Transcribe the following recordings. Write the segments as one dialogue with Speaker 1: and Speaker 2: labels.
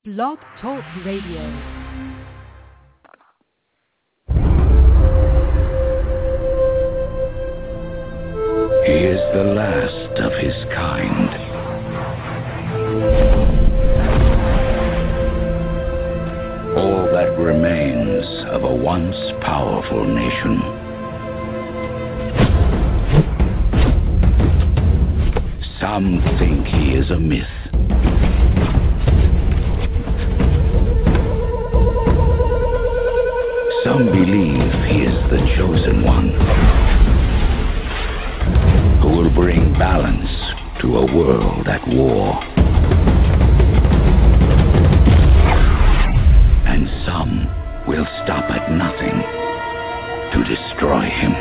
Speaker 1: Blog Talk Radio.
Speaker 2: He is the last of his kind. All that remains of a once powerful nation. Some think he is a myth. Some believe he is the chosen one, who will bring balance to a world at war. And some will stop at nothing to destroy him.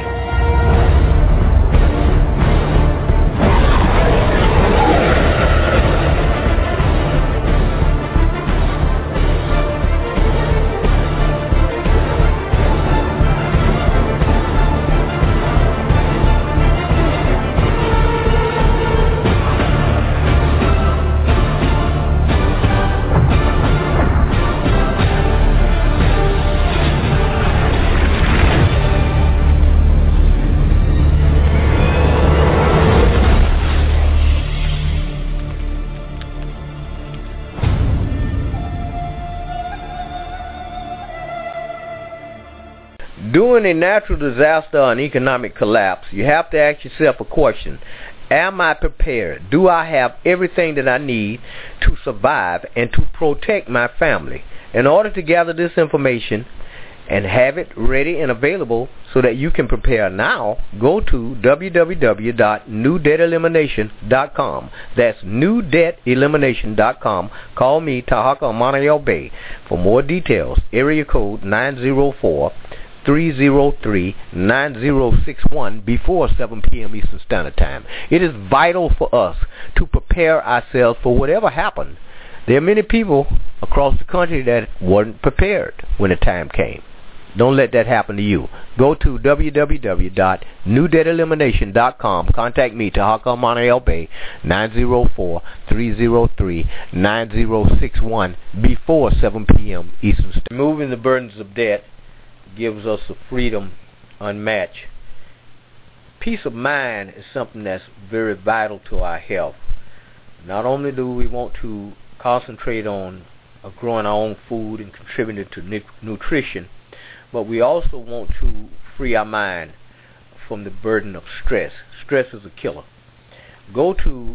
Speaker 3: During a natural disaster or an economic collapse, you have to ask yourself a question. Am I prepared? Do I have everything that I need to survive and to protect my family? In order to gather this information and have it ready and available so that you can prepare now, go to www.newdebtelimination.com. That's newdebtelimination.com. Call me, Tahaka Amana Bay, for more details. Area code 904-303-9061 before 7 p.m. Eastern Standard Time. It is vital for us to prepare ourselves for whatever happened. There are many people across the country that weren't prepared when the time came. Don't let that happen to you. Go to www.newdebtelimination.com. Contact me, Tahaka Amana Bay, 904-303-9061 before 7 p.m. Eastern Standard Time. Removing the burdens of debt gives us a freedom unmatched. Peace of mind is something that's very vital to our health. Not only do we want to concentrate on growing our own food and contributing to nutrition, but we also want to free our mind from the burden of stress. Stress is a killer. Go to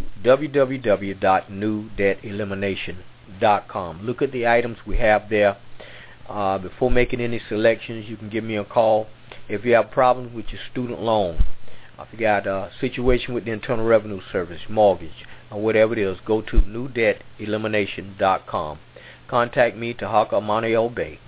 Speaker 3: www.newdebtelimination.com. Look at the items we have there. Before making any selections, you can give me a call. If you have problems with your student loan, if you got a situation with the Internal Revenue Service, mortgage, or whatever it is, go to newdebtelimination.com. Contact me, Tahaka Amana Bay,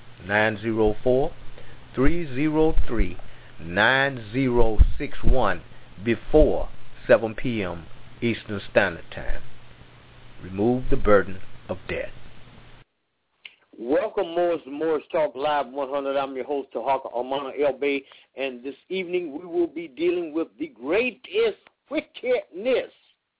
Speaker 3: 904-303-9061 before 7 p.m. Eastern Standard Time. Remove the burden of debt.
Speaker 4: Welcome, Morris Talk Live 100. I'm your host, Tahaka Amana Bay, and this evening we will be dealing with the greatest wickedness,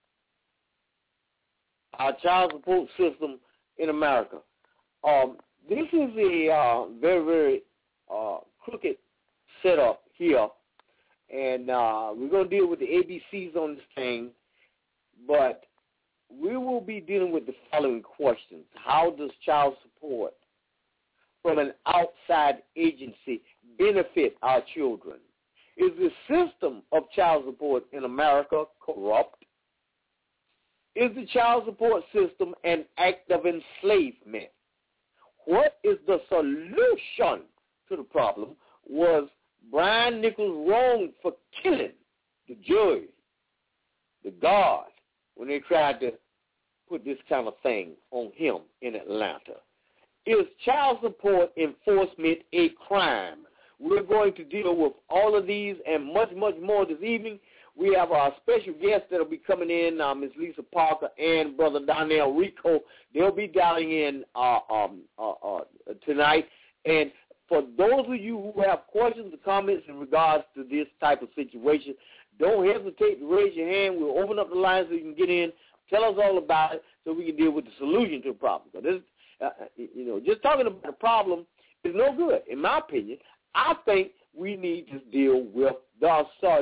Speaker 4: our child support system in America. This is a very, very crooked setup here, and we're going to deal with the ABCs on this thing, but we will be dealing with the following questions. How does child support from an outside agency benefit our children? Is the system of child support in America corrupt? Is the child support system an act of enslavement? What is the solution to the problem? Was Brian Nichols wrong for killing the judge, the guard, when they tried to put this kind of thing on him in Atlanta? Is child support enforcement a crime? We're going to deal with all of these and much, much more this evening. We have our special guests that will be coming in, Ms. Lisa Parker and Brother Donnell Rico. They'll be dialing in tonight. And for those of you who have questions or comments in regards to this type of situation, don't hesitate to raise your hand. We'll open up the lines so you can get in. Tell us all about it so we can deal with the solution to the problem. So Just talking about the problem is no good, in my opinion. I think we need to deal with the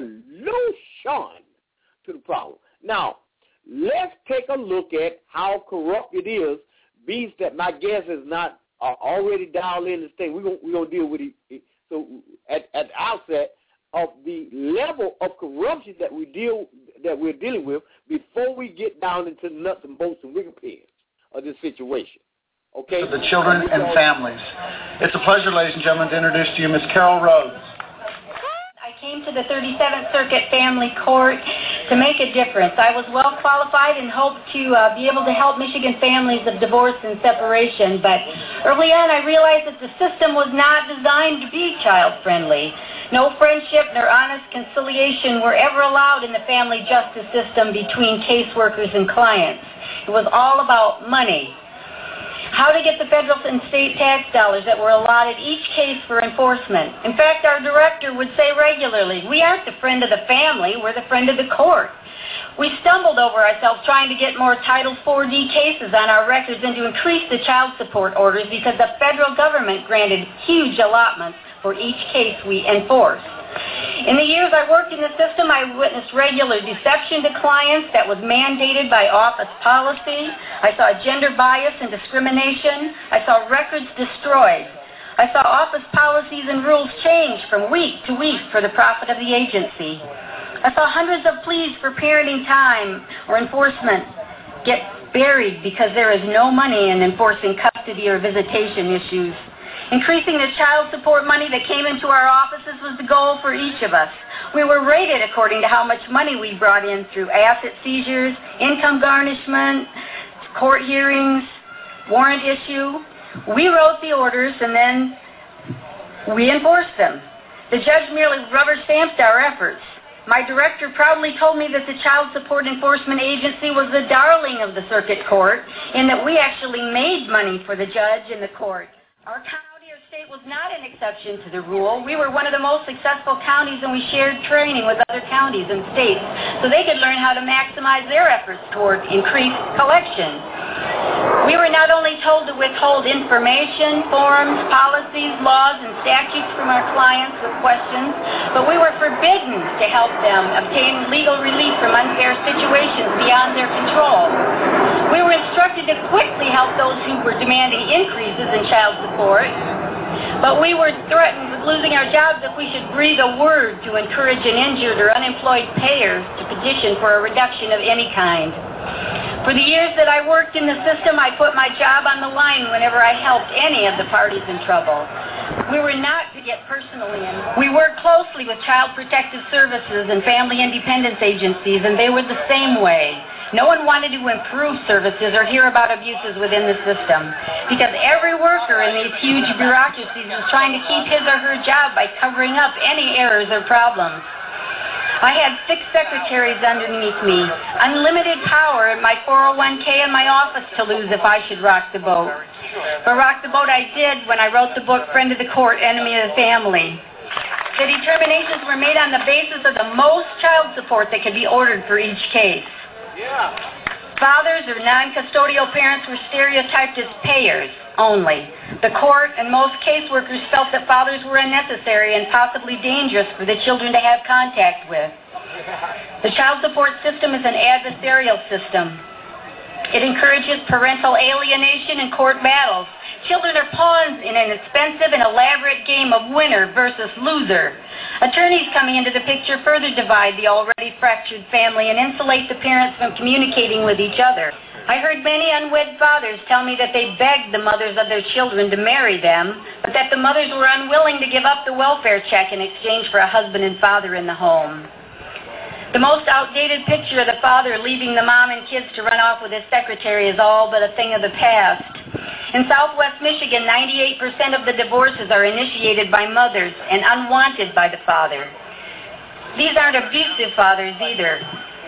Speaker 4: solution to the problem. Now, let's take a look at how corrupt it is, being that my guest is not already dialed in this thing. We're gonna deal with it. So at the outset of the level of corruption that we're dealing with before we get down into the nuts and bolts and wicked of this situation. Okay.
Speaker 5: For the children and families. It's a pleasure, ladies and gentlemen, to introduce to you Ms. Carol Rhodes.
Speaker 6: I came to the 37th Circuit Family Court to make a difference. I was well qualified and hoped to be able to help Michigan families of divorce and separation, but early on I realized that the system was not designed to be child-friendly. No friendship nor honest conciliation were ever allowed in the family justice system between caseworkers and clients. It was all about money. How to get the federal and state tax dollars that were allotted each case for enforcement. In fact, our director would say regularly, we aren't the friend of the family, we're the friend of the court. We stumbled over ourselves trying to get more Title 4D cases on our records and to increase the child support orders because the federal government granted huge allotments for each case we enforced. In the years I worked in the system, I witnessed regular deception to clients that was mandated by office policy. I saw gender bias and discrimination. I saw records destroyed. I saw office policies and rules change from week to week for the profit of the agency. I saw hundreds of pleas for parenting time or enforcement get buried because there is no money in enforcing custody or visitation issues. Increasing the child support money that came into our offices was the goal for each of us. We were rated according to how much money we brought in through asset seizures, income garnishment, court hearings, warrant issue. We wrote the orders and then we enforced them. The judge merely rubber-stamped our efforts. My director proudly told me that the Child Support Enforcement Agency was the darling of the circuit court and that we actually made money for the judge and the court. Our county or state was not an exception to the rule. We were one of the most successful counties, and we shared training with other counties and states so they could learn how to maximize their efforts toward increased collection. We were not only told to withhold information, forms, policies, laws, and statutes from our clients with questions, but we were forbidden to help them obtain legal relief from unfair situations beyond their control. We were instructed to quickly help those who were demanding increases in child support, but we were threatened with losing our jobs if we should breathe a word to encourage an injured or unemployed payer to petition for a reduction of any kind. For the years that I worked in the system, I put my job on the line whenever I helped any of the parties in trouble. We were not to get personally involved. We worked closely with Child Protective Services and Family Independence Agencies, and they were the same way. No one wanted to improve services or hear about abuses within the system because every worker in these huge bureaucracies is trying to keep his or her job by covering up any errors or problems. I had 6 secretaries underneath me, unlimited power in my 401k and my office to lose if I should rock the boat. But rock the boat I did when I wrote the book Friend of the Court, Enemy of the Family. The determinations were made on the basis of the most child support that could be ordered for each case. Fathers or non-custodial parents were stereotyped as payers only. The court and most caseworkers felt that fathers were unnecessary and possibly dangerous for the children to have contact with. The child support system is an adversarial system. It encourages parental alienation and court battles. Children are pawns in an expensive and elaborate game of winner versus loser. Attorneys coming into the picture further divide the already fractured family and insulate the parents from communicating with each other. I heard many unwed fathers tell me that they begged the mothers of their children to marry them, but that the mothers were unwilling to give up the welfare check in exchange for a husband and father in the home. The most outdated picture of the father leaving the mom and kids to run off with his secretary is all but a thing of the past. In Southwest Michigan, 98% of the divorces are initiated by mothers and unwanted by the father. These aren't abusive fathers either.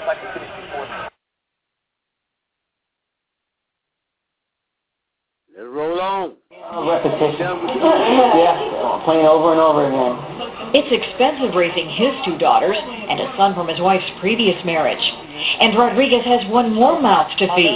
Speaker 4: Let's roll on.
Speaker 7: Repetition. Yeah, playing over and over again.
Speaker 1: It's expensive raising his 2 daughters and a son from his wife's previous marriage. And Rodriguez has one more mouth to feed.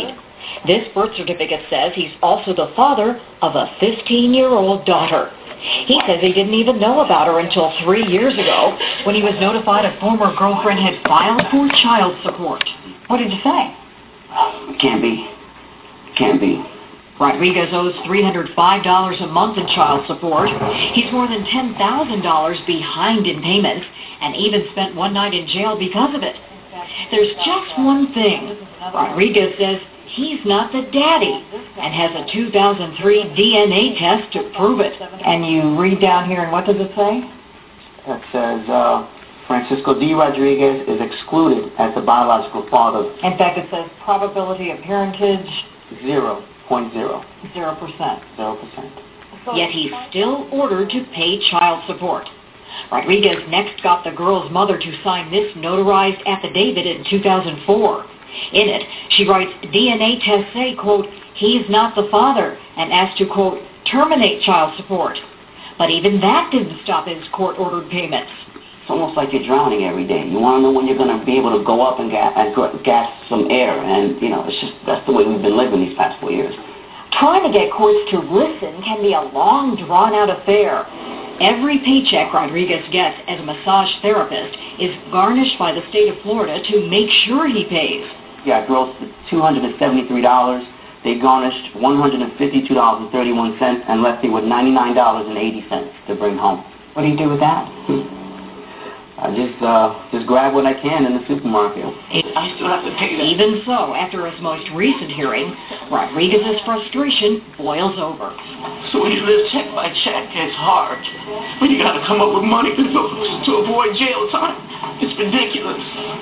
Speaker 1: This birth certificate says he's also the father of a 15-year-old daughter. He says he didn't even know about her until 3 years ago when he was notified a former girlfriend had filed for child support. What did you say?
Speaker 7: Can't be. Can't be.
Speaker 1: Rodriguez owes $305 a month in child support. He's more than $10,000 behind in payments and even spent one night in jail because of it. There's just one thing. Rodriguez says he's not the daddy and has a 2003 DNA test to prove it. And you read down here, and what does it say?
Speaker 7: It says Francisco D. Rodriguez is excluded as the biological father.
Speaker 1: In fact, it says probability of parentage
Speaker 7: 0.0%.
Speaker 1: 0%.
Speaker 7: 0%.
Speaker 1: Yet he's still ordered to pay child support. Rodriguez next got the girl's mother to sign this notarized affidavit in 2004. In it, she writes, DNA tests say, quote, he's not the father, and asked to, quote, terminate child support. But even that didn't stop his court-ordered payments.
Speaker 7: It's almost like you're drowning every day. You want to know when you're going to be able to go up and gasp some air. And, you know, it's just, that's the way we've been living these past 4 years.
Speaker 1: Trying to get courts to listen can be a long, drawn-out affair. Every paycheck Rodriguez gets as a massage therapist is garnished by the state of Florida to make sure he pays.
Speaker 7: Yeah, I grossed $273. They garnished $152.31 and left me with $99.80 to bring home.
Speaker 1: What do you do with that?
Speaker 7: I just grab what I can in the supermarket.
Speaker 1: I still have to pay that. Even so, after his most recent hearing, Rodriguez's frustration boils over.
Speaker 8: So when you live check by check, it's hard. When you got to come up with money to avoid jail time, it's ridiculous.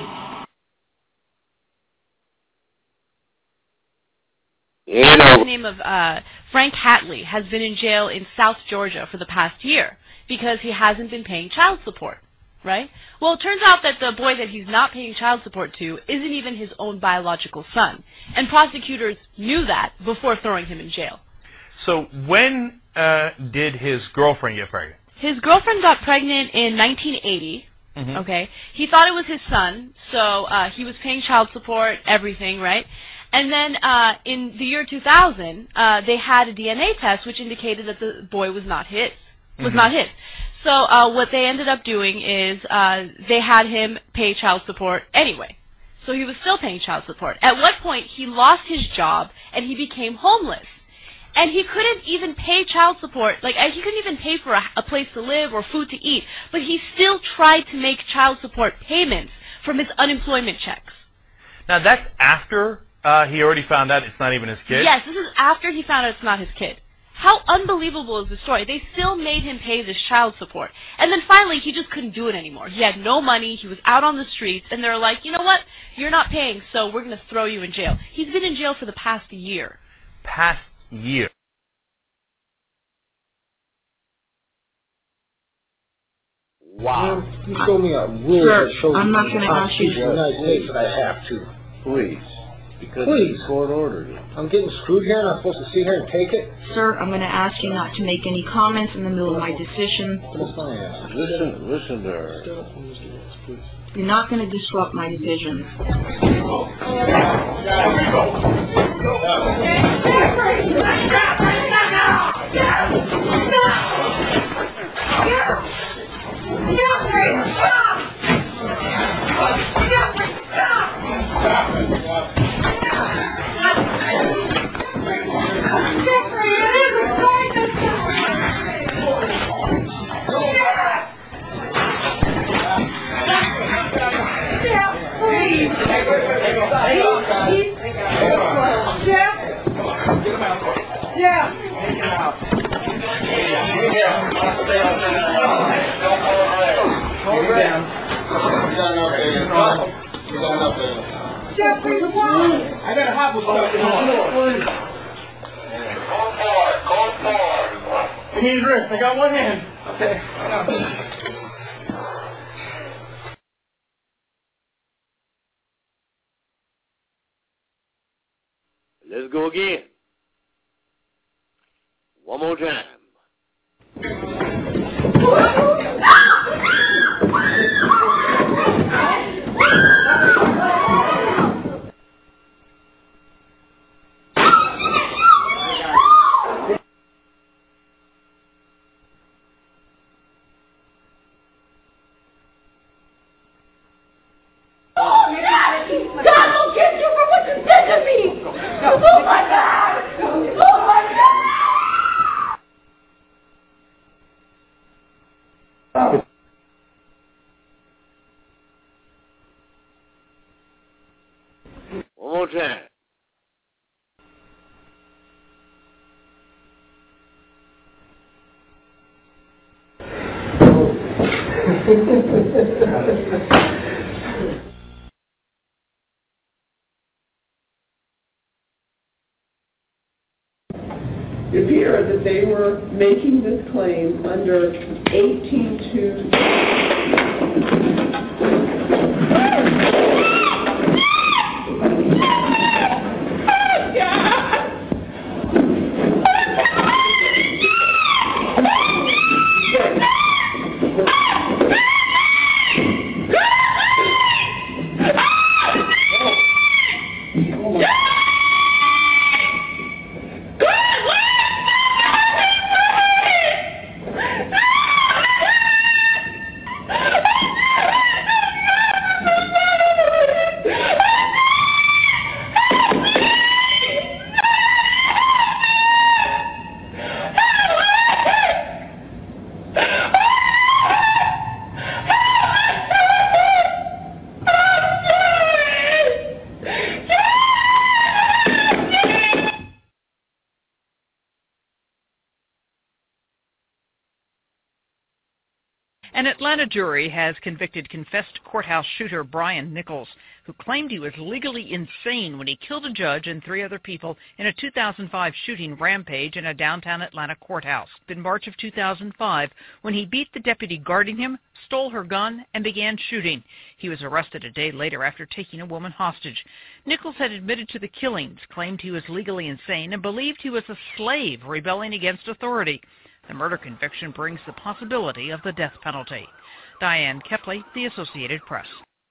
Speaker 9: The name of Frank Hatley has been in jail in South Georgia for the past year because he hasn't been paying child support. Right? Well, it turns out that the boy that he's not paying child support to isn't even his own biological son. And prosecutors knew that before throwing him in jail.
Speaker 10: So when did his girlfriend get pregnant?
Speaker 9: His girlfriend got pregnant in 1980. Mm-hmm. Okay? He thought it was his son, so he was paying child support, everything, right? And then in the year 2000, they had a DNA test which indicated that the boy was not his. So what they ended up doing is they had him pay child support anyway. So he was still paying child support. At what point he lost his job and he became homeless. And he couldn't even pay child support. Like, he couldn't even pay for a place to live or food to eat. But he still tried to make child support payments from his unemployment checks.
Speaker 10: Now, that's after he already found out it's not even his kid?
Speaker 9: Yes, this is after he found out it's not his kid. How unbelievable is the story? They still made him pay this child support. And then finally, he just couldn't do it anymore. He had no money. He was out on the streets. And they're like, you know what? You're not paying, so we're going to throw you in jail. He's been in jail for the past year.
Speaker 10: Past year.
Speaker 11: Wow. You show me a rule that shows
Speaker 12: I'm not going to ask you.
Speaker 11: United States that I have to.
Speaker 2: Please. Because
Speaker 11: Please.
Speaker 2: the court ordered it.
Speaker 11: I'm getting screwed here and I'm supposed to sit here and take it?
Speaker 12: Sir, I'm going to ask you not to make any comments in the middle of my decision.
Speaker 2: Listen to her.
Speaker 12: You're not going to disrupt my decision.
Speaker 11: I gotta hop with I need his wrist. I got one hand. Okay.
Speaker 4: Let's go again. One more time. time.
Speaker 13: It appeared that they were making this claim under 1822.
Speaker 14: An Atlanta jury has convicted confessed courthouse shooter Brian Nichols, who claimed he was legally insane when he killed a judge and 3 other people in a 2005 shooting rampage in a downtown Atlanta courthouse in March of 2005 when he beat the deputy guarding him, stole her gun, and began shooting. He was arrested a day later after taking a woman hostage. Nichols had admitted to the killings, claimed he was legally insane, and believed he was a slave rebelling against authority. The murder conviction brings the possibility of the death penalty. Diane Kepley, The Associated Press.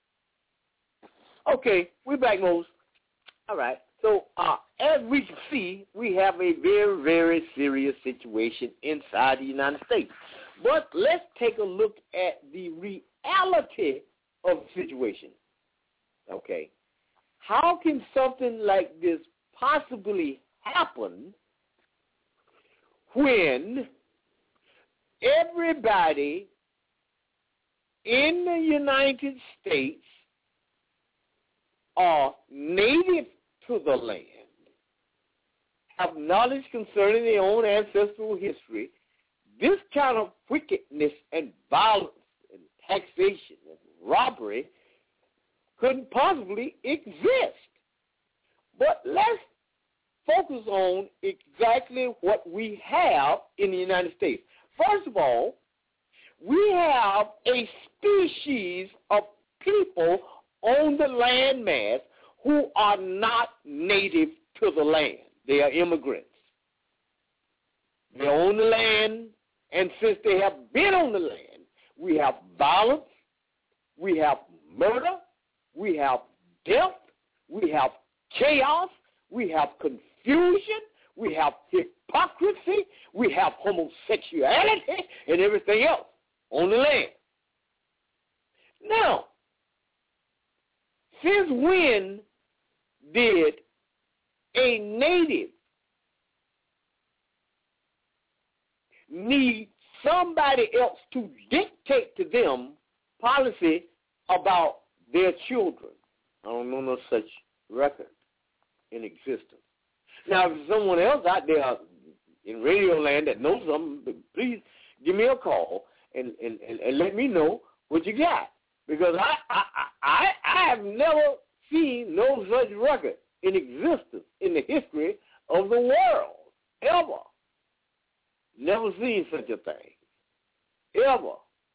Speaker 4: Okay, we're back, Mose. All right. So as we can see, we have a very, very serious situation inside the United States. But let's take a look at the reality of the situation. Okay. How can something like this possibly happen when everybody in the United States are native to the land, have knowledge concerning their own ancestral history? This kind of wickedness and violence and taxation and robbery couldn't possibly exist. But let's focus on exactly what we have in the United States. First of all, we have a species of people on the landmass who are not native to the land. They are immigrants. They own the land, and since they have been on the land, we have violence, we have murder, we have death, we have chaos, we have confusion, we have hypocrisy, we have homosexuality, and everything else on the land. Now, since when did a native need somebody else to dictate to them policy about their children? I don't know no such record in existence. Now, if there's someone else out there in radio land that knows something, please give me a call and let me know what you got. Because I have never seen no such record in existence in the history of the world, ever. Never seen such a thing, ever,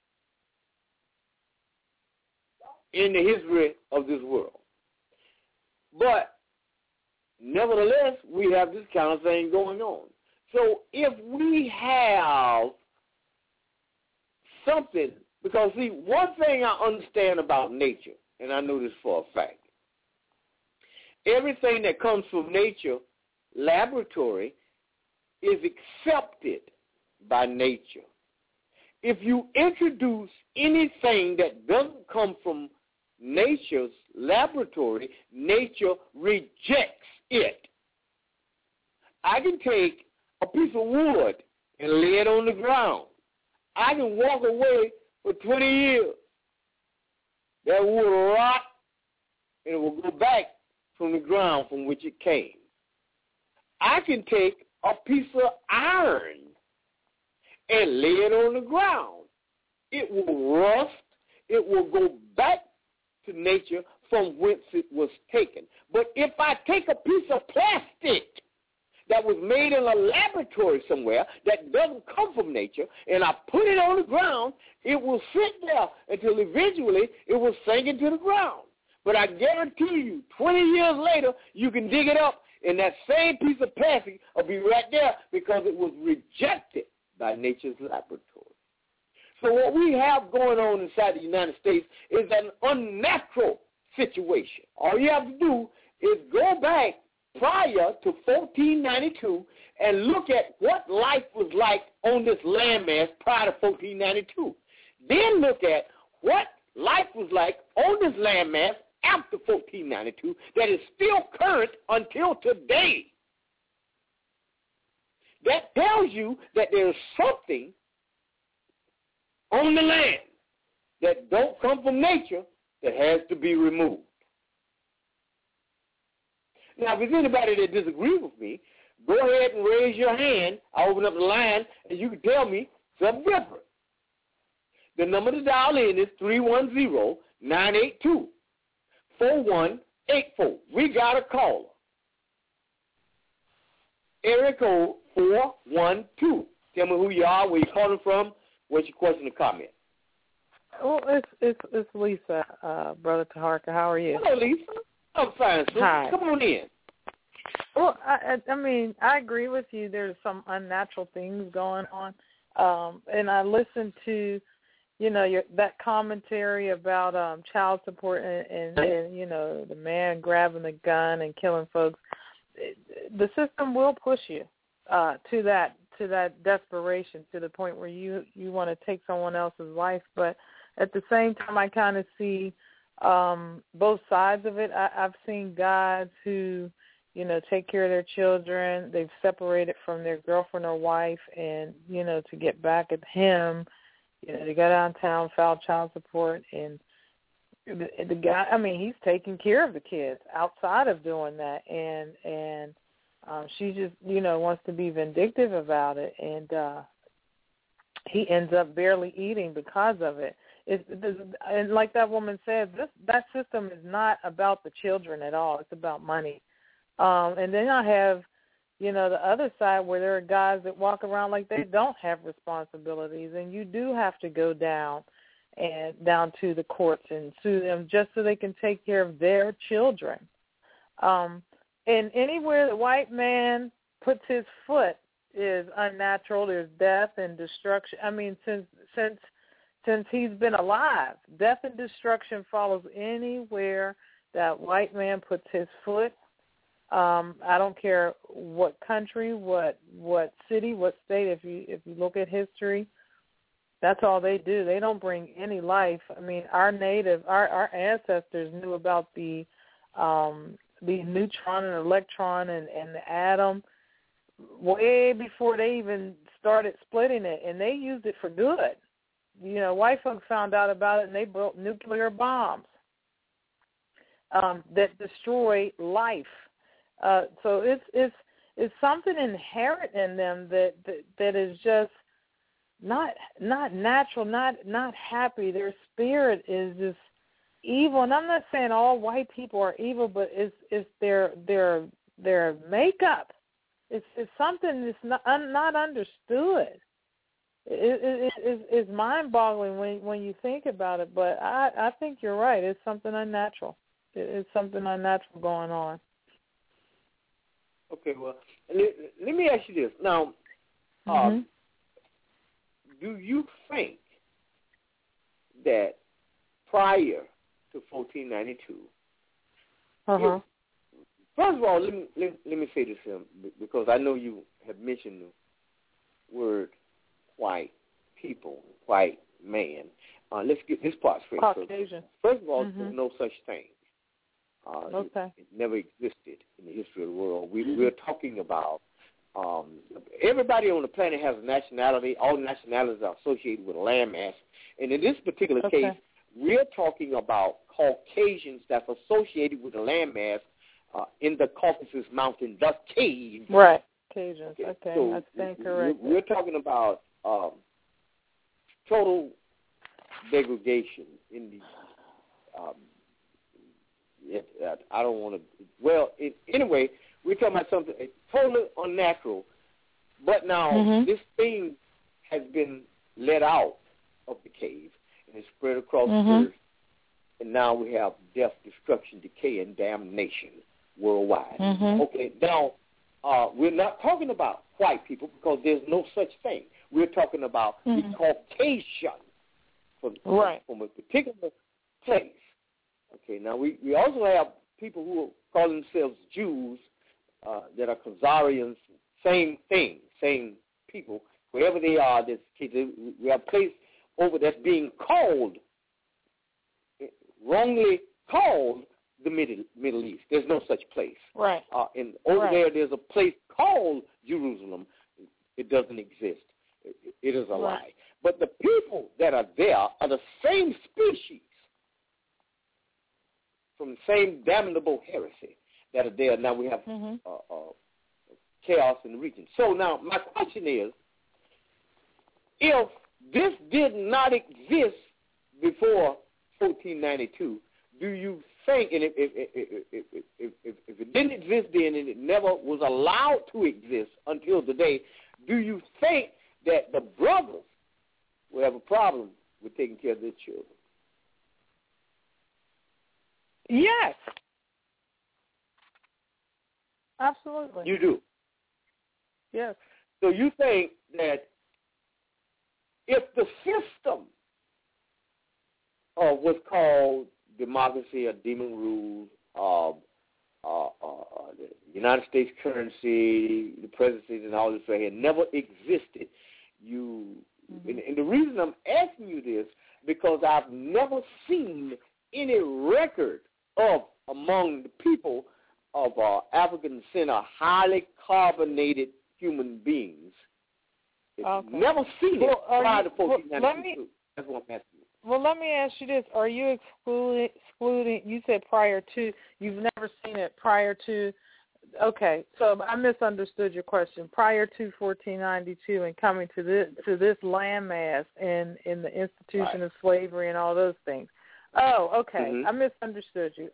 Speaker 4: in the history of this world. But nevertheless, we have this kind of thing going on. So if we have something, because see, one thing I understand about nature, and I know this for a fact, everything that comes from nature, laboratory, is accepted by nature. If you introduce anything that doesn't come from nature's laboratory, nature rejects it. I can take a piece of wood and lay it on the ground. I can walk away for 20 years. That wood will rot and it will go back from the ground from which it came. I can take a piece of iron and lay it on the ground. It will rust. It will go back to nature from whence it was taken. But if I take a piece of plastic that was made in a laboratory somewhere that doesn't come from nature, and I put it on the ground, it will sit there until eventually it will sink into the ground. But I guarantee you, 20 years later, you can dig it up, and that same piece of plastic will be right there because it was rejected by nature's laboratory. So what we have going on inside the United States is an unnatural situation. All you have to do is go back prior to 1492 and look at what life was like on this landmass prior to 1492. Then look at what life was like on this landmass after 1492 that is still current until today. That tells you that there's something on the land that don't come from nature that has to be removed. Now, if there's anybody that disagrees with me, go ahead and raise your hand. I'll open up the line, and you can tell me something different. The number to dial in is 310-982-4184. We got a caller. Area code 412. Tell me who you are, where you're calling from, what's your question or comment?
Speaker 15: Well, it's Lisa, Brother Taharka. How are you?
Speaker 4: Hello, Lisa. I'm fine, sir.
Speaker 15: Hi.
Speaker 4: Come on in.
Speaker 15: Well, I mean, I agree with you. There's some unnatural things going on. And I listened to, that commentary about child support and, the man grabbing the gun and killing folks. The system will push you to that desperation, to the point where you want to take someone else's life. But at the same time, I kind of see both sides of it. I've seen guys who, take care of their children. They've separated from their girlfriend or wife, and, to get back at him, they go downtown, file child support, and the guy, he's taking care of the kids outside of doing that, and she just, wants to be vindictive about it, and he ends up barely eating because of it. And like that woman said, that system is not about the children at all. It's about money. And then I have, the other side where there are guys that walk around like they don't have responsibilities, and you do have to go down to the courts and sue them just so they can take care of their children. And anywhere the white man puts his foot is unnatural. There's death and destruction. Since he's been alive, death and destruction follows anywhere that white man puts his foot. I don't care what country, what city, what state. If you look at history, that's all they do. They don't bring any life. Our ancestors knew about the neutron and electron and the atom way before they even started splitting it, and they used it for good. White folks found out about it, and they built nuclear bombs that destroy life. So it's something inherent in them that is just not natural, not happy. Their spirit is just evil. And I'm not saying all white people are evil, but it's their makeup. It's something that's not understood. It's mind-boggling when you think about it. But I think you're right. It's something unnatural. It's something unnatural going on.
Speaker 4: Okay, well, let me ask you this. Now, do you think that prior to 1492, first of all, let me say this because I know you have mentioned the word white people, white man. Let's get this part straight.
Speaker 15: Caucasian.
Speaker 4: First of all, there's no such thing.
Speaker 15: Okay.
Speaker 4: It never existed in the history of the world. We're talking about everybody on the planet has a nationality. All nationalities are associated with a landmass. And in this particular case, we're talking about Caucasians that's associated with a landmass in the Caucasus Mountain, the cave.
Speaker 15: Right, Cajuns. Okay,
Speaker 4: so
Speaker 15: I stand corrected.
Speaker 4: We're talking about total degradation in the. I don't want to. Well, anyway, we're talking about something totally unnatural. But now this thing has been let out of the cave and it's spread across the earth. And now we have death, destruction, decay, and damnation worldwide. Okay, now we're not talking about white people because there's no such thing. We're talking about the Caucasian from a particular place. Okay, now we also have people who call themselves Jews that are Khazarians, same thing, same people. Wherever they are, we have a place over that's being called, wrongly called the Middle East. There's no such place.
Speaker 15: Right.
Speaker 4: And over there's a place called Jerusalem. It doesn't exist. It is a lie. But the people that are there are the same species from the same damnable heresy that are there. Now we have chaos in the region. So now my question is, if this did not exist before 1492, do you think, and if it didn't exist then and it never was allowed to exist until today, do you think that the brothers will have a problem with taking care of their children?
Speaker 15: Yes. Absolutely.
Speaker 4: You do?
Speaker 15: Yes.
Speaker 4: So you think that if the system of what's called democracy or demon rule, the United States currency, the presidencies and all this right here never existed, and the reason I'm asking you this, because I've never seen any record of, among the people of African descent, are highly carbonated human beings. Never seen it prior to 1492. That's what I'm asking you.
Speaker 15: Well, let me ask you this. Are you excluding, you said prior to, you've never seen it prior to, okay, so I misunderstood your question. Prior to 1492 and coming to this landmass and in the institution of slavery and all those things. Oh, okay. I misunderstood you.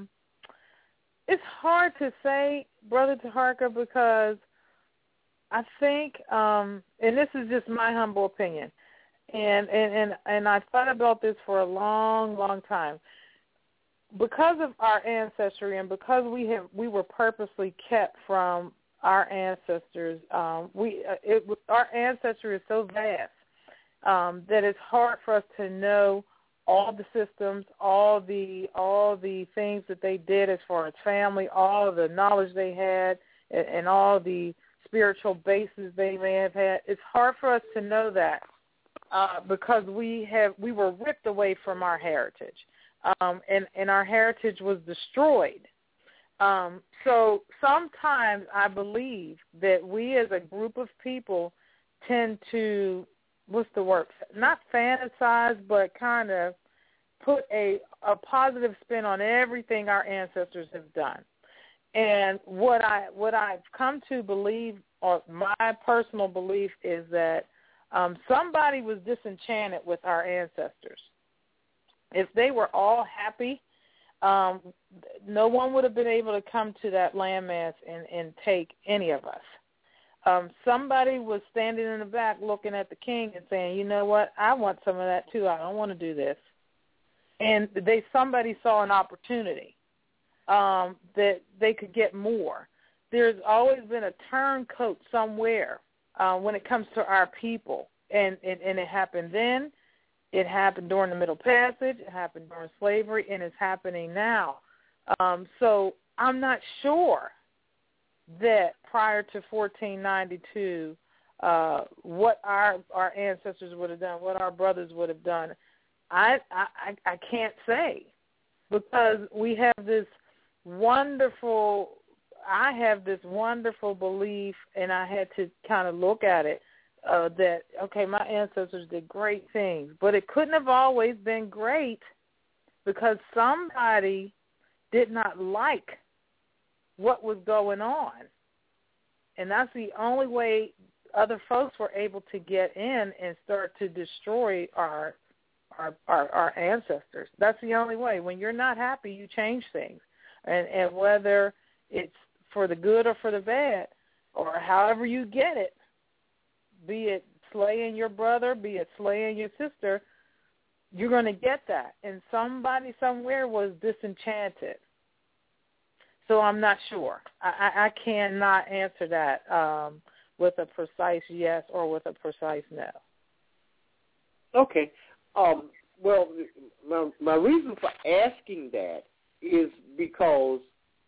Speaker 15: It's hard to say, Brother Taharka, because I think, and this is just my humble opinion, and I thought about this for a long, long time. Because of our ancestry and because we were purposely kept from our ancestors, our ancestry is so vast that it's hard for us to know all the systems, all the things that they did as far as family, all of the knowledge they had, and all the spiritual bases they may have had. It's hard for us to know that because we were ripped away from our heritage, and our heritage was destroyed. So sometimes I believe that we as a group of people tend to, what's the word, not fantasize, but kind of put a positive spin on everything our ancestors have done. And what I've come to believe, or my personal belief, is that somebody was disenchanted with our ancestors. If they were all happy, no one would have been able to come to that landmass and take any of us. Somebody was standing in the back looking at the king and saying, you know what, I want some of that too. I don't want to do this. And somebody saw an opportunity that they could get more. There's always been a turncoat somewhere when it comes to our people. And it happened then. It happened during the Middle Passage. It happened during slavery, and it's happening now. So I'm not sure that prior to 1492, what our ancestors would have done, what our brothers would have done, I can't say, because we have this wonderful, I have this wonderful belief, and I had to kind of look at it, that, okay, my ancestors did great things, but it couldn't have always been great because somebody did not like what was going on. And that's the only way other folks were able to get in and start to destroy our ancestors. That's the only way. When you're not happy, you change things. And whether it's for the good or for the bad, or however you get it, be it slaying your brother, be it slaying your sister, you're going to get that. And somebody somewhere was disenchanted. So I'm not sure. I cannot answer that with a precise yes or with a precise no.
Speaker 4: Okay. Well, my reason for asking that is because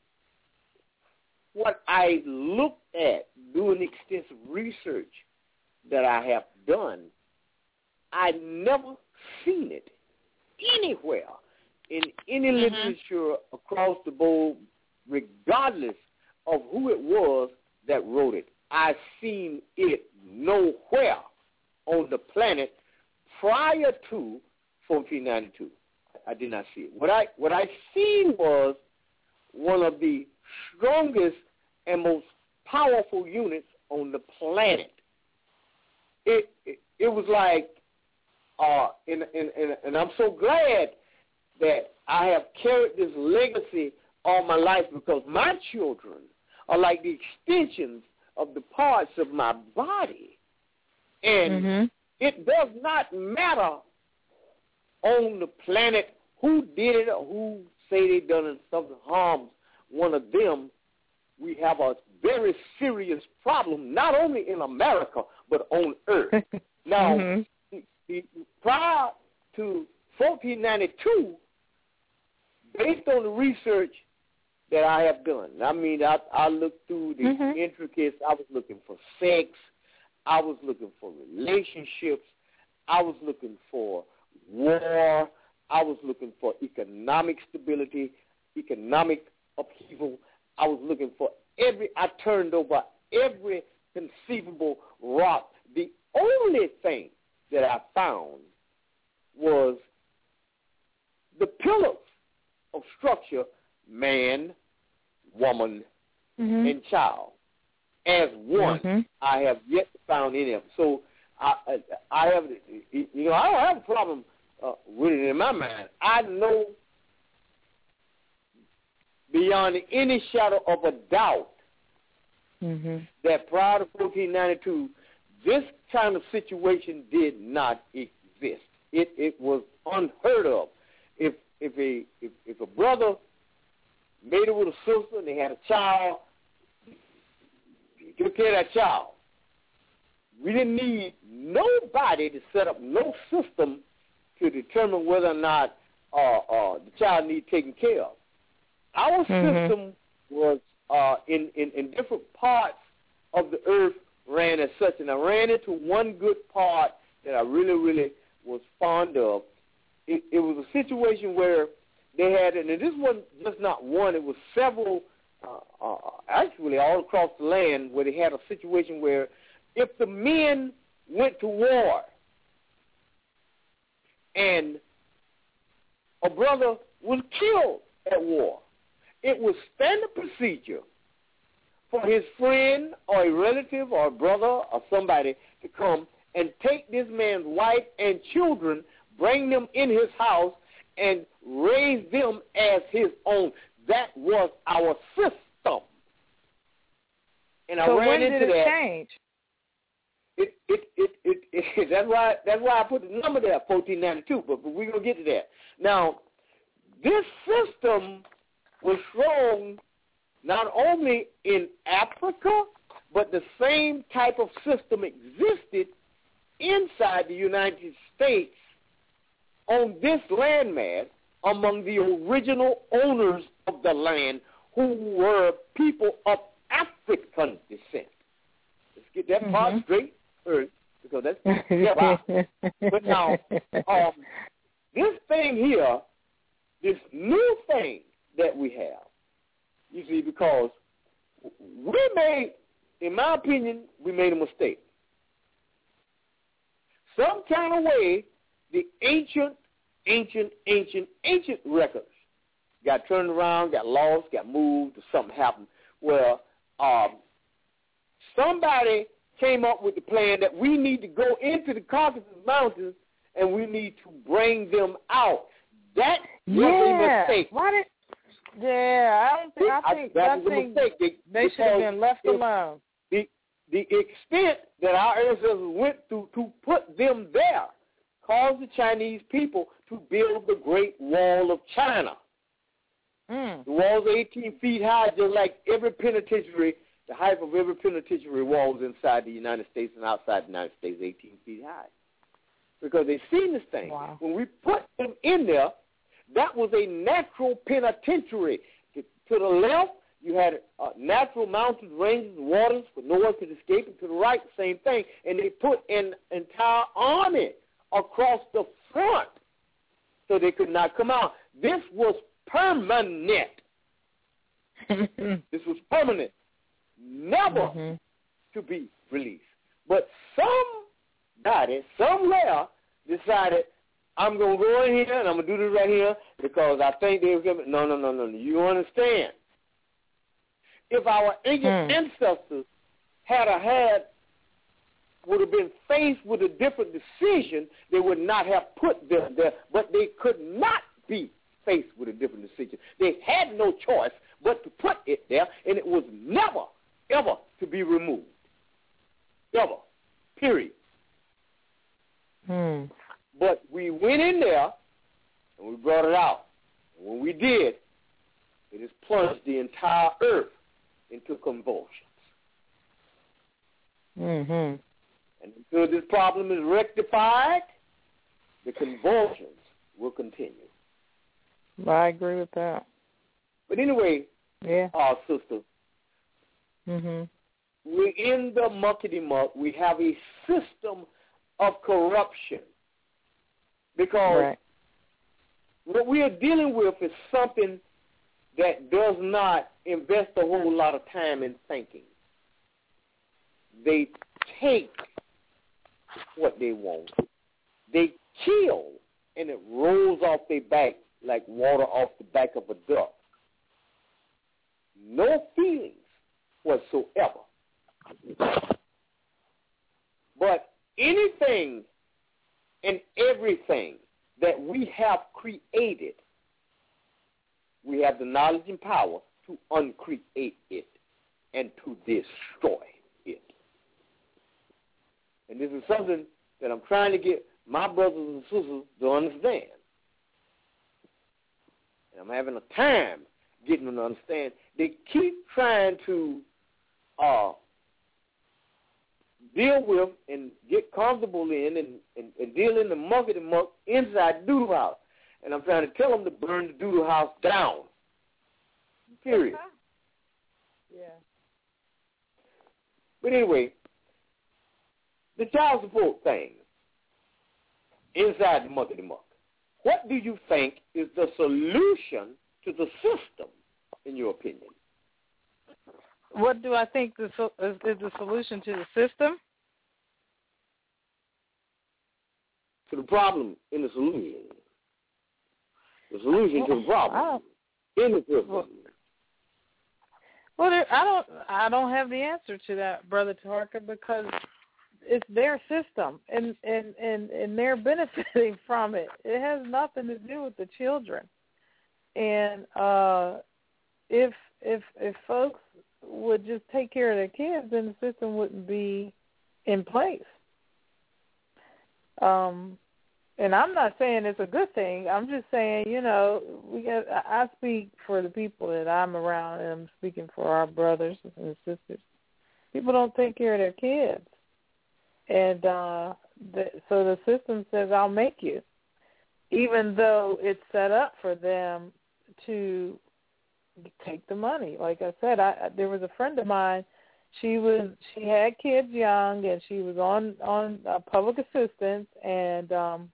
Speaker 4: what I looked at doing extensive research that I have done, I never seen it anywhere in any literature across the board, regardless of who it was that wrote it. I seen it nowhere on the planet prior to 1492. I did not see it. What I seen was one of the strongest and most powerful units on the planet. It was like, and I'm so glad that I have carried this legacy all my life, because my children are like the extensions of the parts of my body. And it does not matter on the planet who did it or who say they done it, something harms one of them. We have a very serious problem, not only in America, but on Earth. Now, prior to 1492, based on the research that I have done, I mean, I looked through the intricacies. I was looking for sex. I was looking for relationships. I was looking for war. I was looking for economic stability, economic upheaval. I was looking for I turned over every conceivable rock. The only thing that I found was the pillars of structure: man, woman, and child. As one, I have yet to find any of them. So I have, I don't have a problem with it in my mind. I know beyond any shadow of a doubt that prior to 1492, this kind of situation did not exist. It was unheard of. If a brother made it with a sister and they had a child, he took care of that child. We didn't need nobody to set up no system to determine whether or not the child needed taken care of. Our system was in different parts of the earth ran as such, and I ran into one good part that I really, really was fond of. It was a situation where they had, and this wasn't just not one, it was several, actually all across the land, where they had a situation where if the men went to war and a brother was killed at war, it was standard procedure for his friend or a relative or a brother or somebody to come and take this man's wife and children, bring them in his house, and raise them as his own. That was our system. And
Speaker 15: so
Speaker 4: I ran into that.
Speaker 15: When did it change?
Speaker 4: That's why I put the number there, 1492. But we're gonna get to that. Now, this system was strong not only in Africa, but the same type of system existed inside the United States on this landmass among the original owners of the land, who were people of African descent. Let's get that part straight first, because that's But now, this thing here, this new thing that we have, you see, because we made, in my opinion, we made a mistake. Some kind of way, the ancient records got turned around, got lost, got moved, or something happened. Well, somebody came up with the plan that we need to go into the Caucasus Mountains and we need to bring them out. That was a mistake.
Speaker 15: I think they should have been left alone.
Speaker 4: The extent that our ancestors went through to put them there caused the Chinese people to build the Great Wall of China. The wall's 18 feet high, just like every penitentiary. The height of every penitentiary wall is inside the United States and outside the United States, 18 feet high. Because they've seen this thing.
Speaker 15: Wow.
Speaker 4: When we put them in there, that was a natural penitentiary. To the left, you had natural mountains, ranges, waters where no one could escape. And to the right, same thing. And they put an entire army across the front so they could not come out. This was permanent. This was permanent. Never to be released. But somebody, somewhere, decided, I'm going to go in here and I'm going to do this right here because I think they were going to... No. You understand? If our ancient ancestors would have been faced with a different decision, they would not have put them there, but they could not be faced with a different decision. They had no choice but to put it there, and it was never, ever to be removed. Ever. Period. But we went in there, and we brought it out. And when we did, it has plunged the entire earth into convulsions. And until this problem is rectified, the convulsions will continue.
Speaker 15: I agree with that.
Speaker 4: But anyway, sister, we're in the muckety-muck. We have a system of corruption because what we are dealing with is something that does not invest a whole lot of time in thinking. They take what they want. They kill, and it rolls off their back like water off the back of a duck. No feelings whatsoever. But anything and everything that we have created, we have the knowledge and power to uncreate it and to destroy it. And this is something that I'm trying to get my brothers and sisters to understand. And I'm having a time getting them to understand. They keep trying to deal with and get comfortable in and deal in the muck inside Doodle House. And I'm trying to tell them to burn the Doodle House down. Period. But anyway, the child support thing inside the muckety-muck. What do you think is the solution to the system, in your opinion?
Speaker 15: What do I think is the solution to the system?
Speaker 4: To the problem in the solution. The solution to the problem in the system.
Speaker 15: Well, I don't have the answer to that, Brother Tarka, because it's their system, and they're benefiting from it. It has nothing to do with the children. And if folks would just take care of their kids, then the system wouldn't be in place. And I'm not saying it's a good thing. I'm just saying, I speak for the people that I'm around, and I'm speaking for our brothers and sisters. People don't take care of their kids. And so the system says, I'll make you, even though it's set up for them to take the money. Like I said, there was a friend of mine. She had kids young, and she was on public assistance, and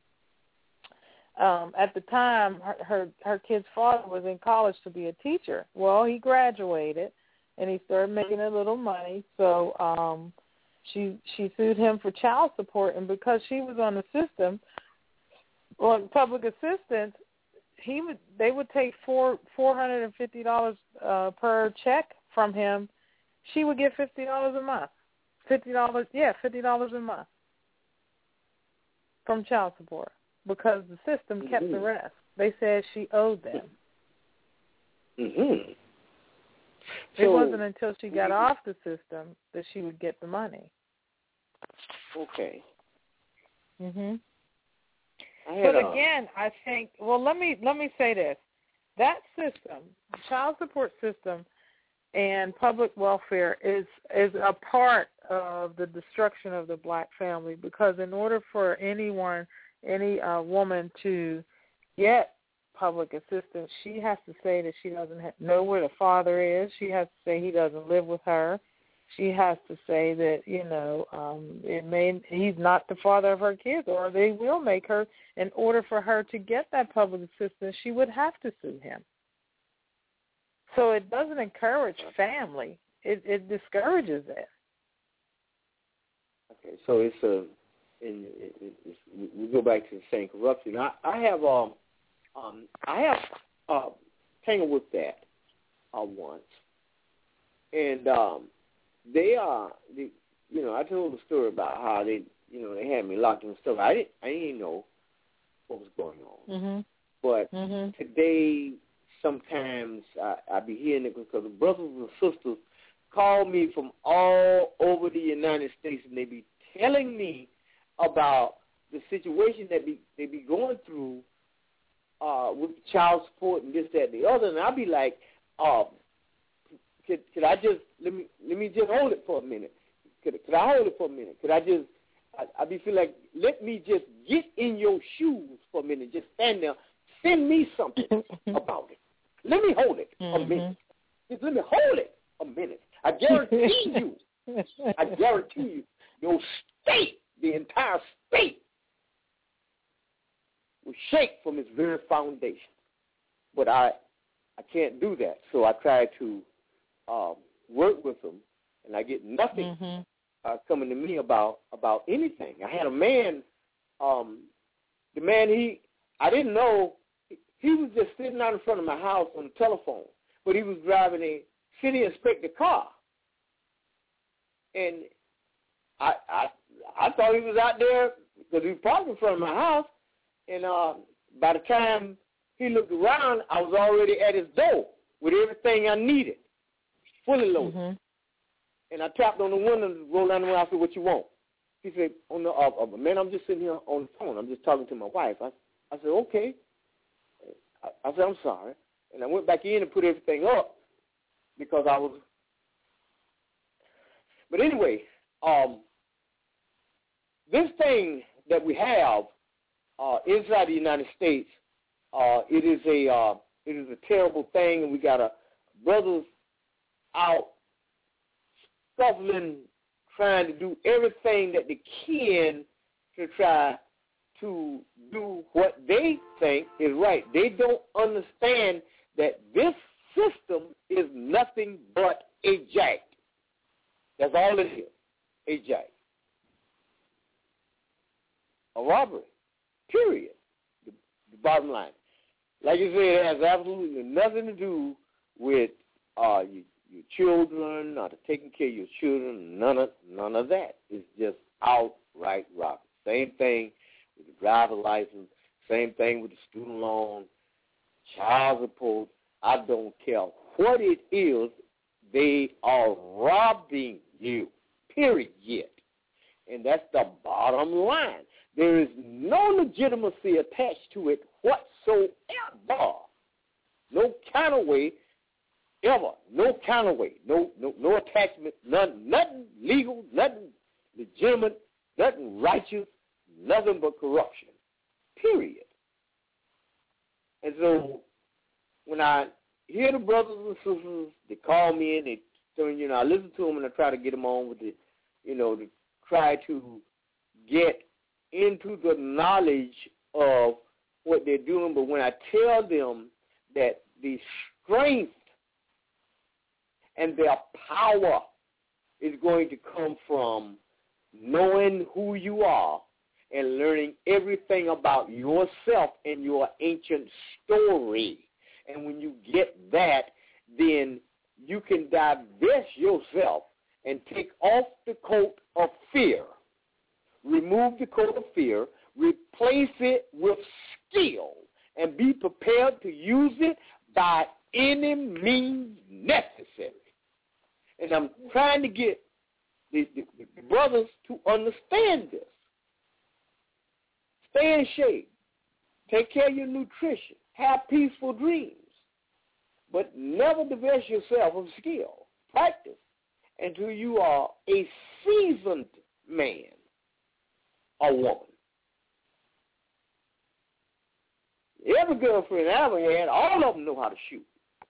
Speaker 15: at the time, her kid's father was in college to be a teacher. Well, he graduated, and he started making a little money, so she sued him for child support, and because she was on the system, on public assistance, they would take $450 per check from him, she would get $50 a month. $50 a month from child support because the system kept the rest. They said she owed them.
Speaker 4: Mm-hmm.
Speaker 15: It wasn't until she got off the system that she would get the money.
Speaker 4: Okay.
Speaker 15: Mhm. But again, I think. Well, let me say this: that system, the child support system, and public welfare is a part of the destruction of the black family. Because in order for any woman to get public assistance, she has to say that she doesn't know where the father is. She has to say he doesn't live with her. She has to say that, he's not the father of her kids, or they will make her. In order for her to get that public assistance, she would have to sue him. So it doesn't encourage family. It discourages it.
Speaker 4: Okay, so we go back to the same corruption. I have tangled with that once, and I told the story about how they had me locked in the stuff. I didn't know what was going on.
Speaker 15: Mm-hmm.
Speaker 4: But today, sometimes I be hearing it because the brothers and sisters call me from all over the United States, and they be telling me about the situation that they be going through with child support and this, that, and the other, and I'll be like, could I just let me just hold it for a minute? Could I hold it for a minute? Could I just? I be feeling like, let me just get in your shoes for a minute. Just stand there. Send me something about it. Let me hold it a minute. Just let me hold it a minute. I guarantee you, your state, the entire state, will shake from its very foundation. But I can't do that. So I try to work with them, and I get nothing coming to me about anything. I had a man, the man I didn't know, he was just sitting out in front of my house on the telephone, but he was driving a city inspector car. And I thought he was out there because he was parked in front of my house, and by the time he looked around, I was already at his door with everything I needed, fully loaded. And I tapped on the window, rolled down the window. I said, "What you want?" He said, "Man, I'm just sitting here on the phone. I'm just talking to my wife." I said, "Okay." I said, "I'm sorry." And I went back in and put everything up because I was. But anyway, this thing that we have inside the United States, it is a terrible thing, and we got brothers out scuffling, trying to do everything that they can to try to do what they think is right. They don't understand that this system is nothing but a jack. That's all it is, a jack. A robbery, period. The bottom line. Like you said, it has absolutely nothing to do with your children or taking care of your children. None of that. It's just outright robbery. Same thing with the driver's license. Same thing with the student loan, child support. I don't care what it is. They are robbing you, period. And that's the bottom line. There is no legitimacy attached to it whatsoever. No kind of way, ever. No kind of way. No attachment. Nothing legal, nothing legitimate, nothing righteous, nothing but corruption, period. And so when I hear the brothers and sisters, they call me and I listen to them and I try to get them on with it, to try to get into the knowledge of what they're doing. But when I tell them that the strength and their power is going to come from knowing who you are and learning everything about yourself and your ancient story. And when you get that, then you can divest yourself and take off the coat of fear. Remove the coat of fear, replace it with skill, and be prepared to use it by any means necessary. And I'm trying to get the brothers to understand this. Stay in shape. Take care of your nutrition. Have peaceful dreams. But never divest yourself of skill. Practice until you are a seasoned man or woman. Every girlfriend I ever had, all of them know how to shoot.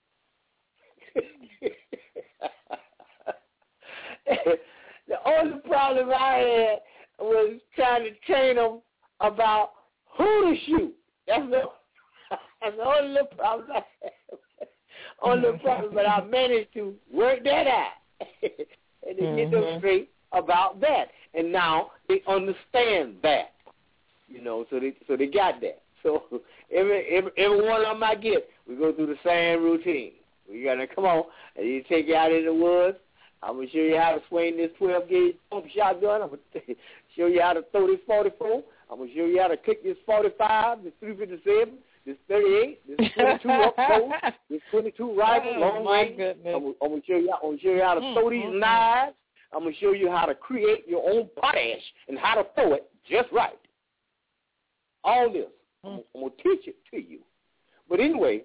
Speaker 4: The only problem I had was trying to train them about who to shoot. That's the only little problem I had. Only problem, but I managed to work that out and to get them straight about that. And now they understand that, you know. So they got that. So every one of them I get, we go through the same routine. We gotta come on, and you take you out in the woods. I'm gonna show you how to swing this 12-gauge pump shotgun. I'm gonna show you how to throw this 44. I'm gonna show you how to kick this 45, this 357, this 38, this 22 up close, this 22 rifle long range. I'm gonna show you how to throw these knives. I'm gonna show you how to create your own potash and how to throw it just right. All this, I'm gonna teach it to you. But anyway,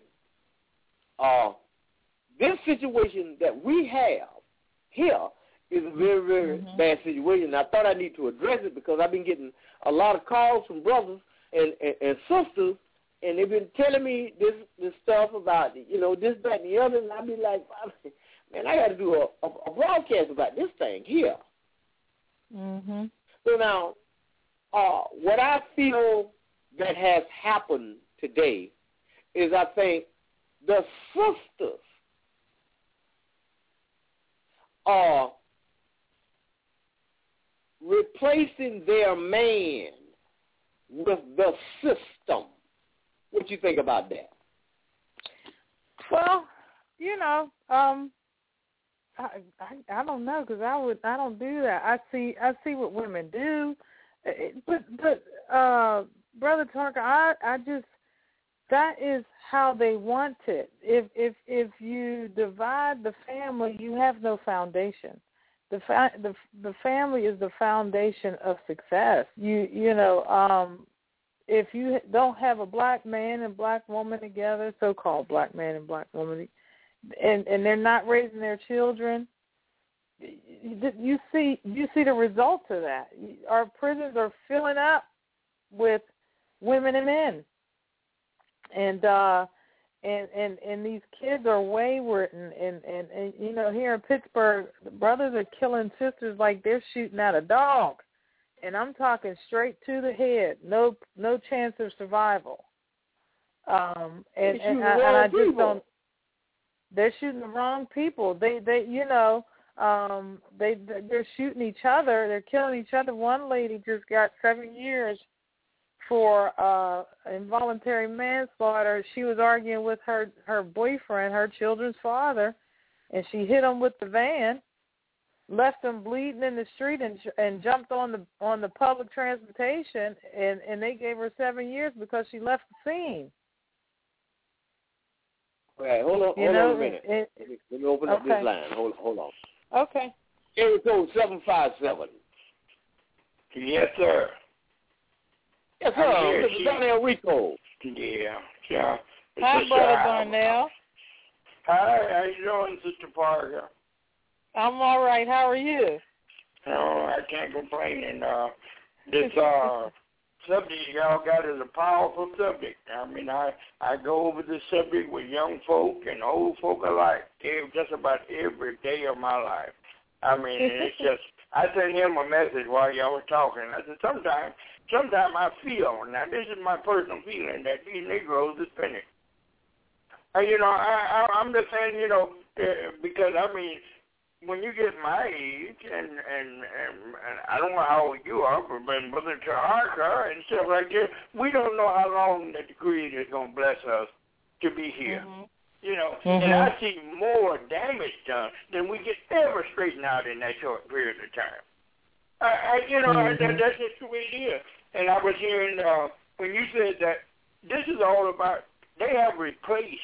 Speaker 4: this situation that we have here is a very, very bad situation. I thought I need to address it because I've been getting a lot of calls from brothers and sisters, and they've been telling me this stuff about, you know, this, that, and the other, and I'll be like, man, I got to do a broadcast about this thing here. So now, what I feel that has happened today is I think the sisters are replacing their man with the system. What you think about that?
Speaker 15: Well, you know, I don't know, because I don't do that. I see what women do, but Brother Tucker, I just, that is how they want it. If you divide the family, you have no foundation. The family is the foundation of success. You know, if you don't have a black man and black woman together, so-called black man and black woman, and they're not raising their children, you see the results of that. Our prisons are filling up with women and men. And these kids are wayward, and you know, here in Pittsburgh, the brothers are killing sisters like they're shooting at a dog, and I'm talking straight to the head, no chance of survival. And I just don't. They're shooting the wrong people. They're shooting each other. They're killing each other. One lady just got 7 years for involuntary manslaughter. She was arguing with her boyfriend, her children's father, and she hit him with the van, left him bleeding in the street, and jumped on the public transportation, and they gave her 7 years because she left the scene.
Speaker 4: Okay, hold on a minute. Let me open up this line. Hold on.
Speaker 15: Okay.
Speaker 4: Area code 757.
Speaker 16: Yes, sir.
Speaker 4: Yes, sir. This is Darnell Rico.
Speaker 16: Yeah.
Speaker 15: Hi, Brother Darnell.
Speaker 16: Hi, how you doing, Sister Parker?
Speaker 15: I'm all right. How are you?
Speaker 16: Oh, I can't complain. And this subject y'all got is a powerful subject. I mean, I go over this subject with young folk and old folk alike just about every day of my life. I mean, it's just, I sent him a message while y'all were talking. I said, sometime I feel, now this is my personal feeling, that these Negroes is finished. You know, I'm just saying, you know, because, I mean, when you get my age, and I don't know how old you are, but Brother Taharka and stuff like that, we don't know how long that the Creator is going to bless us to be here. You know, and I see more damage done than we could ever straighten out in that short period of time. That's just the way it is. And I was hearing when you said that this is all about, they have replaced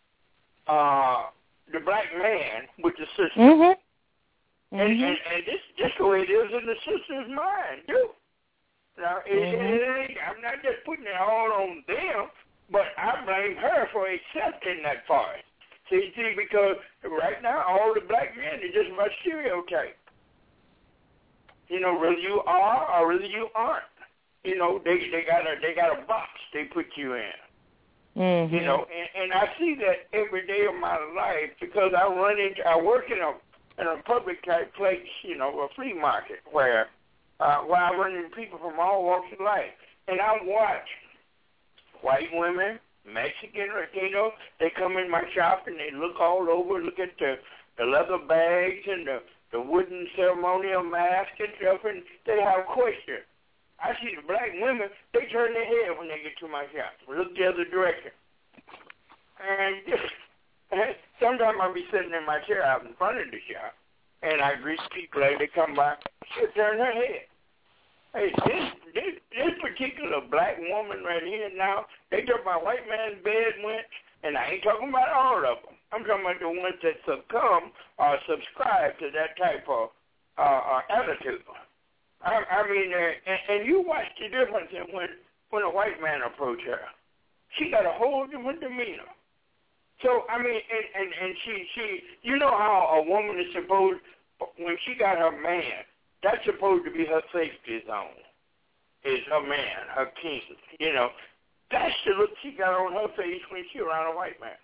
Speaker 16: the black man with the system. And this the way it is in the system's mind, too. Now, I'm not just putting it all on them, but I blame her for accepting that part. See, because right now all the black men are just about stereotyped. You know, whether you are or whether you aren't. You know, they got a box they put you in. You know, and I see that every day of my life because I work in a public type place, you know, a flea market where I run into people from all walks of life, and I watch white women, Mexican, Latino, they come in my shop and they look all over, look at the leather bags and the wooden ceremonial mask and stuff, and they have questions. I see the black women, they turn their head when they get to my shop, look the other direction. And sometimes I'll be sitting in my chair out in front of the shop, and I greet people as they come by, she'll turn her head. Hey, this particular black woman right here now, they took my white man's bed went, and I ain't talking about all of them. I'm talking about the ones that succumb or subscribe to that type of attitude. I mean, and you watch the difference in when a white man approached her. She got a whole different demeanor. So, I mean, and she, you know how a woman is supposed, when she got her man, that's supposed to be her safety zone, is her man, her king, you know. That's the look she got on her face when she around a white man.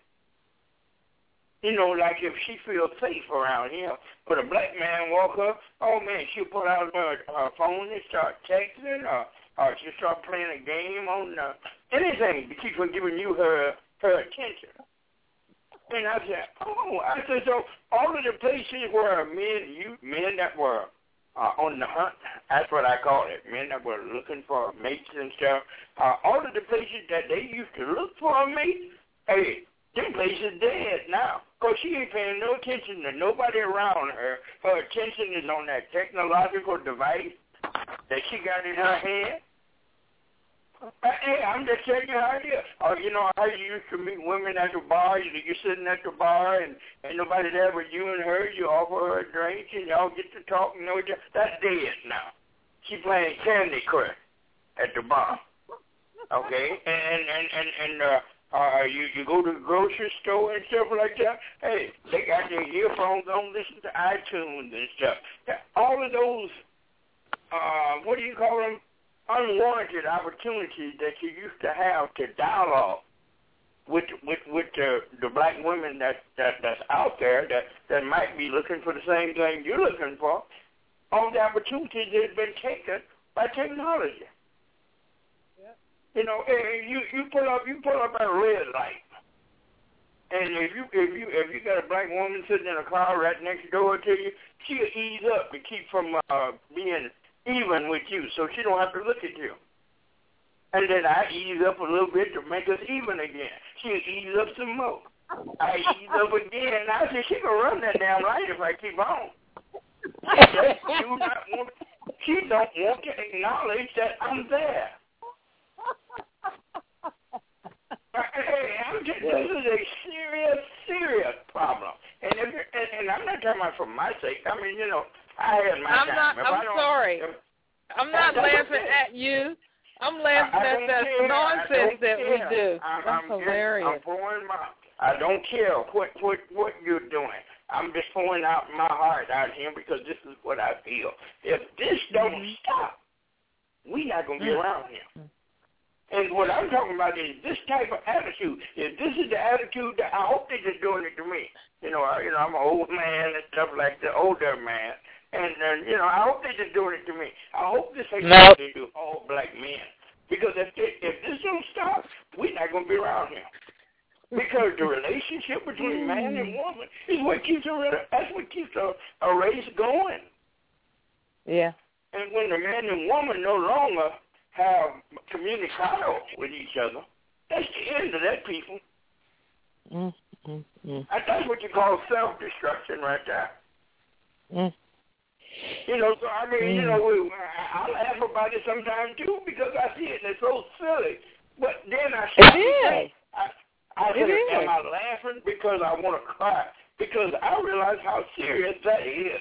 Speaker 16: You know, like if she feels safe around him. But a black man walk up, oh, man, she'll pull out her phone and start texting, or she'll start playing a game on anything to keep her giving you her attention. And I said, so all of the places where men that were on the hunt, that's what I call it, men that were looking for mates and stuff, all of the places that they used to look for a mate, hey, them places dead now. Because she ain't paying no attention to nobody around her. Her attention is on that technological device that she got in her hand. Hey, I'm just telling you how it is. Or, you know, how you used to meet women at the bar. You're sitting at the bar and nobody there but you and her. You offer her a drink and y'all get to talk and know each other. That's dead now. She playing Candy Crush at the bar. Okay? And you go to the grocery store and stuff like that. Hey, they got their earphones on, listen to iTunes and stuff. All of those, what do you call them? Unwarranted opportunities that you used to have to dialogue with the black women that's out there that might be looking for the same thing you're looking for. All the opportunities that have been taken by technology. Yep. You know, you pull up at a red light, and if you got a black woman sitting in a car right next door to you, she'll ease up to keep from being even with you, so she don't have to look at you. And then I ease up a little bit to make us even again. She'll ease up some more. I ease up again. I said, she can run that damn light if I keep on. She don't want to acknowledge that I'm there. Hey, this is a serious problem. And I'm not talking about for my sake. I mean, you know, I had my time.
Speaker 15: I'm sorry. I'm not laughing at you. I'm laughing at that nonsense that we do. That's hilarious.
Speaker 16: I don't care what you're doing. I'm just pouring out my heart out here because this is what I feel. If this don't stop, we're not going to be around here. And what I'm talking about is this type of attitude. If this is the attitude, that I hope they're just doing it to me. You know, I'm an old man and stuff like the older man. And, you know, I hope they're just doing it to me. I hope this ain't something to do all black men. Because if this don't stop, we're not going to be around here. Because the relationship between man and woman is what keeps a race going.
Speaker 15: Yeah.
Speaker 16: And when the man and woman no longer have communicado with each other, that's the end of that, people. That's what you call self-destruction right there. You know, so I mean, you know, I laugh about it sometimes too because I see it and it's so silly. But then I say, I said, am I laughing because I want to cry? Because I realize how serious that is.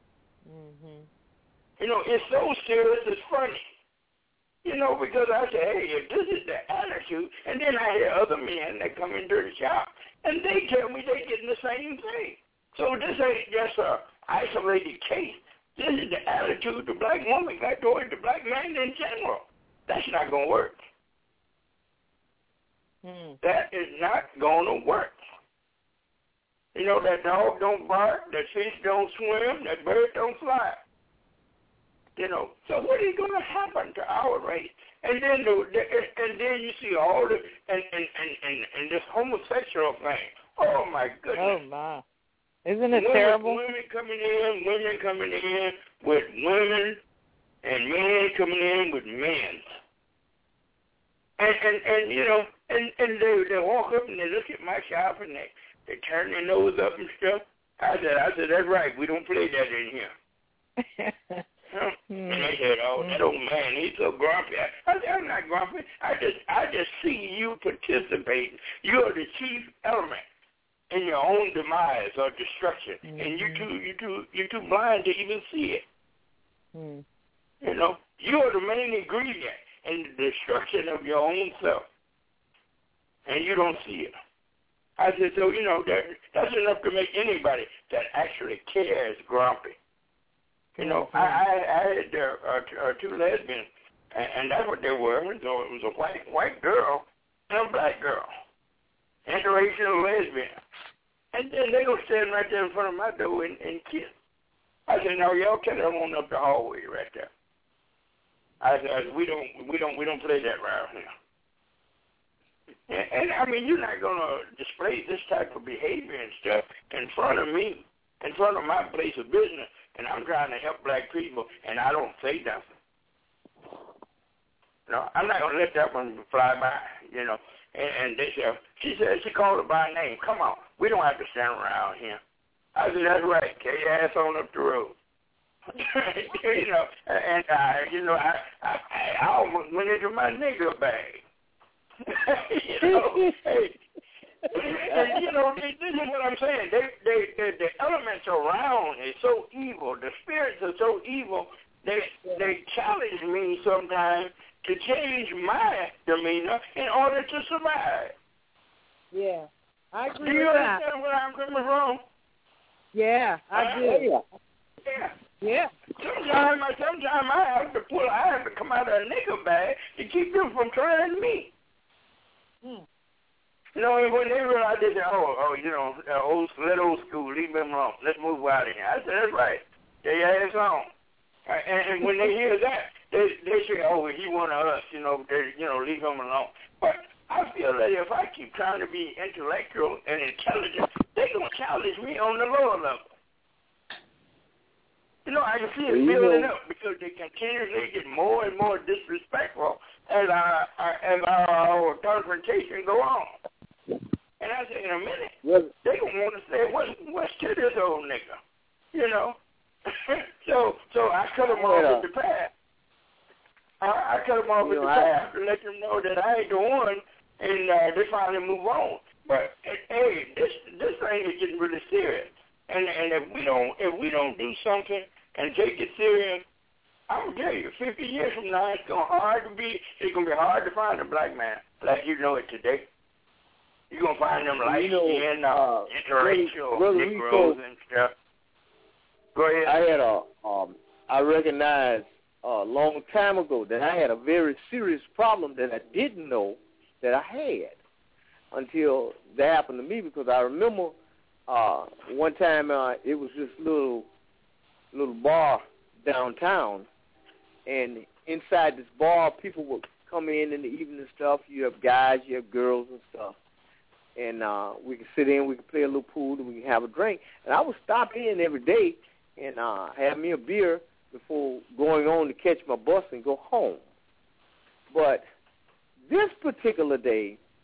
Speaker 16: You know, it's so serious, it's funny. You know, because I say, hey, if this is the attitude, and then I hear other men that come into the shop, and they tell me they're getting the same thing. So this ain't just a isolated case. This is the attitude the black woman got towards the black man in general. That's not going to work. That is not going to work. You know, that dog don't bark, that fish don't swim, that bird don't fly. You know, so what is going to happen to our race? And then you see all the and this homosexual thing. Oh my goodness!
Speaker 15: Oh my! Isn't it terrible?
Speaker 16: Women coming in with women, and men coming in with men. And you know, and they walk up and they look at my shop and they turn their nose up and stuff. I said that's right. We don't play that in here. And they said, oh, that old man, he's so grumpy. I said, I'm not grumpy. I just see you participating. You're the chief element in your own demise or destruction, and you're too blind to even see it. You know, you're the main ingredient in the destruction of your own self, and you don't see it. I said, so you know that's enough to make anybody that actually cares grumpy. You know, I had two lesbians, and that's what they were. So it was a white girl and a black girl, interracial lesbian. And then they were standing right there in front of my door and kiss. I said, "No, y'all carry on up the hallway right there." I said, "We don't play that around here." And I mean, you're not gonna display this type of behavior and stuff in front of me, in front of my place of business. And I'm trying to help black people, and I don't say nothing. No, I'm not going to let that one fly by, you know. And they said, she called her by name. Come on, we don't have to stand around here. I said, that's right. Get your ass on up the road. You know, and I almost went into my nigger bag. You know, hey. And, you know, this is what I'm saying. The elements around is so evil. The spirits are so evil. They challenge me sometimes to change my demeanor in order to survive.
Speaker 15: Yeah, I agree.
Speaker 16: Do you understand where I'm coming from?
Speaker 15: Yeah, I do. Yeah.
Speaker 16: Sometimes I have to come out of a nigger bag to keep them from trying me. You know, when they realized, they said, you know, let old school, leave them alone. Let's move out of here. I said, that's right. Get your ass on. And when they hear that, they say, he one of us, you know, leave him alone. But I feel that if I keep trying to be intellectual and intelligent, they're going to challenge me on the lower level. You know, I can see it building up because they continuously get more and more disrespectful as our confrontation go on. And I said, in a minute, they don't want to say, what's to this old nigga? You know? so I cut them off at the path. I cut them off at the path to let them know that I ain't the one, and they finally move on. But, hey, this thing is getting really serious. And if we don't do something and take it serious, I'm going to tell you, 50 years from now, it's going to be hard to find a black man like you know it today. You're going to find them light-skinned, interracial Negroes and stuff. Go ahead.
Speaker 4: I recognized a long time ago that I had a very serious problem that I didn't know that I had until that happened to me, because I remember one time it was this little bar downtown, and inside this bar people would come in the evening and stuff. You have guys, you have girls and stuff. And we could sit in, we could play a little pool, and we could have a drink. And I would stop in every day and have me a beer before going on to catch my bus and go home. But this particular day,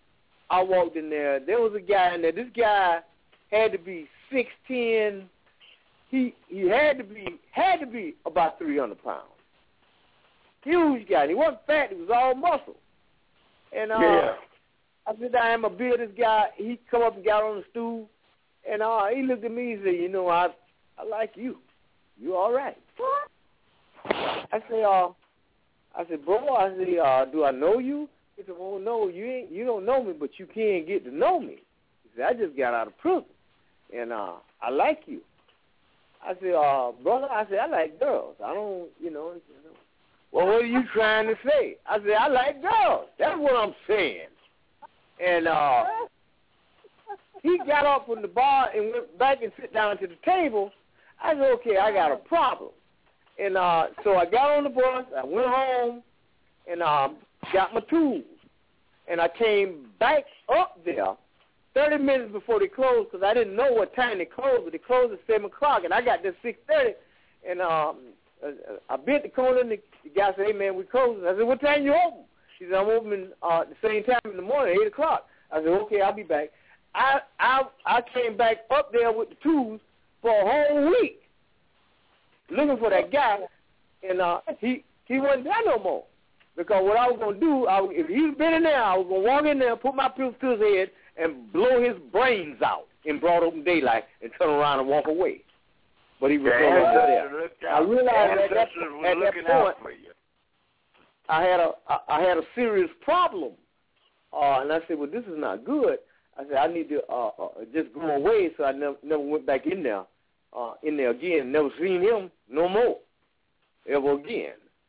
Speaker 4: I walked in there. There was a guy in there. This guy had to be 6'10". He had to be about 300 pounds. Huge guy. He wasn't fat. He was all muscle. And I said, I am a business guy. He come up and got on the stool, and he looked at me and said, you know, I like you. You all right? I said, bro, do I know you? He said, well, no, you don't know me, but you can get to know me. He said, I just got out of prison, and I like you. I said, brother, I like girls. I don't, you know. Well, what are you trying to say? I said, I like girls. That's what I'm saying. And he got up from the bar and went back and sit down to the table. I said, okay, I got a problem. And so I got on the bus, I went home, and got my tools. And I came back up there 30 minutes before they closed because I didn't know what time they closed, but they closed at 7 o'clock, and I got there 6:30. And I bit the corner, and the guy said, hey, man, we closed. I said, what time you open? He said, I'm opening the same time in the morning, 8 o'clock. I said, okay, I'll be back. I came back up there with the tools for a whole week looking for that guy, and he wasn't there no more. Because what I was going to do, if he was been in there, I was going to walk in there, put my pistol to his head, and blow his brains out in broad open daylight and turn around and walk away. But he was there. I realized at that point, I had a serious problem. And I said, well, this is not good. I said, I need to just go away, so I never went back in there again. Never seen him no more, ever again.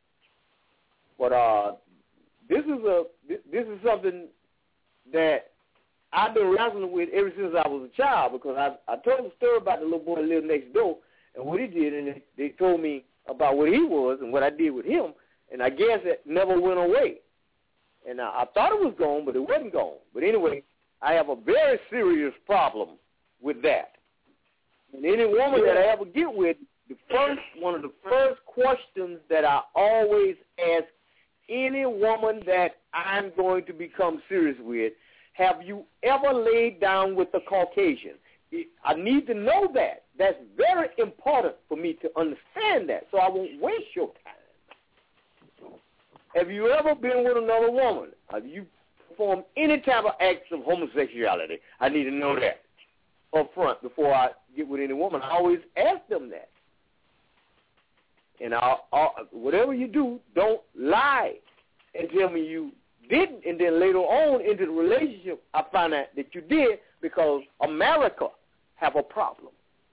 Speaker 4: But this is something that I've been wrestling with ever since I was a child, because I told the story about the little boy that lived next door and what he did, and they told me about what he was and what I did with him, and I guess it never went away. And I thought it was gone, but it wasn't gone. But anyway, I have a very serious problem with that. And any woman that I ever get with, one of the first questions that I always ask any woman that I'm going to become serious with, have you ever laid down with a Caucasian? I need to know that. That's very important for me to understand that, so I won't waste your time. Have you ever been with another woman? Have you performed any type of acts of homosexuality? I need to know that up front before I get with any woman. I always ask them that. And whatever you do, don't lie and tell me you didn't, and then later on into the relationship, I find out that you did, because America have a problem.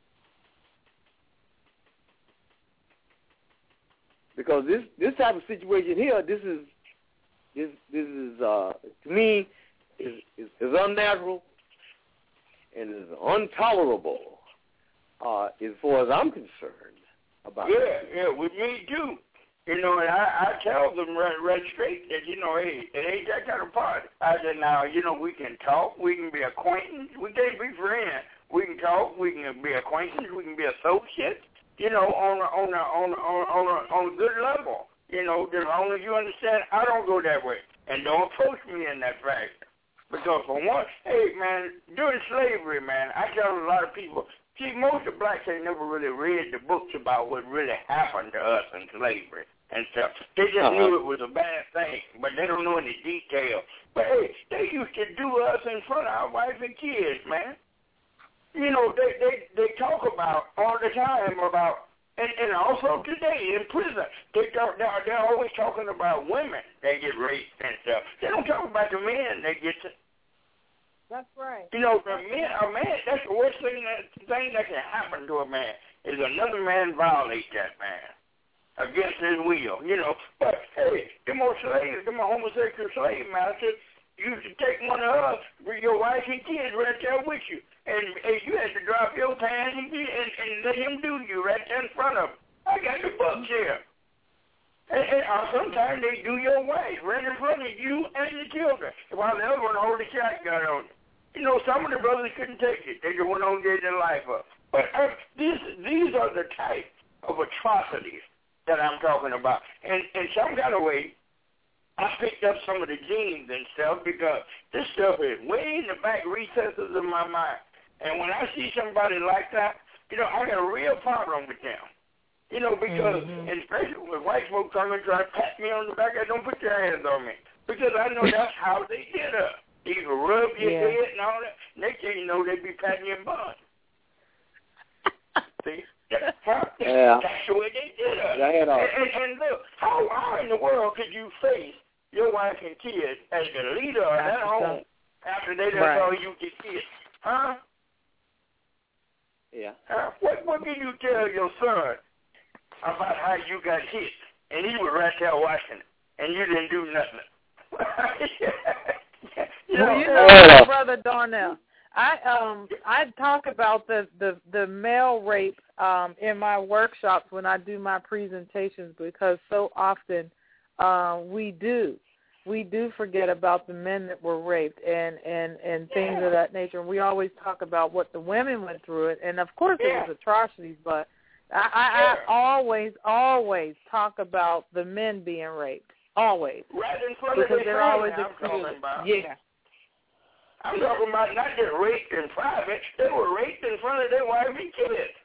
Speaker 4: Because this type of situation here, this is to me is unnatural and is intolerable as far as I'm concerned about it.
Speaker 16: Yeah, with me too. You know, and I tell them right straight that, you know, hey, it ain't that kind of party. I said, now, you know, we can talk, we can be acquaintances, we can't be friends. We can talk, we can be acquaintances, we can be associates, you know, on a good level. You know, as long as you understand, I don't go that way. And don't approach me in that fact. Because for one, hey, man, during slavery, man, I tell a lot of people, see, most of blacks ain't never really read the books about what really happened to us in slavery and stuff. They just knew it was a bad thing, but they don't know any detail. But, hey, they used to do us in front of our wives and kids, man. You know, they talk about all the time about, and also today in prison, they're always talking about women that get raped and stuff. They don't talk about the men that get to.
Speaker 15: That's right.
Speaker 16: You know, a man, that's the worst thing that can happen to a man, is another man violate that man against his will, you know. But, hey, them homosexual slave masters used to take one of us, with your wife and kids right there with you. And you had to drop your pants and let him do you right there in front of him. I got the books here. And sometimes they do your wife right in front of you and the children, while the other one hold the shotgun on you. You know, some of the brothers couldn't take it. They just went on and gave their life up. But these are the type of atrocities that I'm talking about. And some kind of way, I picked up some of the genes and stuff because this stuff is way in the back recesses of my mind. And when I see somebody like that, I got a real problem with them. Because, especially when white folks come and try to pat me on the back, don't put your hands on me. Because I know that's how they did us. They can rub your head and all that. Next thing you know, they be patting you in butt. See? That's the way they did us. And look, how in the world could you face your wife and kids as the leader of that home after they done saw you get kids? Huh?
Speaker 4: Yeah.
Speaker 16: What can you tell your son about how you got hit? And he was right there watching it, and you didn't do nothing.
Speaker 15: Brother Darnell, I talk about the male rape in my workshops when I do my presentations, because so often we do forget about the men that were raped and things of that nature. And we always talk about what the women went through it, and of course it was atrocities, but I always talk about the men being raped. Always.
Speaker 16: Right in front
Speaker 15: because
Speaker 16: of their
Speaker 15: they're always
Speaker 16: talking about.
Speaker 15: Yeah.
Speaker 16: I'm talking about not just raped in private. They were raped in front of their wife and kids.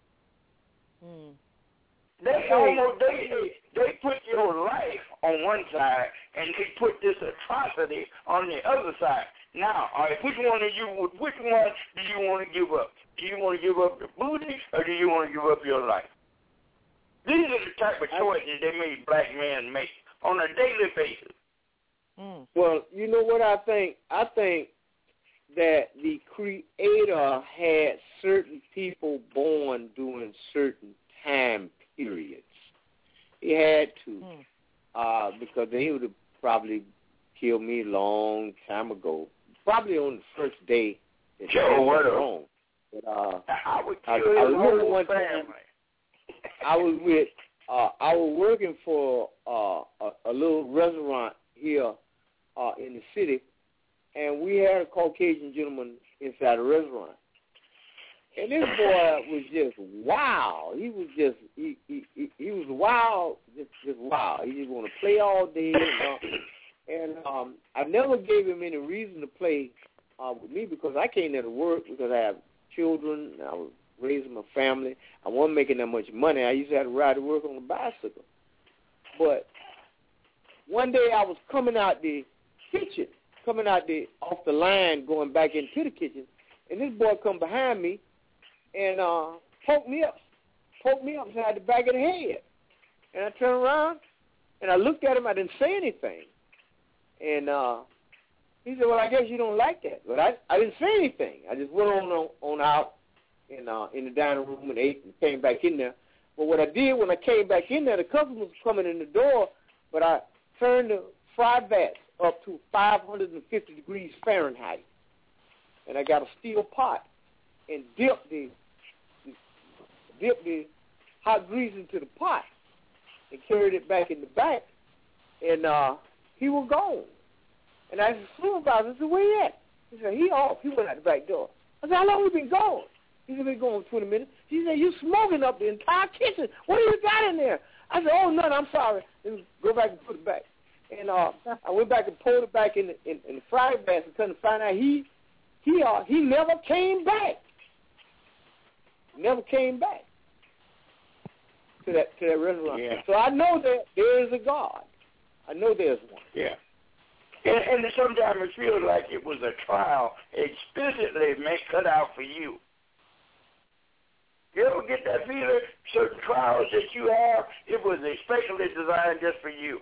Speaker 16: They put your life on one side and they put this atrocity on the other side. Now, which one do you want to give up? Do you want to give up the booty or do you want to give up your life? These are the type of choices they made black men make on a daily basis.
Speaker 4: Well, you know what I think? I think that the Creator had certain people born during certain time periods. He had to, because they would have probably killed me a long time ago, probably on the first day that they were wrong. But
Speaker 16: I would kill his whole family.
Speaker 4: I was working for a little restaurant here in the city, and we had a Caucasian gentleman inside the restaurant. And this boy was just wild. He was just he was wild, just wild. He just want to play all day. And I never gave him any reason to play with me because I came there to work because I have children. I was raising my family. I wasn't making that much money. I used to have to ride to work on a bicycle. But one day I was coming out the kitchen, off the line, going back into the kitchen, and this boy come behind me and poked me upside the back of the head. And I turned around and I looked at him. I didn't say anything. And he said, "Well, I guess you don't like that." But I didn't say anything. I just went on out in the dining room and ate and came back in there. But what I did when I came back in there, the customers was coming in the door, but I turned the fry vats up to 550 degrees Fahrenheit. And I got a steel pot and dipped the hot grease into the pot and carried it back in the back. And he was gone. And I asked the supervisor, I said, "Where he at?" He said, "He off. He went out the back door." I said, "How long we been gone?" He said, "Been gone 20 minutes. He said, "You smoking up the entire kitchen. What do you got in there?" I said, "Oh, none. I'm sorry." Then go back and put it back. And I went back and pulled it back in the fry basket and find out he never came back. Never came back to that restaurant.
Speaker 16: Yeah.
Speaker 4: So I know that there is a God. I know there's one.
Speaker 16: Yeah. And sometimes it feels like it was a trial explicitly cut out for you. You ever get that feeling? Certain trials that you have, it was especially designed just for you.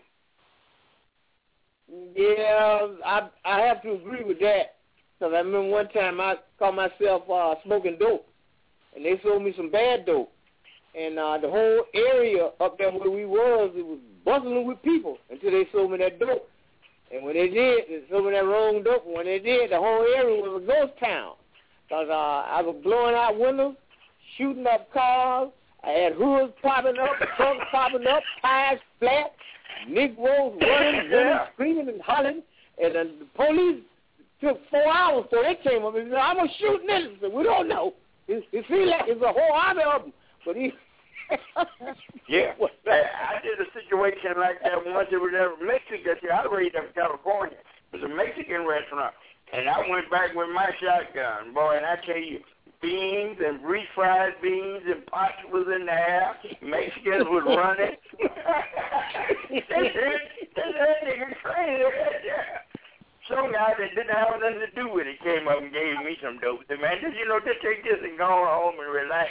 Speaker 4: Yeah, I have to agree with that. Because I remember one time I caught myself smoking dope. And they sold me some bad dope. And the whole area up there where we was, it was bustling with people until they sold me that dope. And when they did, they sold me that wrong dope. And when they did, the whole area was a ghost town. Because I was blowing out windows, shooting up cars. I had hoods popping up, trucks popping up, tires flat, Negroes running, women screaming and hollering. And the police took 4 hours before they came up and said, "I'm going to shoot niggas." We don't know. It seems like it's a whole army of them. But
Speaker 16: Yeah. I did a situation like that once. It was in Mexico. I raised up in California. It was a Mexican restaurant. And I went back with my shotgun, boy, and I tell you, beans and refried beans and pots was in the air. Mexicans was running. That nigga crazy. Some guy that didn't have nothing to do with it came up and gave me some dope. Said, man, just take this and go home and relax.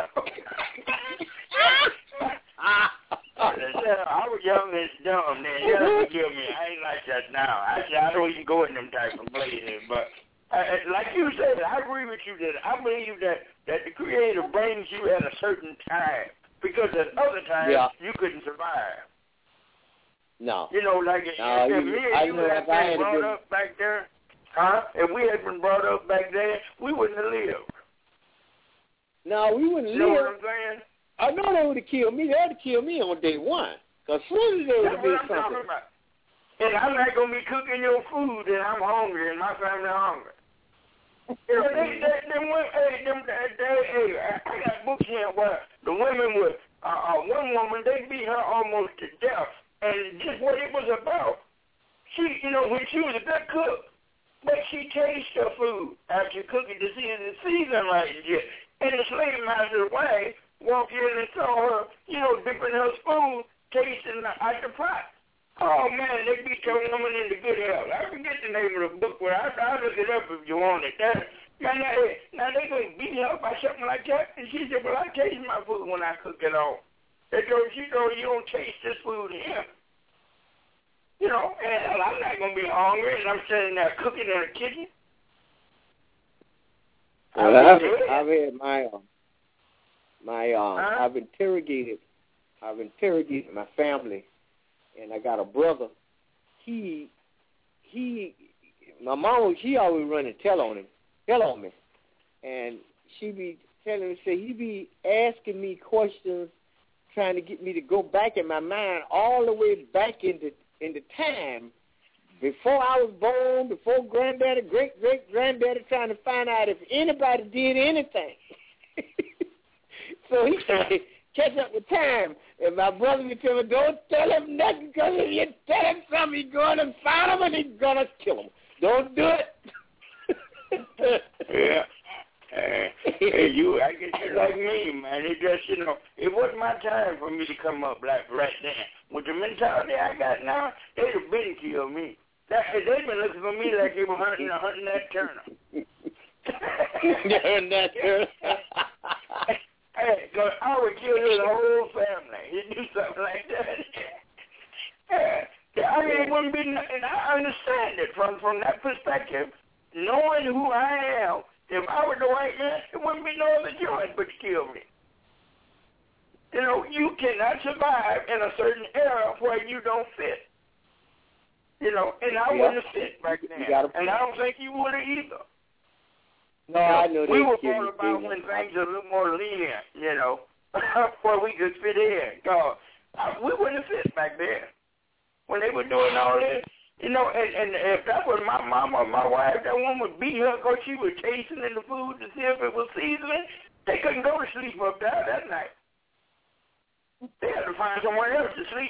Speaker 16: I was young and dumb then. You gotta forgive me. I ain't like that now. I don't even go in them type of places. But like you said, I agree with you that I believe that the Creator brings you at a certain time because at other times you couldn't survive.
Speaker 4: No.
Speaker 16: Like me and you had been brought up back there, if we had been brought up back there, we wouldn't have lived.
Speaker 4: No, we wouldn't live.
Speaker 16: You know what I'm saying?
Speaker 4: I know they would have killed me. They would have killed me on day one. Because soon as they would have did something.
Speaker 16: And I'm not going to be cooking your food and I'm hungry and my family hungry. I got books here where the women would, one woman, they beat her almost to death. And just what it was about. She, when she was a good cook, but she tasted her food after cooking to see if the season right and shit. And the slave master's wife walked in and saw her, dipping her spoon, tasting out the pot. Oh, man, they beat that woman into good health. I forget the name of the book, but I'll look it up if you want it. Man, now they going to beat her up by something like that? And she said, well, I taste my food when I cook it on. They told you don't taste this food here. And I'm not going to be hungry and I'm sitting there cooking in the kitchen.
Speaker 4: Well, I've had I've interrogated my family, and I got a brother. My mom, she always run and tell on me, and she be telling me, he be asking me questions, trying to get me to go back in my mind all the way back into time before I was born, before granddaddy, great-great-granddaddy, trying to find out if anybody did anything. So he said, catch up with time. And my brother would tell me, don't tell him nothing, because if you tell him something, he's going to find him and he's going to kill him. Don't do it.
Speaker 16: Yeah. I guess you're like me, man. It just, it wasn't my time for me to come up like right then. With the mentality I got now, they'd have been killed me. They've been looking for me like they were hunting that Turner.
Speaker 4: Hunting that Turner.
Speaker 16: Hey, cause I would kill his whole family. He'd do something like that. I mean, it wouldn't be, and I understand it from that perspective. Knowing who I am, if I were the white man, it wouldn't be no other choice but to kill me. You cannot survive in a certain era where you don't fit. And I wouldn't have fit back then. And I don't think you would have either.
Speaker 4: No, I know
Speaker 16: we were born about when things are a little more lenient, where we could fit in. We wouldn't have fit back then. When they were doing all this, and if that was my mama or my wife, that woman would beat her because she was tasting in the food to see if it was seasoning. They couldn't go to sleep up there that night. They had to find somewhere else to sleep.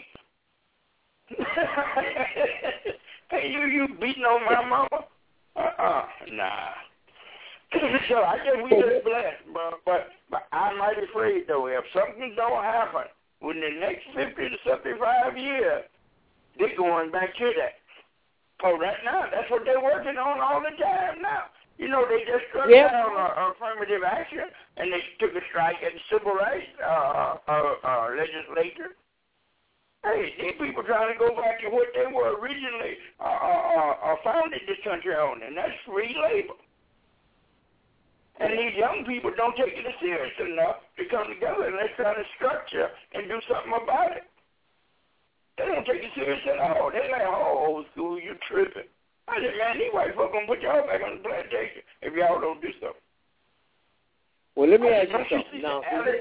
Speaker 16: Hey, you beating on my mama? Nah. So I guess we just blessed, but I'm mighty afraid, though, if something don't happen within the next 50 to 75 years, they're going back to that. Oh, right now, that's what they're working on all the time now. They just struck down affirmative action, and they took a strike at the civil rights legislature. Hey, these people trying to go back to what they were originally founded this country on, and that's free labor. And these young people don't take it serious enough to come together and let's try to structure and do something about it. They don't take it serious at all. They're like, old school, you tripping. I said, man, these white folks going to put y'all back on the plantation if y'all don't do something.
Speaker 4: Well, let me ask you something. Now,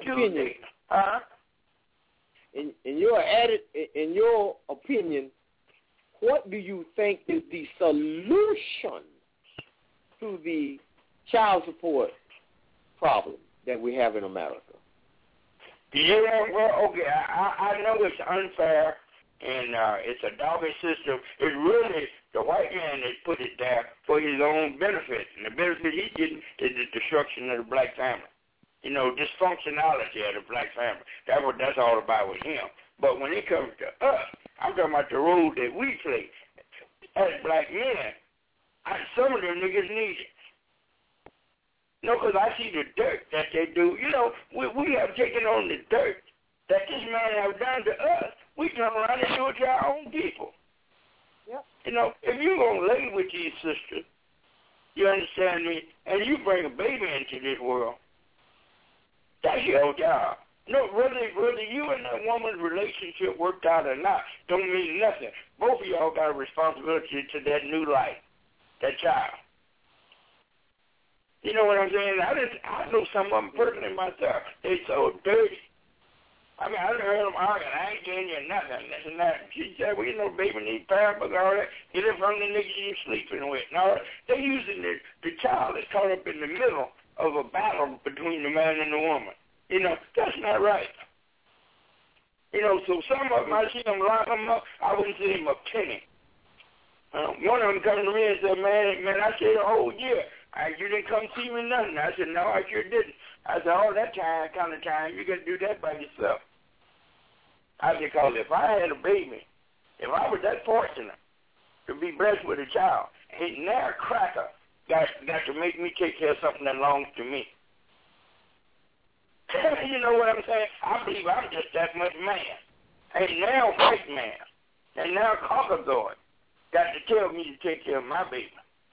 Speaker 4: in your opinion, what do you think is the solution to the child support problem that we have in America?
Speaker 16: Yeah, well, okay, I know it's unfair, and it's a doggy system. It's really the white man that put it there for his own benefit, and the benefit he's getting is the destruction of the black family. You know, dysfunctionality of the black family. That's what that's all about with him. But when it comes to us, I'm talking about the role that we play as black men. Some of them niggas need it. No, because I see the dirt that they do. You know, we have taken on the dirt that this man have done to us. We turn around and do it to our own people.
Speaker 15: Yep.
Speaker 16: You know, if you're going to lay with these sisters, you understand me, and you bring a baby into this world, that's your job. No, whether you and that woman's relationship worked out or not, don't mean nothing. Both of y'all got a responsibility to that new life, that child. You know what I'm saying? I know some of them personally myself. They so dirty. I mean, I done heard them arguing. I ain't getting you nothing, this and that. She said, well, you know, baby needs pampers, all that. Get it from the niggas you sleeping with. And all that. They're using the child that's caught up in the middle of a battle between the man and the woman. You know, that's not right. You know, so some of them, I see them lock them up, I wouldn't see them a penny. One of them come to me and said, man, I stayed a whole year. You didn't come see me nothing. I said, no, I sure didn't. I said, all that kind of time, you got to do that by yourself. I said, because if I had a baby, if I was that fortunate to be blessed with a child, ain't now a cracker got to make me take care of something that belongs to me. You know what I'm saying? I believe I'm just that much man. Ain't now a white man, and now a Caucasoid got to tell me to take care of my baby.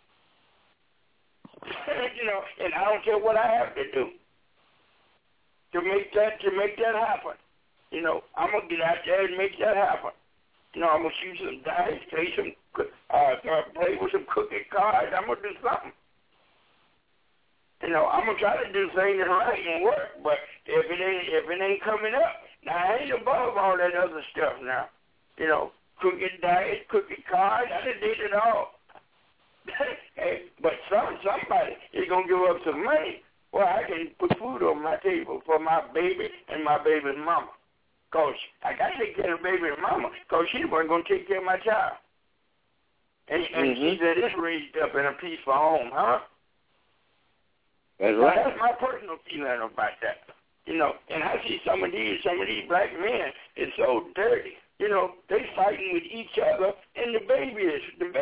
Speaker 16: You know, and I don't care what I have to do to make that happen. You know, I'm gonna get out there and make that happen. You know, I'm gonna shoot some dice, play with some cookie cards. I'm gonna do something. You know, I'm gonna try to do things right and work. But if it ain't coming up, now I ain't above all that other stuff now. You know, cookie dice, cookie cards. I done did it all. Hey, but somebody is going to give up some money where I can put food on my table for my baby and my baby's mama. Because I got to take care of the baby and mama because she wasn't going to take care of my child. And she said it's raised up in a peaceful home, huh?
Speaker 4: That's right.
Speaker 16: Now, that's my personal feeling about that. You know, and I see some of these black men is so dirty. You know, they fighting with each other, and the baby is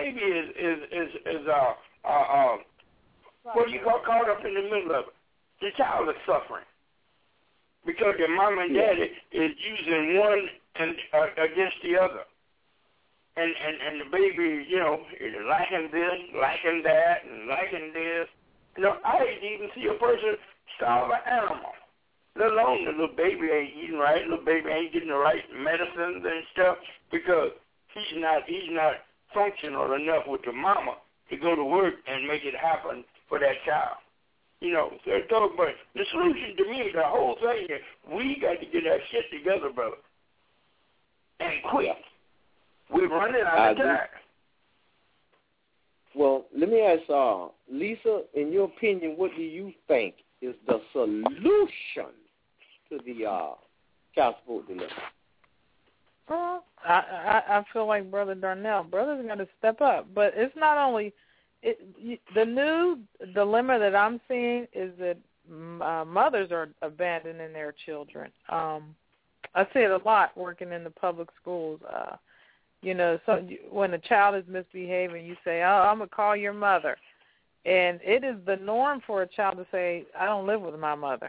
Speaker 16: what do you call caught up in the middle of it? The child is suffering because their mom and daddy is using one against the other, and the baby, you know, is liking this, liking that, and liking this. You know, I didn't even see a person starve an animal. Let alone the little baby ain't eating right, little baby ain't getting the right medicines and stuff because he's not functional enough with the mama to go to work and make it happen for that child. You know, so talk about the solution to me, the whole thing is we got to get that shit together, brother, and quick. We're running out of time.
Speaker 4: Well, let me ask Lisa, in your opinion, what do you think is the solution to the child support dilemma?
Speaker 15: Well, I feel like Brother Darnell. Brothers got to step up. But it's not only the new dilemma that I'm seeing is that mothers are abandoning their children. I see it a lot working in the public schools. You know, so when a child is misbehaving, you say, "Oh, I'm gonna call your mother." And it is the norm for a child to say, I don't live with my mother.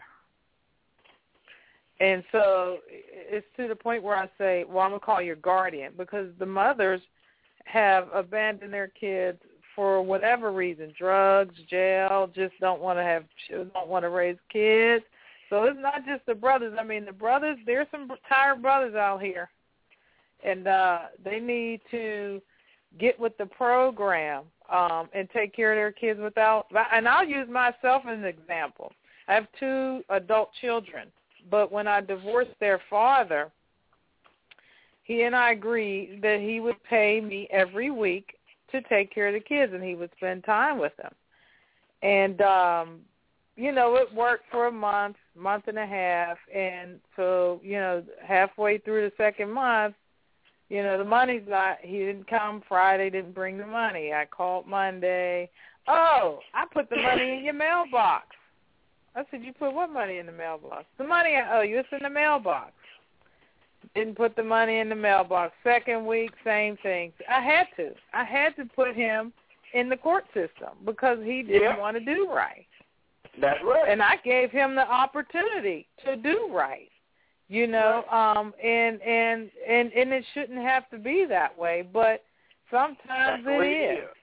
Speaker 15: And so it's to the point where I say, well, I'm going to call your guardian because the mothers have abandoned their kids for whatever reason, drugs, jail, just don't want to raise kids. So it's not just the brothers. I mean, the brothers, there's some tired brothers out here, and they need to get with the program and take care of their kids without, and I'll use myself as an example. I have 2 adult children, but when I divorced their father, he and I agreed that he would pay me every week to take care of the kids, and he would spend time with them. And, you know, it worked for a month, month and a half, and so, halfway through the second month, the money's not, he didn't come Friday, didn't bring the money. I called Monday. Oh, I put the money in your mailbox. I said, you put what money in the mailbox? The money I owe you, it's in the mailbox. Didn't put the money in the mailbox. Second week, same thing. I had to put him in the court system because he didn't want to do right.
Speaker 16: That's right.
Speaker 15: And I gave him the opportunity to do right. And it shouldn't have to be that way, but sometimes it is.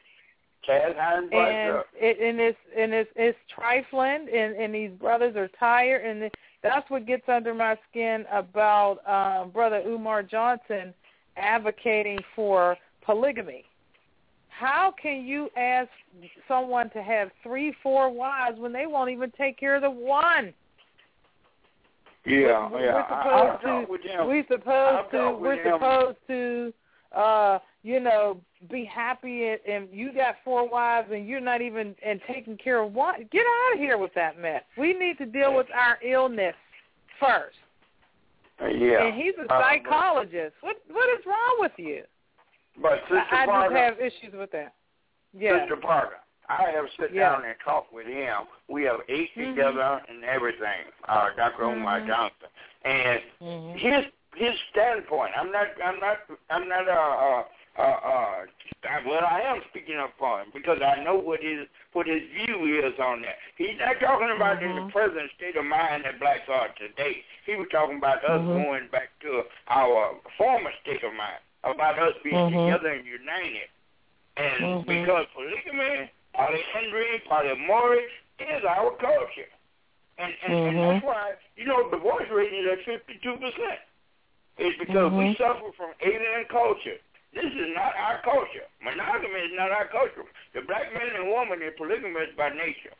Speaker 15: It's trifling, and these brothers are tired, and that's what gets under my skin about Brother Umar Johnson advocating for polygamy. How can you ask someone to have 3-4 wives when they won't even take care of the one?
Speaker 16: Yeah,
Speaker 15: We're supposed to be happy, and you got 4 wives, and you're not even taking care of one. Get out of here with that mess. We need to deal with our illness first.
Speaker 16: Yeah.
Speaker 15: And he's a psychologist. What is wrong with you?
Speaker 16: But Sister
Speaker 15: I
Speaker 16: Parker,
Speaker 15: just have issues with that. Yeah.
Speaker 16: Sister Parker, I have sat down and talked with him. We have ate together and everything, Dr. Umar Johnson. And his standpoint, I am speaking up for him because I know what his view is on that. He's not talking about in the present state of mind that blacks are today. He was talking about us going back to our former state of mind, about us being together and united. And because polygamy, polyandry, polyamory is our culture. And that's why, divorce rate is at 52%. It's because we suffer from alien culture. This is not our culture. Monogamy is not our culture. The black man and woman is polygamous by nature.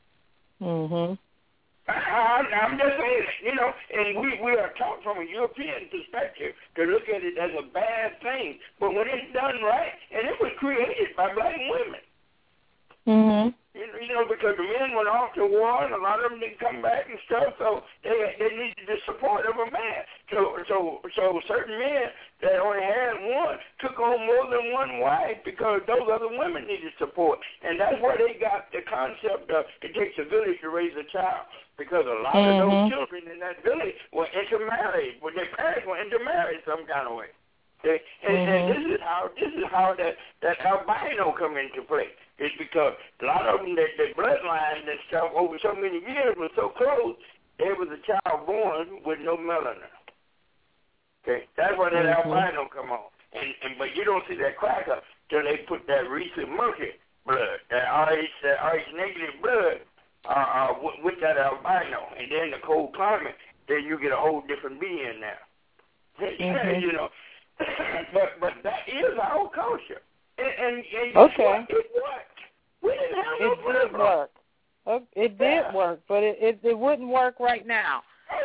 Speaker 16: I'm just saying, and we are taught from a European perspective to look at it as a bad thing. But when it's done right, and it was created by black women. Because the men went off to war, and a lot of them didn't come back and stuff, so they needed the support of a man. So certain men that only had one took on more than one wife because those other women needed support. And that's where they got the concept of it takes a village to raise a child, because a lot of those children in that village were intermarried. Well, their parents were intermarried some kind of way. And this is how that albino come into play. It's because a lot of them, their bloodlines and stuff over so many years were so close, there was a child born with no melanin. Okay, that's why that albino come on. But you don't see that cracker till they put that recent murky blood, that RH negative blood with that albino, and then the cold climate, then you get a whole different being now. But that is our culture. And it worked. We didn't have no problem.
Speaker 15: It did work, but it wouldn't work right now.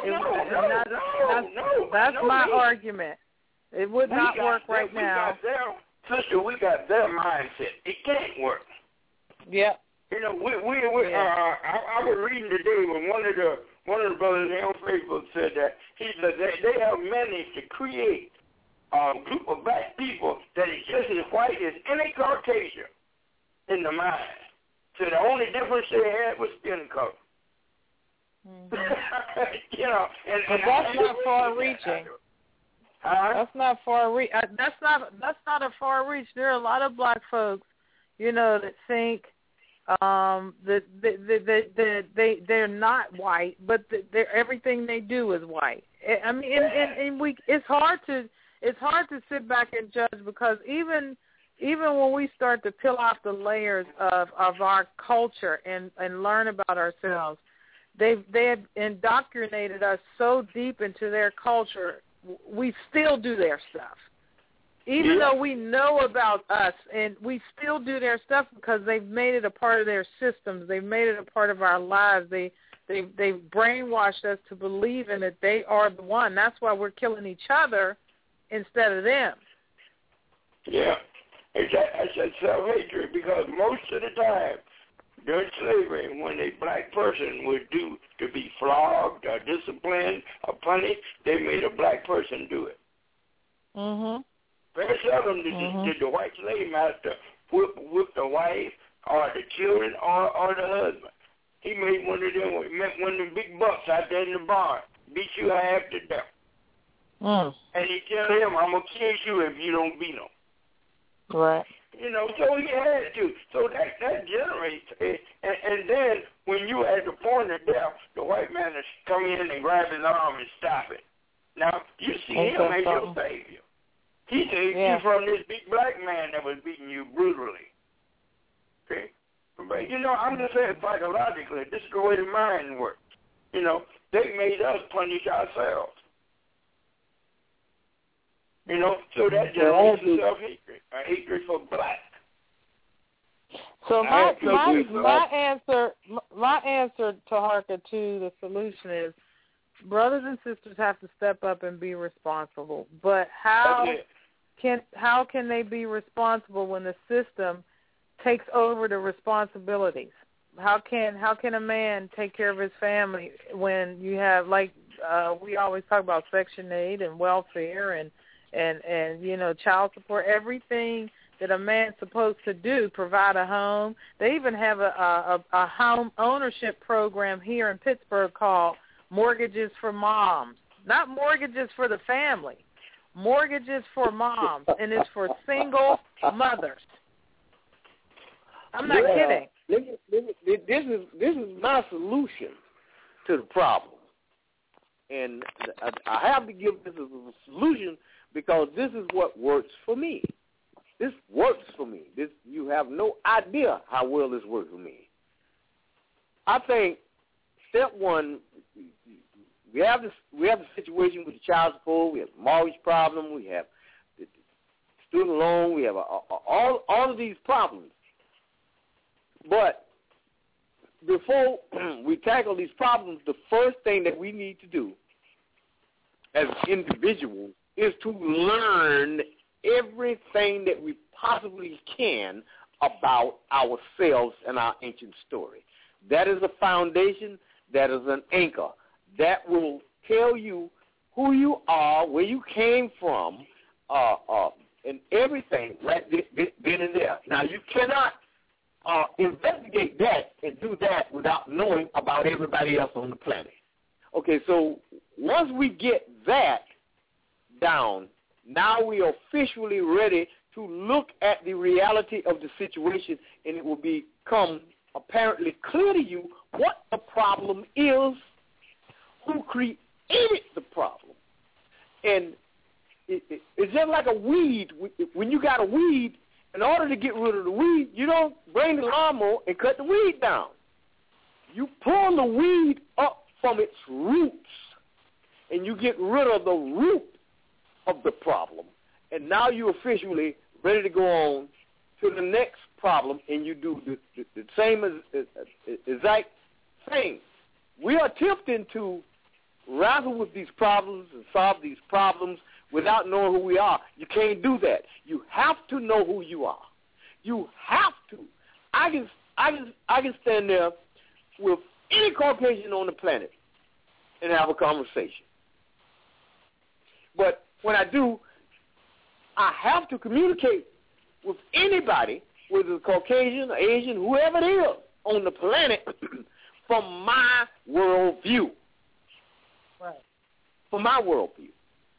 Speaker 15: That's my argument. It would not work right now.
Speaker 16: Sister, we got their mindset. It can't work.
Speaker 15: Yeah.
Speaker 16: I was reading today when one of the brothers on Facebook said that he said they have managed to create a group of black people that is just as white as any Caucasian in the mind. So the only difference they had was skin color.
Speaker 15: But that's not far-reaching. That's not far-reaching. That's not a far reach. There are a lot of black folks, that think that they're not white, but everything they do is white. I mean, it's hard to sit back and judge, because even when we start to peel off the layers of our culture and learn about ourselves, they have indoctrinated us so deep into their culture, we still do their stuff. Even though we know about us, and we still do their stuff because they've made it a part of their systems. They've made it a part of our lives. They've brainwashed us to believe in it. They are the one. That's why we're killing each other instead of them.
Speaker 16: Yeah. I said self-hatred because most of the time during slavery, when a black person was due to be flogged or disciplined or punished, they made a black person do it.
Speaker 15: Mhm.
Speaker 16: Very seldom did the white slave master whip the wife or the children or the husband. He made one of them big bucks out there in the barn, beat you half to death. And he tell him, I'm going to kill you if you don't beat him.
Speaker 15: Right.
Speaker 16: You know, so he had to. So that generates it. And then when you at the point of death, the white man is come in and grab his arm and stop it. Now, you see him as your savior. He saved you from this big black man that was beating you brutally. Okay? But, you know, I'm just saying psychologically, this is the way the mind works. You know, they made us punish ourselves. You know, so that generates self-hatred, a hatred for black.
Speaker 15: So my answer to Harker to the solution is brothers and sisters have to step up and be responsible. But how can they be responsible when the system takes over the responsibilities? How can a man take care of his family when you have, like we always talk about Section 8 and welfare and you know, child support, everything that a man's supposed to do, provide a home. They even have a home ownership program here in Pittsburgh called Mortgages for Moms. Not mortgages for the family, mortgages for moms, and it's for single mothers. I'm not kidding.
Speaker 4: This is my solution to the problem. And I have to give this as a solution because this is what works for me. This works for me. You have no idea how well this works for me. I think step one, we have the situation with the child support. We have the mortgage problem. We have the student loan. We have all of these problems. But before we tackle these problems, the first thing that we need to do as individuals is to learn everything that we possibly can about ourselves and our ancient story. That is a foundation. That is an anchor. That will tell you who you are, where you came from, and everything right then and there. Now, you cannot investigate that and do that without knowing about everybody else on the planet. Okay, so once we get that down, now we are officially ready to look at the reality of the situation, and it will become apparently clear to you what the problem is, who created the problem. And it's just like a weed. When you got a weed, in order to get rid of the weed, you don't bring the lawnmower and cut the weed down. You pull the weed up from its roots, and you get rid of the root of the problem. And now you're officially ready to go on to the next problem, and you do the same exact thing. We are attempting to wrestle with these problems and solve these problems without knowing who we are. You can't do that. You have to know who you are. You have to. I can stand there with any Caucasian on the planet and have a conversation. But when I do, I have to communicate with anybody, whether it's Caucasian or Asian, whoever it is on the planet, from my worldview.
Speaker 15: Right.
Speaker 4: From my worldview.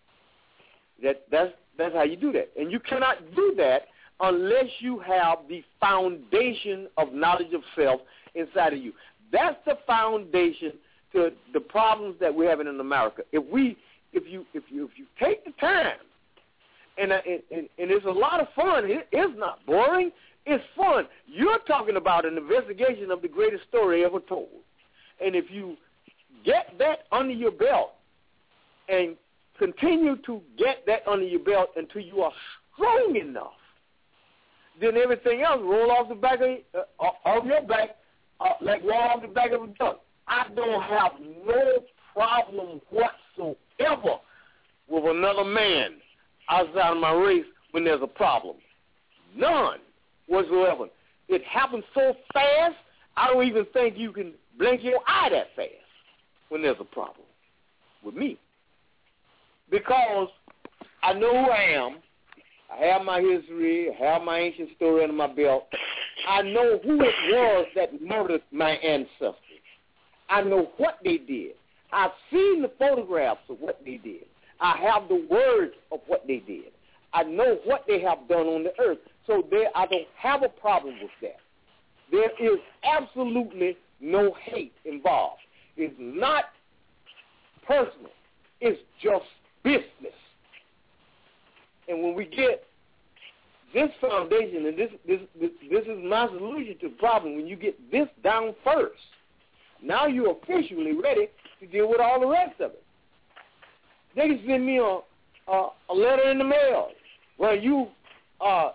Speaker 4: That's how you do that. And you cannot do that unless you have the foundation of knowledge of self inside of you. That's the foundation to the problems that we're having in America. If you take the time, and it's a lot of fun. It's not boring. It's fun. You're talking about an investigation of the greatest story ever told. And if you get that under your belt and continue to get that under your belt until you are strong enough, then everything else roll off the back of your back like roll off the back of a duck. I don't have no problem whatsoever with another man outside of my race when there's a problem. None whatsoever. It happens so fast, I don't even think you can blink your eye that fast when there's a problem with me. Because I know who I am. I have my history. I have my ancient story under my belt. I know who it was that murdered my ancestors. I know what they did. I've seen the photographs of what they did. I have the words of what they did. I know what they have done on the earth. So I don't have a problem with that. There is absolutely no hate involved. It's not personal. It's just business. And when we get this foundation, and this is my solution to the problem, when you get this down first, now you're officially ready to deal with all the rest of it. They can send me a letter in the mail. Well, you owe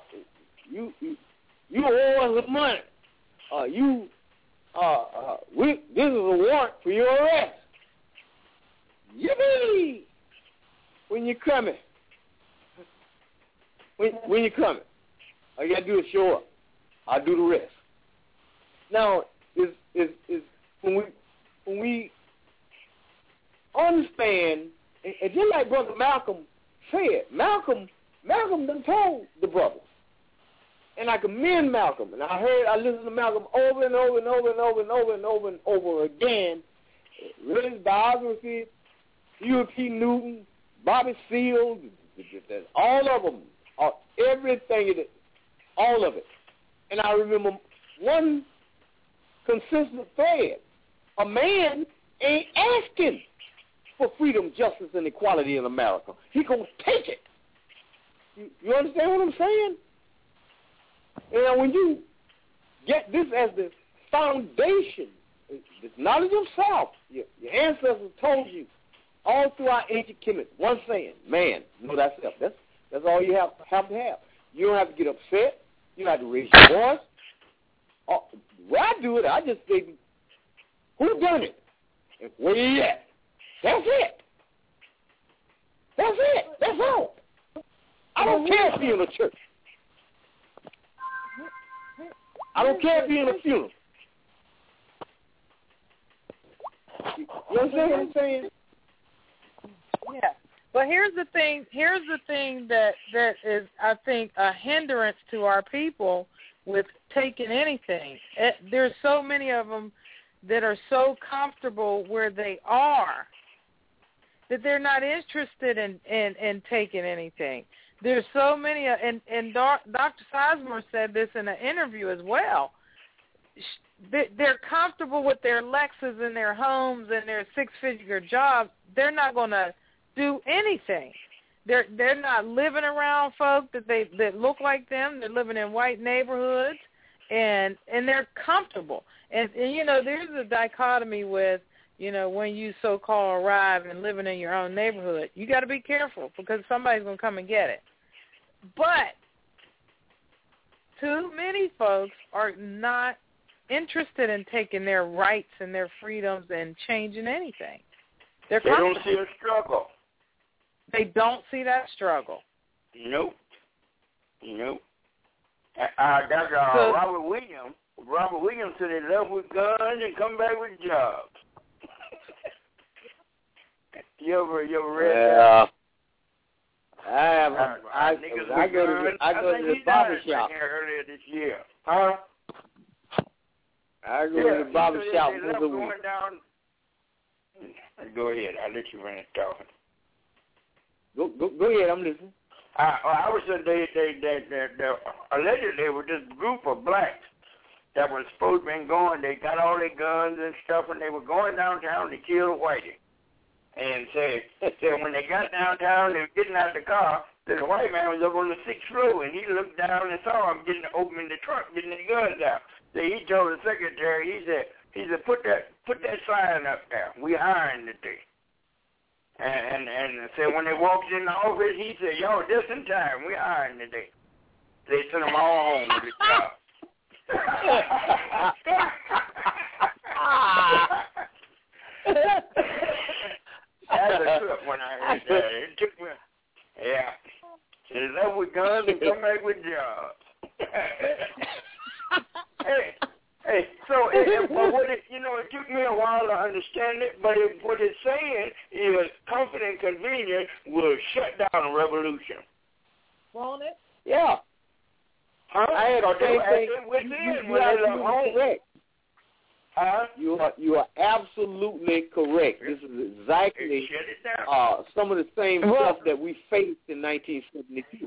Speaker 4: us some money. This is a warrant for your arrest. Yippee! When you coming? When you coming? All you gotta do is show up. I'll do the rest. Now, is when we understand, and just like Brother Malcolm said, Malcolm done told the brothers. And I commend Malcolm. And I listened to Malcolm over and over and over and over and over and over and over again. Read his biography, Huey P. Newton, Bobby Seale, all of them, everything, all of it. And I remember one consistent thread. A man ain't asking for freedom, justice, and equality in America. He gonna take it. You understand what I'm saying? And when you get this as the foundation, the knowledge of self, your ancestors told you all throughout ancient Kemet, one saying, man, know thyself. That's all you have to have. You don't have to get upset. You don't have to raise your voice. When I do it, I just say, who done it? And where you at? That's it. That's it. That's all. I don't care if you're in a church. I don't care if you're in a funeral. You understand what I'm saying?
Speaker 15: Yeah. But here's the thing that is, I think, a hindrance to our people with taking anything. There's so many of them that are so comfortable where they are that they're not interested in taking anything. There's so many, and Dr. Sizemore said this in an interview as well. They're comfortable with their Lexus and their homes and their six-figure jobs. They're not going to do anything. They're not living around folk that look like them. They're living in white neighborhoods, and they're comfortable. And there's a dichotomy with, when you so-called arrive and living in your own neighborhood. You got to be careful because somebody's going to come and get it. But too many folks are not interested in taking their rights and their freedoms and changing anything. They
Speaker 16: don't see a struggle.
Speaker 15: They don't see that struggle.
Speaker 16: Nope. That's Robert Williams. Robert Williams said they left with guns and come back with jobs. You ever read that?
Speaker 4: I haven't. I go to the barber shop
Speaker 16: earlier this year. Huh?
Speaker 4: I go to the barber shop once a week.
Speaker 16: Go ahead. I'll let you finish talking.
Speaker 4: Go ahead. I'm listening.
Speaker 16: I was saying they allegedly there was this group of blacks that was supposed to be going. They got all their guns and stuff, and they were going downtown to kill a whitey. And said when they got downtown, they were getting out of the car. The white man was up on the 6th floor, and he looked down and saw him opening the trunk, getting the guns out. So he told the secretary, he said, put that sign up there. We hiring today. And said when they walked in the office, he said, y'all just in time. We hiring today. They sent them all home with the job. That's a trip when I heard that. It took me. Yeah. They left with guns and come back with jobs. Hey, so but what it, it took me a while to understand it, but what it's saying is comfort and convenience will shut down a revolution.
Speaker 15: Won't it?
Speaker 4: Yeah.
Speaker 16: Huh?
Speaker 4: I had the same thing.
Speaker 16: You are
Speaker 4: correct.
Speaker 16: Huh?
Speaker 4: You are absolutely correct. This is exactly some of the same stuff that we faced in 1972.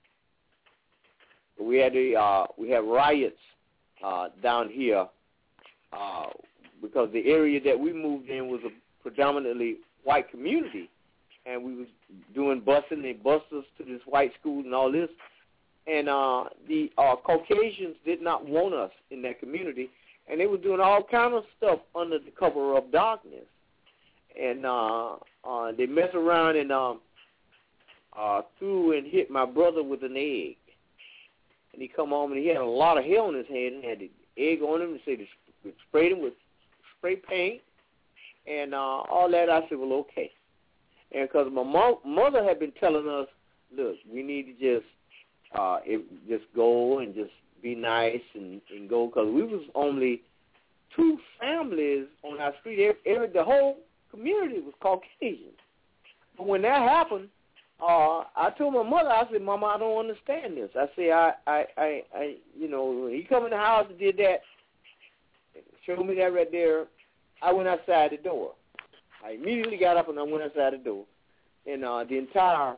Speaker 4: We had riots down here because the area that we moved in was a predominantly white community, and we was doing busing. They bused us to this white school and all this, and the Caucasians did not want us in that community, and they were doing all kind of stuff under the cover of darkness, and they messed around and threw and hit my brother with an egg. And he come home and he had a lot of hair on his head and had the egg on him and said they sprayed him with spray paint and all that. I said, well, okay. And because my mother had been telling us, look, we need to just go and just be nice and go, because we was only 2 families on our street. The whole community was Caucasian. But when that happened, I told my mother, I said, Mama, I don't understand this. I say, I when he come in the house and did that, showed me that right there, I went outside the door. I immediately got up and I went outside the door. And the entire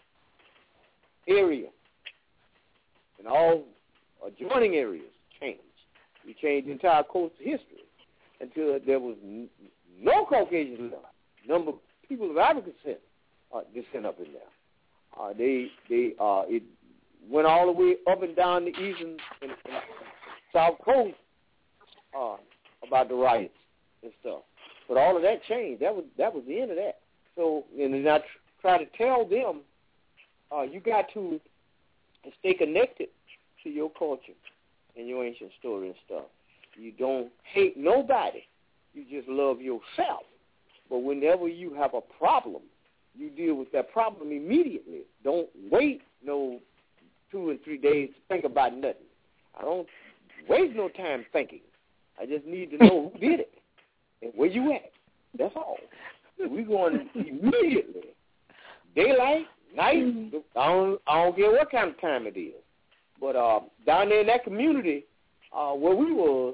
Speaker 4: area and all adjoining areas changed. We changed the entire course of history until there was no Caucasians left. Number of people of African descent up in there. It went all the way up and down the east and south coast about the riots and stuff. But all of that changed. That was the end of that. So, and then I try to tell them, you got to stay connected to your culture and your ancient story and stuff. You don't hate nobody. You just love yourself. But whenever you have a problem, you deal with that problem immediately. Don't wait no 2 and 3 days to think about nothing. I don't waste no time thinking. I just need to know who did it and where you at. That's all. We're going immediately. Daylight, night, I don't care what kind of time it is. But down there in that community where we was,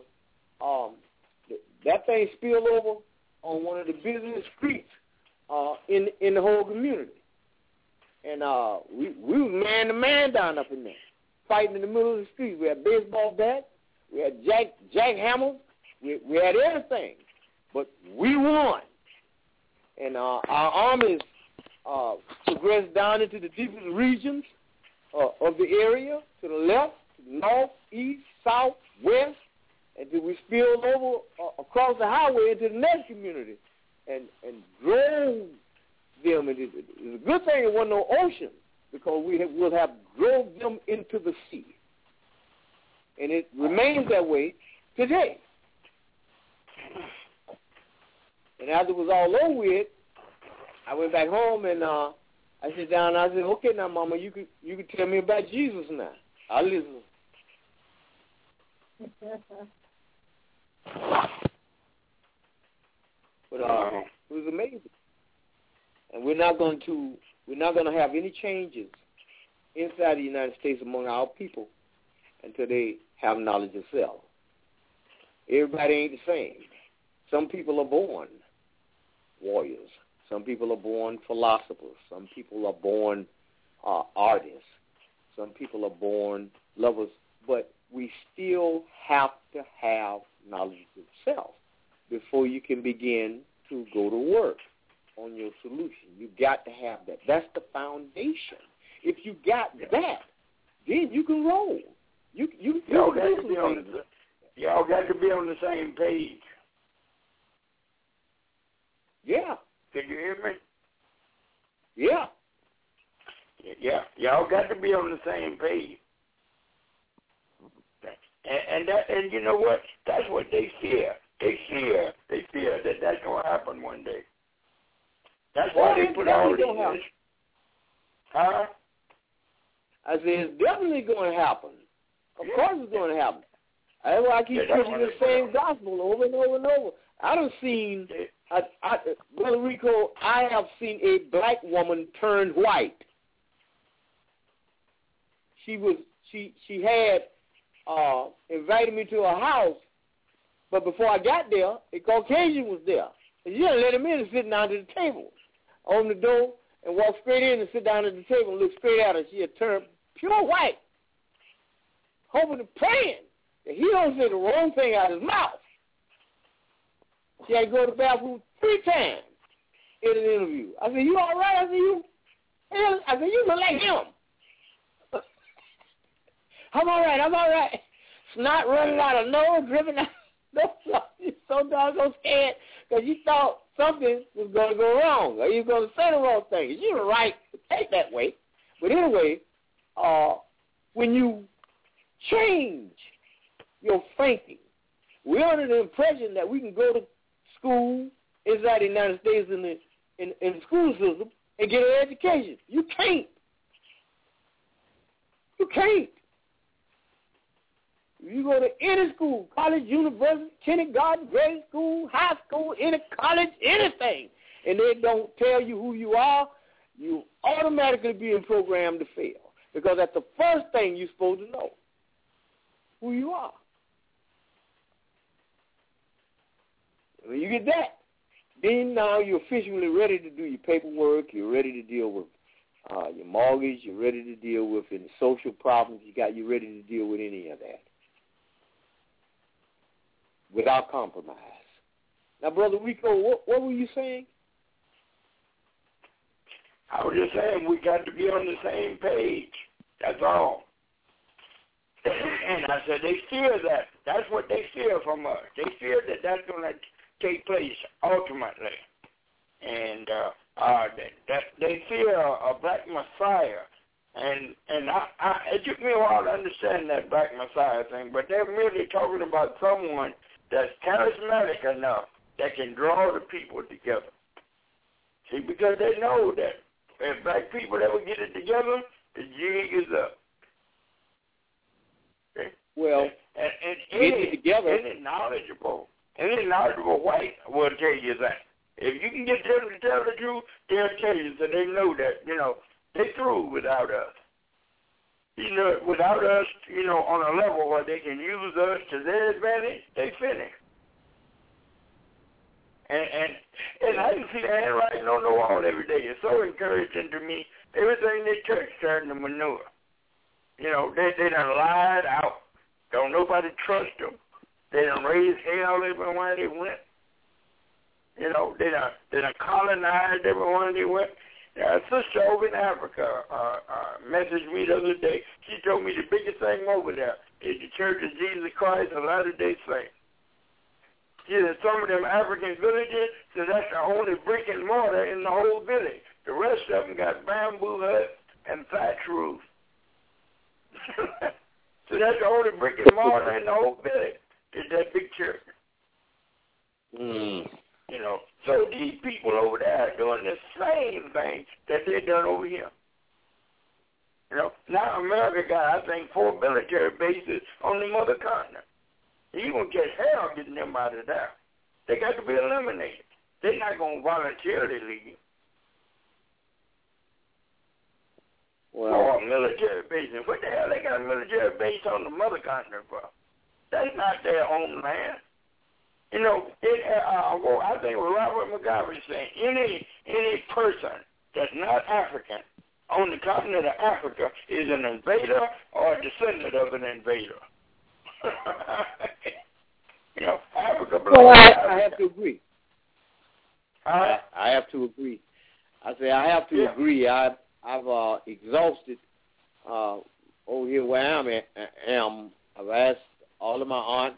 Speaker 4: that thing spilled over on one of the busiest streets in the whole community. And we was man to man down up in there, fighting in the middle of the street. We had baseball bats, we had jackhammers, we had everything. But we won. And our armies progressed down into the deepest regions of the area, to the left, to the north, east, south, west, until we spilled over across the highway into the next community and drove them. And it's a good thing there wasn't no ocean, because we'll have drove them into the sea. And it remains that way today. And after it was all over with, I went back home and I sat down and I said, okay, now, Mama, you could tell me about Jesus now. I'll listen. But it was amazing. And we're not going to have any changes inside the United States among our people until they have knowledge of self. Everybody ain't the same. Some people are born warriors. Some people are born philosophers. Some people are born artists. Some people are born lovers. But we still have to have knowledge of self before you can begin to go to work on your solution. You got to have that. That's the foundation. If you got that, then you can roll. Y'all got
Speaker 16: to be on the same page.
Speaker 4: Yeah.
Speaker 16: Can you hear me?
Speaker 4: Yeah.
Speaker 16: Yeah. Y'all got to be on the same page. And you know what? That's what they fear. They fear that that's going to happen one day. That's why they put all this. Huh?
Speaker 4: I said, it's definitely going to happen. Of course it's going to happen. That's why I keep preaching the same gospel over and over and over. I done seen, Brother Rico, I have seen a black woman turn white. She had invited me to her house, but before I got there, a Caucasian was there. And she didn't let him in and sit down at the table. Opened the door and walked straight in and sit down at the table and looked straight at her. She had turned pure white, hoping and praying that he don't say the wrong thing out of his mouth. She had to go to the bathroom 3 times in an interview. I said, "You all right?" I said, "You look like him." I'm all right. Snot running out of nose, dripping out of nose. She's so doggone scared because you thought something was going to go wrong or you were going to say the wrong thing. You were right to take that way. But anyway, when you change your thinking, we're under the impression that we can go to school inside the United States in the school system and get an education. You can't. You go to any school, college, university, kindergarten, grade school, high school, any college, anything, and they don't tell you who you are, you automatically being programmed to fail. Because that's the first thing you're supposed to know, who you are. When you get that, then now you're officially ready to do your paperwork, you're ready to deal with your mortgage, you're ready to deal with any social problems you're ready to deal with any of that. Without compromise. Now, Brother Rico, what were you saying?
Speaker 16: I was just saying we got to be on the same page. That's all. And I said they fear that. That's what they fear from us. They fear that that's going to take place ultimately. And they fear a black Messiah. And it took me a while to understand that black Messiah thing, but they're merely talking about someone that's charismatic enough that can draw the people together. See, because they know that if black people ever get it together, the jig is up. Okay?
Speaker 4: Well,
Speaker 16: and
Speaker 4: it together.
Speaker 16: Any knowledgeable white will tell you that. If you can get them to tell the truth, they'll tell you that they know that, they're through without us. Without us, on a level where they can use us to their advantage, they finish. And I can see the handwriting on the wall every day. It's so encouraging to me. Everything they touch turned to manure. They done lied out. Don't nobody trust them. They done raised hell everywhere they went. They done colonized everywhere they went. A sister over in Africa messaged me the other day. She told me the biggest thing over there is the Church of Jesus Christ of Latter-day Saints. She said some of them African villages, so that's the only brick and mortar in the whole village. The rest of them got bamboo huts and thatch roofs. So that's the only brick and mortar in the whole village is that big church. So these people over there are doing the same thing that they've done over here. Now America got, I think, 4 military bases on the mother continent. You going to get hell getting them out of there. They got to be eliminated. They're not going to voluntarily leave. Well, military bases. What the hell they got a military base on the mother continent for? That's not their own land. I think what Robert Mugabe said, any person that's not African on the continent of Africa is an invader or a descendant of an invader. Africa.
Speaker 4: Well, I have to agree. I have to agree. I say I have to agree. I've exhausted over here where I am. I've asked all of my aunts,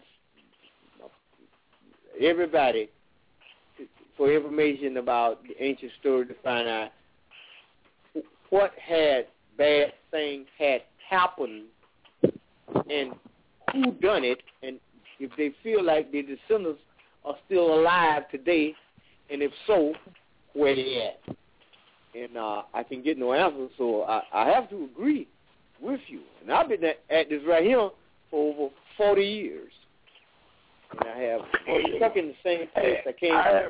Speaker 4: everybody, for information about the ancient story to find out what bad thing had happened and who done it, and if they feel like their descendants are still alive today, and if so, where they at. And I can get no answer, so I have to agree with you. And I've been at this right here for over 40 years. I have. I'm stuck in the same place I came from.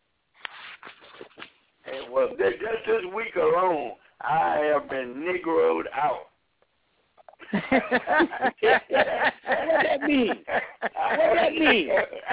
Speaker 16: Well, just this week alone, I have been Negroed out.
Speaker 4: What that mean? What that mean?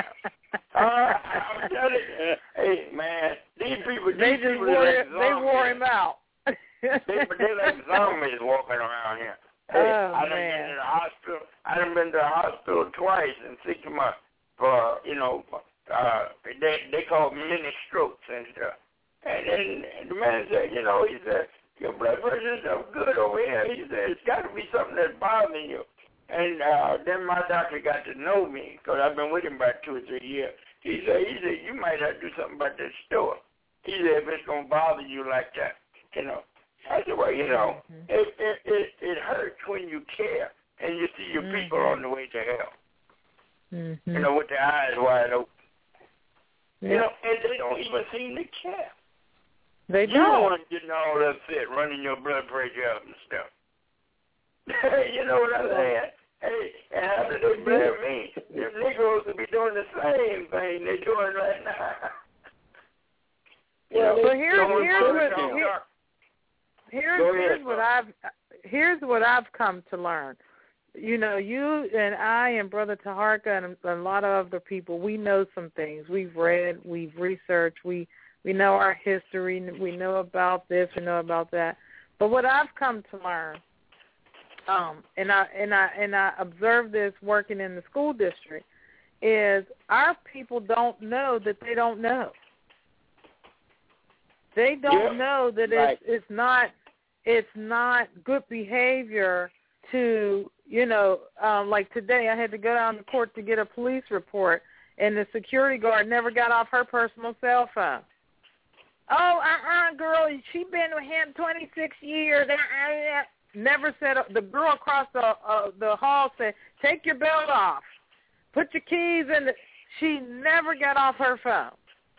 Speaker 16: I'm telling you, hey man, these people
Speaker 15: wore him out.
Speaker 16: they like zombies walking around here. Hey, I done been to the hospital. I done been to the hospital twice in 6 months for they call mini strokes and stuff. And then the man said, he said, your blood pressure is good over here. He said, it's got to be something that's bothering you. And then my doctor got to know me because I've been with him about 2 or 3 years. He said, you might have to do something about this store. He said, if it's going to bother you like that, I said, well, it hurts when you care and you see your people on the way to hell. With their eyes wide open. And they don't even seem to care.
Speaker 15: They don't.
Speaker 16: You don't want to get all upset running your blood pressure up and stuff. You know what I'm saying? Hey, and after they blame me, the Negroes will be doing the same thing they're doing right now.
Speaker 15: Here's what I've come to learn. You and I and Brother Taharka and a lot of other people, we know some things. We've read, we've researched, we know our history, we know about this, we know about that. But what I've come to learn, and I observe this working in the school district, is our people don't know that they don't know. They don't know that it's not good behavior to, like today I had to go down to court to get a police report, and the security guard never got off her personal cell phone. Oh, girl, she been with him 26 years. Never said. The girl across the hall said, "Take your belt off, put your keys in." She never got off her phone,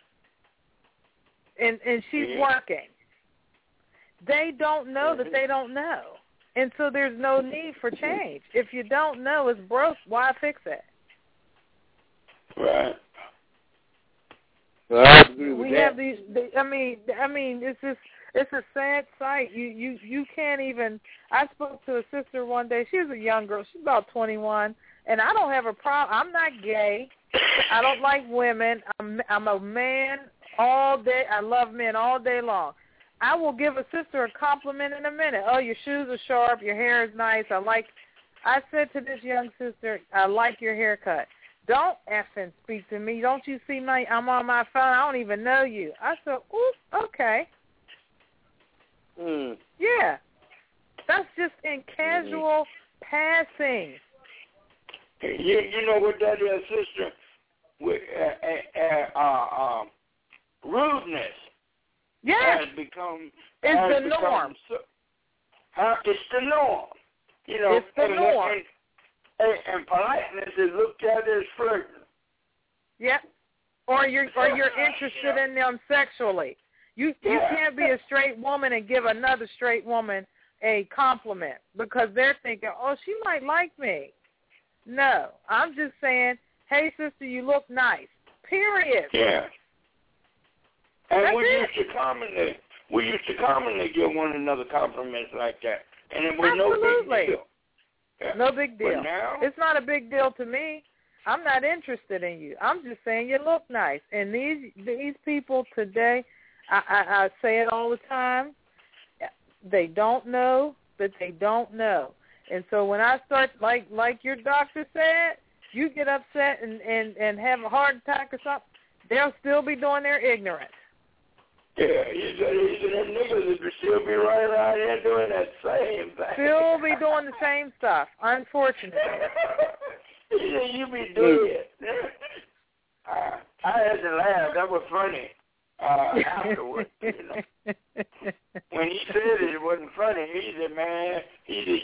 Speaker 15: and she's working. They don't know that they don't know, and so there's no need for change. If you don't know it's broke, why fix it?
Speaker 16: Right.
Speaker 4: Well, I agree with
Speaker 15: we
Speaker 4: that.
Speaker 15: have these. I mean, it's a sad sight. You can't even. I spoke to a sister one day. She was a young girl. She's about 21, and I don't have a problem. I'm not gay. I don't like women. I'm a man all day. I love men all day long. I will give a sister a compliment in a minute. Oh, your shoes are sharp. Your hair is nice. I said to this young sister, I like your haircut. Don't effing speak to me. Don't you see I'm on my phone. I don't even know you. I said, ooh, okay. Yeah. That's just in casual passing.
Speaker 16: You know what that is, sister? With rudeness.
Speaker 15: Yes.
Speaker 16: Has become
Speaker 15: the norm.
Speaker 16: It's the norm.
Speaker 15: It's the norm.
Speaker 16: And politeness is looked at as flirting.
Speaker 15: Yep. Or you're interested in them sexually. You can't be a straight woman and give another straight woman a compliment because they're thinking, oh, she might like me. No, I'm just saying, hey, sister, you look nice. Period.
Speaker 16: Yeah. And
Speaker 15: That's
Speaker 16: we used to commonly give one another compliments like that, and it was no big deal. Yeah.
Speaker 15: No big deal.
Speaker 16: But now,
Speaker 15: it's not a big deal to me. I'm not interested in you. I'm just saying you look nice. And these people today, I say it all the time, they don't know that they don't know. And so when I start, like your doctor said, you get upset and have a heart attack or something, they'll still be doing their ignorance.
Speaker 16: Yeah, he said them niggas would still be running around here doing that same thing.
Speaker 15: Still be doing the same stuff, unfortunately.
Speaker 16: He said you be doing it. I had to laugh. That was funny. Afterwards, when he said it wasn't funny. He said, "Man," he said,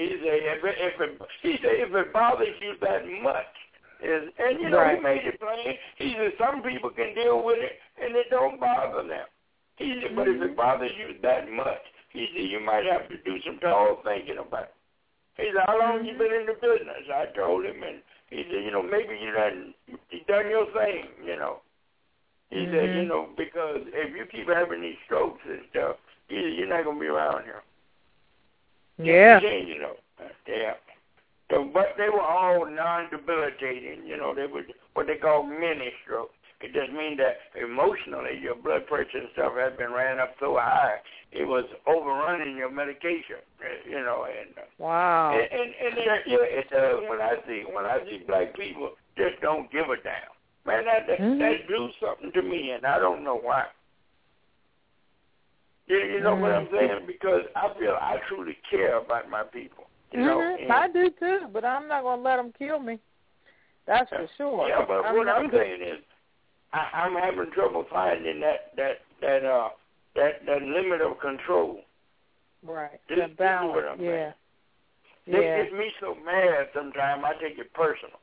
Speaker 16: if it bothers you that much, and he made it plain. He said some people can deal with it and it don't bother them. He said, but if it bothers you that much, he said you might have to do some tall thinking about it. He said, how long you been in the business? I told him, and he said, maybe you done your thing, He said, because if you keep having these strokes and stuff, you're not going to be around here.
Speaker 15: Yeah.
Speaker 16: Yeah. So, but they were all non-debilitating. They were what they call mini strokes. It just means that emotionally your blood pressure and stuff had been ran up so high, it was overrunning your medication.
Speaker 15: Wow.
Speaker 16: And it does when I see black people just don't give a damn. Man, that do something to me, and I don't know why. You know what I'm saying? Because I feel I truly care about my people.
Speaker 15: I do too, but I'm not going to let them kill me. That's for sure.
Speaker 16: Yeah, but what I'm saying is, I'm having trouble finding that limit of control.
Speaker 15: Right.
Speaker 16: The balance.
Speaker 15: Yeah.
Speaker 16: They get me so mad sometimes I take it personal.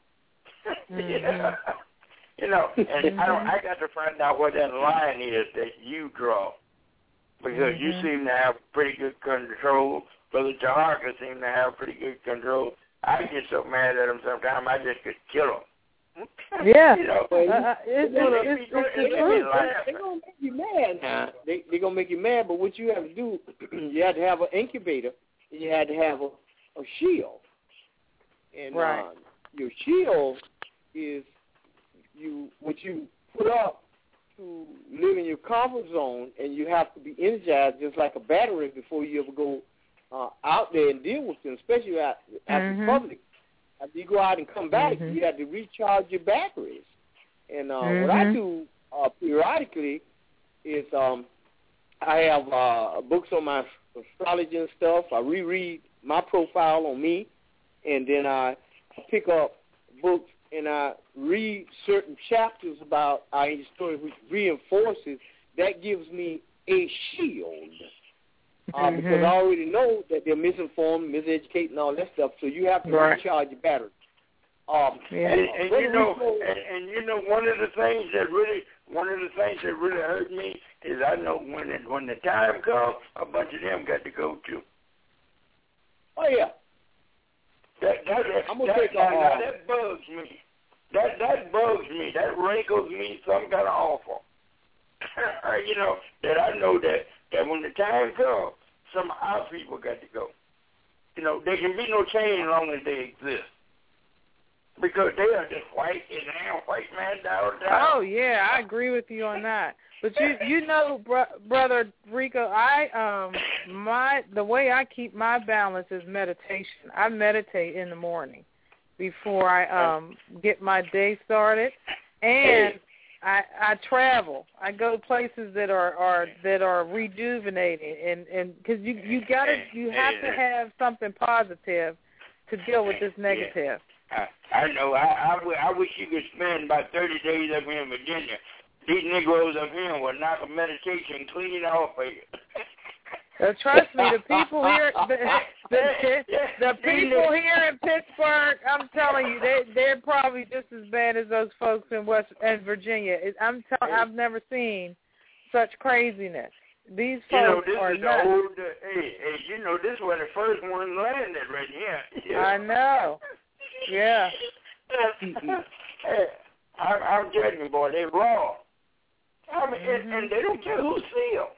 Speaker 16: And I got to find out what that line is that you draw. Because you seem to have pretty good control. Brother Taharka seems to have pretty good control. I get so mad at him sometimes I just could kill him.
Speaker 15: Yeah.
Speaker 4: They're going to make you mad now. They're going to make you mad, but what you have to do, you have to have an incubator, and you have to have a shield. And your shield is what you put up to live in your comfort zone, and you have to be energized just like a battery before you ever go out there and deal with them, especially out in public. After you go out and come back, you have to recharge your batteries. And what I do periodically is I have books on my astrology and stuff. I reread my profile on me, and then I pick up books and I read certain chapters about our ancient story, which reinforces. That gives me a shield. Because I already know that they're misinformed, miseducated, and all that stuff. So you have to recharge your battery.
Speaker 16: And one of the things that really hurt me is I know when the time comes, a bunch of them got to go too.
Speaker 4: Oh yeah.
Speaker 16: That bugs me. That bugs me. That rankles me some kind of awful. That I know that when the time comes, some of our people got to go. There can be no change as long as they exist. Because they are just white man down.
Speaker 15: Oh, yeah, I agree with you on that. But Brother Rico, the way I keep my balance is meditation. I meditate in the morning before I get my day started, and I travel. I go places that are rejuvenating, and because you have to have something positive to deal with this negative.
Speaker 16: I know. I wish you could spend about 30 days up here in Virginia. These Negroes up here will knock a meditation clean off of you.
Speaker 15: Trust me, the people here, the people here in Pittsburgh, I'm telling you, they're probably just as bad as those folks in Virginia. I've never seen such craziness. These folks are nuts.
Speaker 16: This is where the first one landed right here. Yeah.
Speaker 15: I know. Yeah.
Speaker 16: I'm telling you, boy, they're raw. I mean, and they don't care who see them.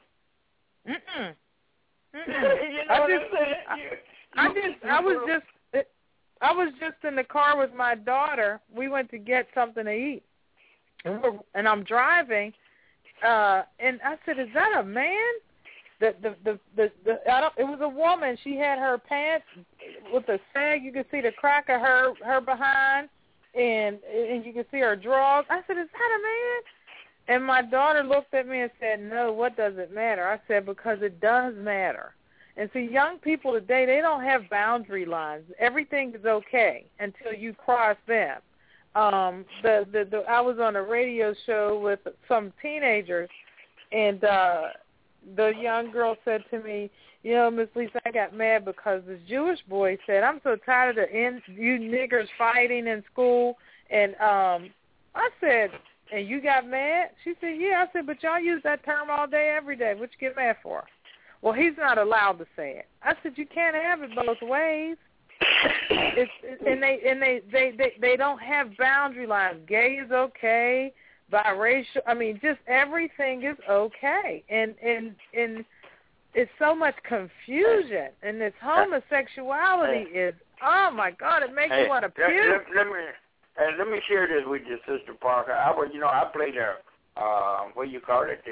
Speaker 15: I was just in the car with my daughter. We went to get something to eat, and I'm driving, and I said, "Is that a man?" It was a woman. She had her pants with a sag. You could see the crack of her behind, and you could see her drawers. I said, "Is that a man?" And my daughter looked at me and said, "No, what does it matter?" I said, "Because it does matter." And see, young people today, they don't have boundary lines. Everything is okay until you cross them. I was on a radio show with some teenagers, and the young girl said to me, Miss Lisa, I got mad because this Jewish boy said, I'm so tired of you niggers fighting in school. And I said, and you got mad? She said, yeah. I said, but y'all use that term all day, every day. What you get mad for? Well, he's not allowed to say it. I said, you can't have it both ways. They don't have boundary lines. Gay is okay, biracial. I mean, just everything is okay, and it's so much confusion, and this homosexuality is. Oh my God! It makes you want to puke.
Speaker 16: Let me share this with you, Sister Parker. I played what you call it,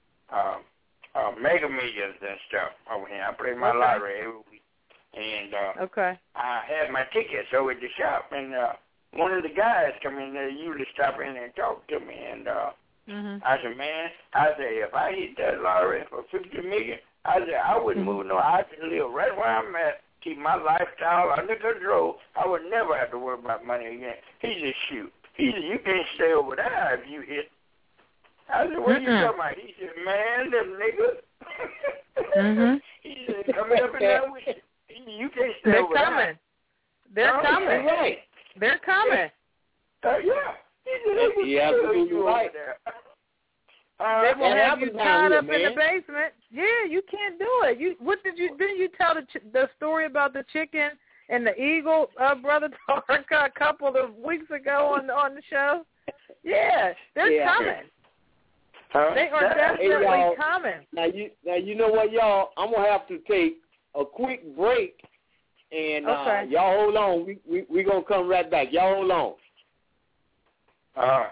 Speaker 16: Mega Millions and stuff over here. I play my lottery every week, and I had my tickets over at the shop, and one of the guys come in there, usually stop in and talk to me, and I said, man, if I hit that lottery for $50 million, I wouldn't move no. I could live right where I'm at, keep my lifestyle under control. I would never have to worry about money again. He said, shoot. He said, you can't stay over there if you hit. I said, what are you talking about? He said, man, them niggas. He said, coming up in there with you. You can't stay over there.
Speaker 15: They're coming.
Speaker 16: Right.
Speaker 15: They're coming.
Speaker 16: Yeah. He said, they will kill you right there.
Speaker 15: They will have you tied up in the basement. Yeah, you can't do it. Didn't you tell the story about the chicken and the eagle, Brother Tarka, a couple of weeks ago on the show? Yeah, they're coming. They are definitely coming.
Speaker 4: Now you know what, y'all? I'm gonna have to take a quick break, and y'all hold on. We gonna come right back. Y'all hold on.
Speaker 16: All right.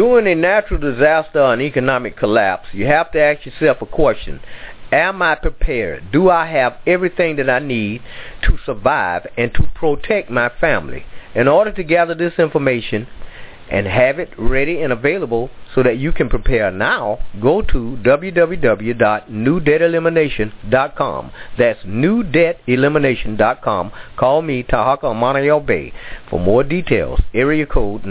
Speaker 3: During a natural disaster or an economic collapse, you have to ask yourself a question. Am I prepared? Do I have everything that I need to survive and to protect my family? In order to gather this information and have it ready and available so that you can prepare now, go to www.newdebtelimination.com. That's newdebtelimination.com. Call me, Tahaka Amanael Bay, for more details. Area code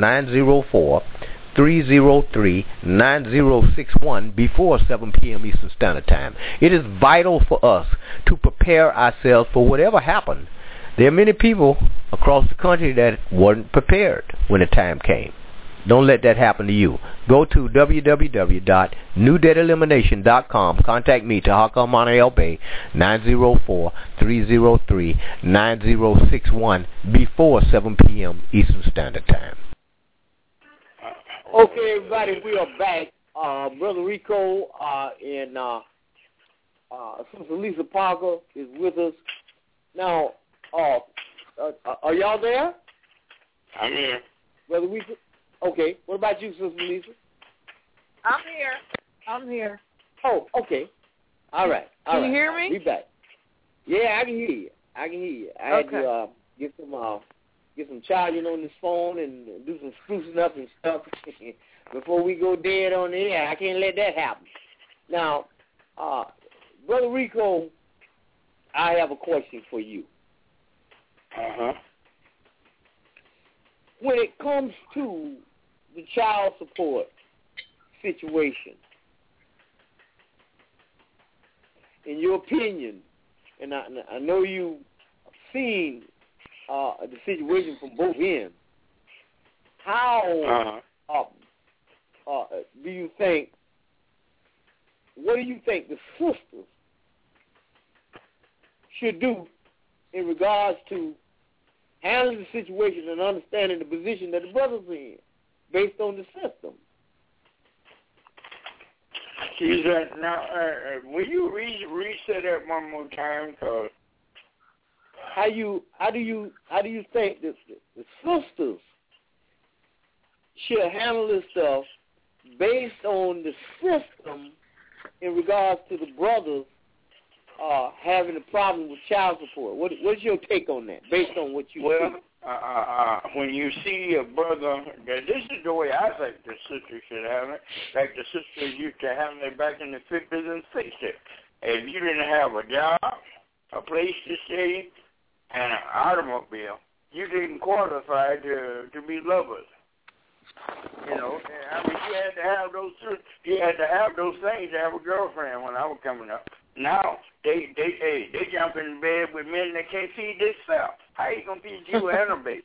Speaker 3: 904-303-9061 before 7 p.m. Eastern Standard Time. It is vital for us to prepare ourselves for whatever happened. There are many people across the country that weren't prepared when the time came. Don't let that happen to you. Go to www.newdebtelimination.com. Contact me, Tahaka Amanael Bay, 904-303-9061 before 7 p.m. Eastern Standard Time.
Speaker 4: Okay, everybody, we are back. Brother Rico and Sister Lisa Parker is with us. Now, are y'all there?
Speaker 16: I'm here.
Speaker 4: Brother Rico? Okay. What about you, Sister Lisa?
Speaker 15: I'm here.
Speaker 4: Oh, okay. All right.
Speaker 15: Can you hear me?
Speaker 4: We back. Yeah, I can hear you. I had to get some charging on this phone and do some sprucing up and stuff before we go dead on the air. I can't let that happen. Now, Brother Rico, I have a question for you. When it comes to the child support situation, in your opinion, and I know you've seen the situation from both ends, how do you think, what do you think the sisters should do in regards to handling the situation and understanding the position that the brothers are in based on the system?
Speaker 16: Now, will you reset that one more time? Cause
Speaker 4: how do you think the sisters should handle this stuff based on the system in regards to the brothers having a problem with child support? What's your take on that, based on what you see?
Speaker 16: When you see a brother, this is the way I think the sisters should have it, like the sisters used to have it back in the 50s and 60s. If you didn't have a job, a place to stay, and an automobile, you didn't qualify to be lovers. You know, I mean, you had to have those things to have a girlfriend when I was coming up. Now they jump in bed with men that can't feed themselves. How you gonna feed you and a baby?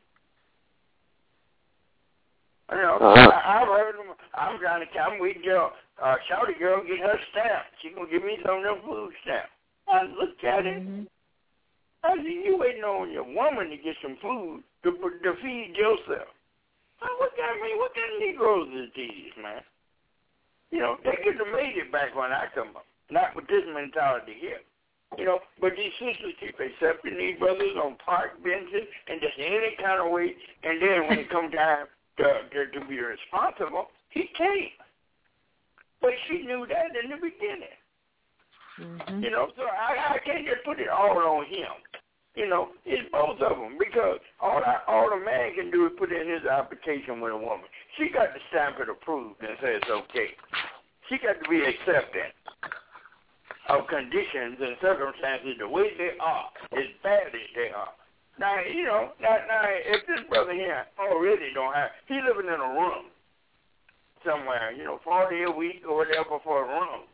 Speaker 16: You know, I've heard them. I'm trying to come with girl. Shouty girl get her stamp. She gonna give me some of them food stamps. I look at it. I said, you waiting on your woman to get some food to feed yourself. What kind of Negroes is these, man? You know, they could have made it back when I come up. Not with this mentality here. You know, but these sisters keep accepting these brothers on park benches and just any kind of way. And then when it comes time to be responsible, he can't. But she knew that in the beginning. You know, so I can't just put it all on him. You know, it's both of them, because all a man can do is put in his application with a woman. She got to stamp it approved and say it's okay. She got to be accepting of conditions and circumstances the way they are, as bad as they are. Now, you know, if this brother here already don't have, he living in a room somewhere, you know, 40 a week or whatever for a room.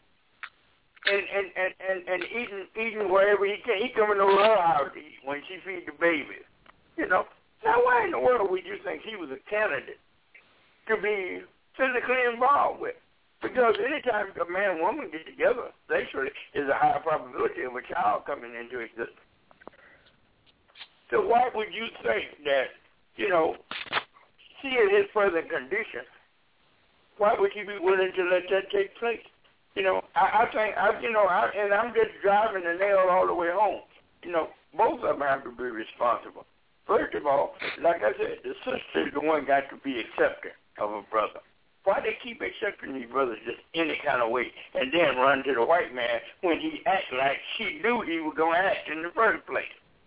Speaker 16: And eating wherever he can. He coming over her house to eat when she feed the baby. You know. Now why in the world would you think he was a candidate to be physically involved with? Because anytime a man and woman get together sexually, is a high probability of a child coming into existence. So why would you think that, you know, seeing his present condition, why would you be willing to let that take place? You know, I think, and I'm just driving the nail all the way home. You know, both of them have to be responsible. First of all, like I said, the sister is the one got to be accepting of a brother. Why they keep accepting these brothers just any kind of way and then run to the white man when he act like she knew he was going to act in the first place?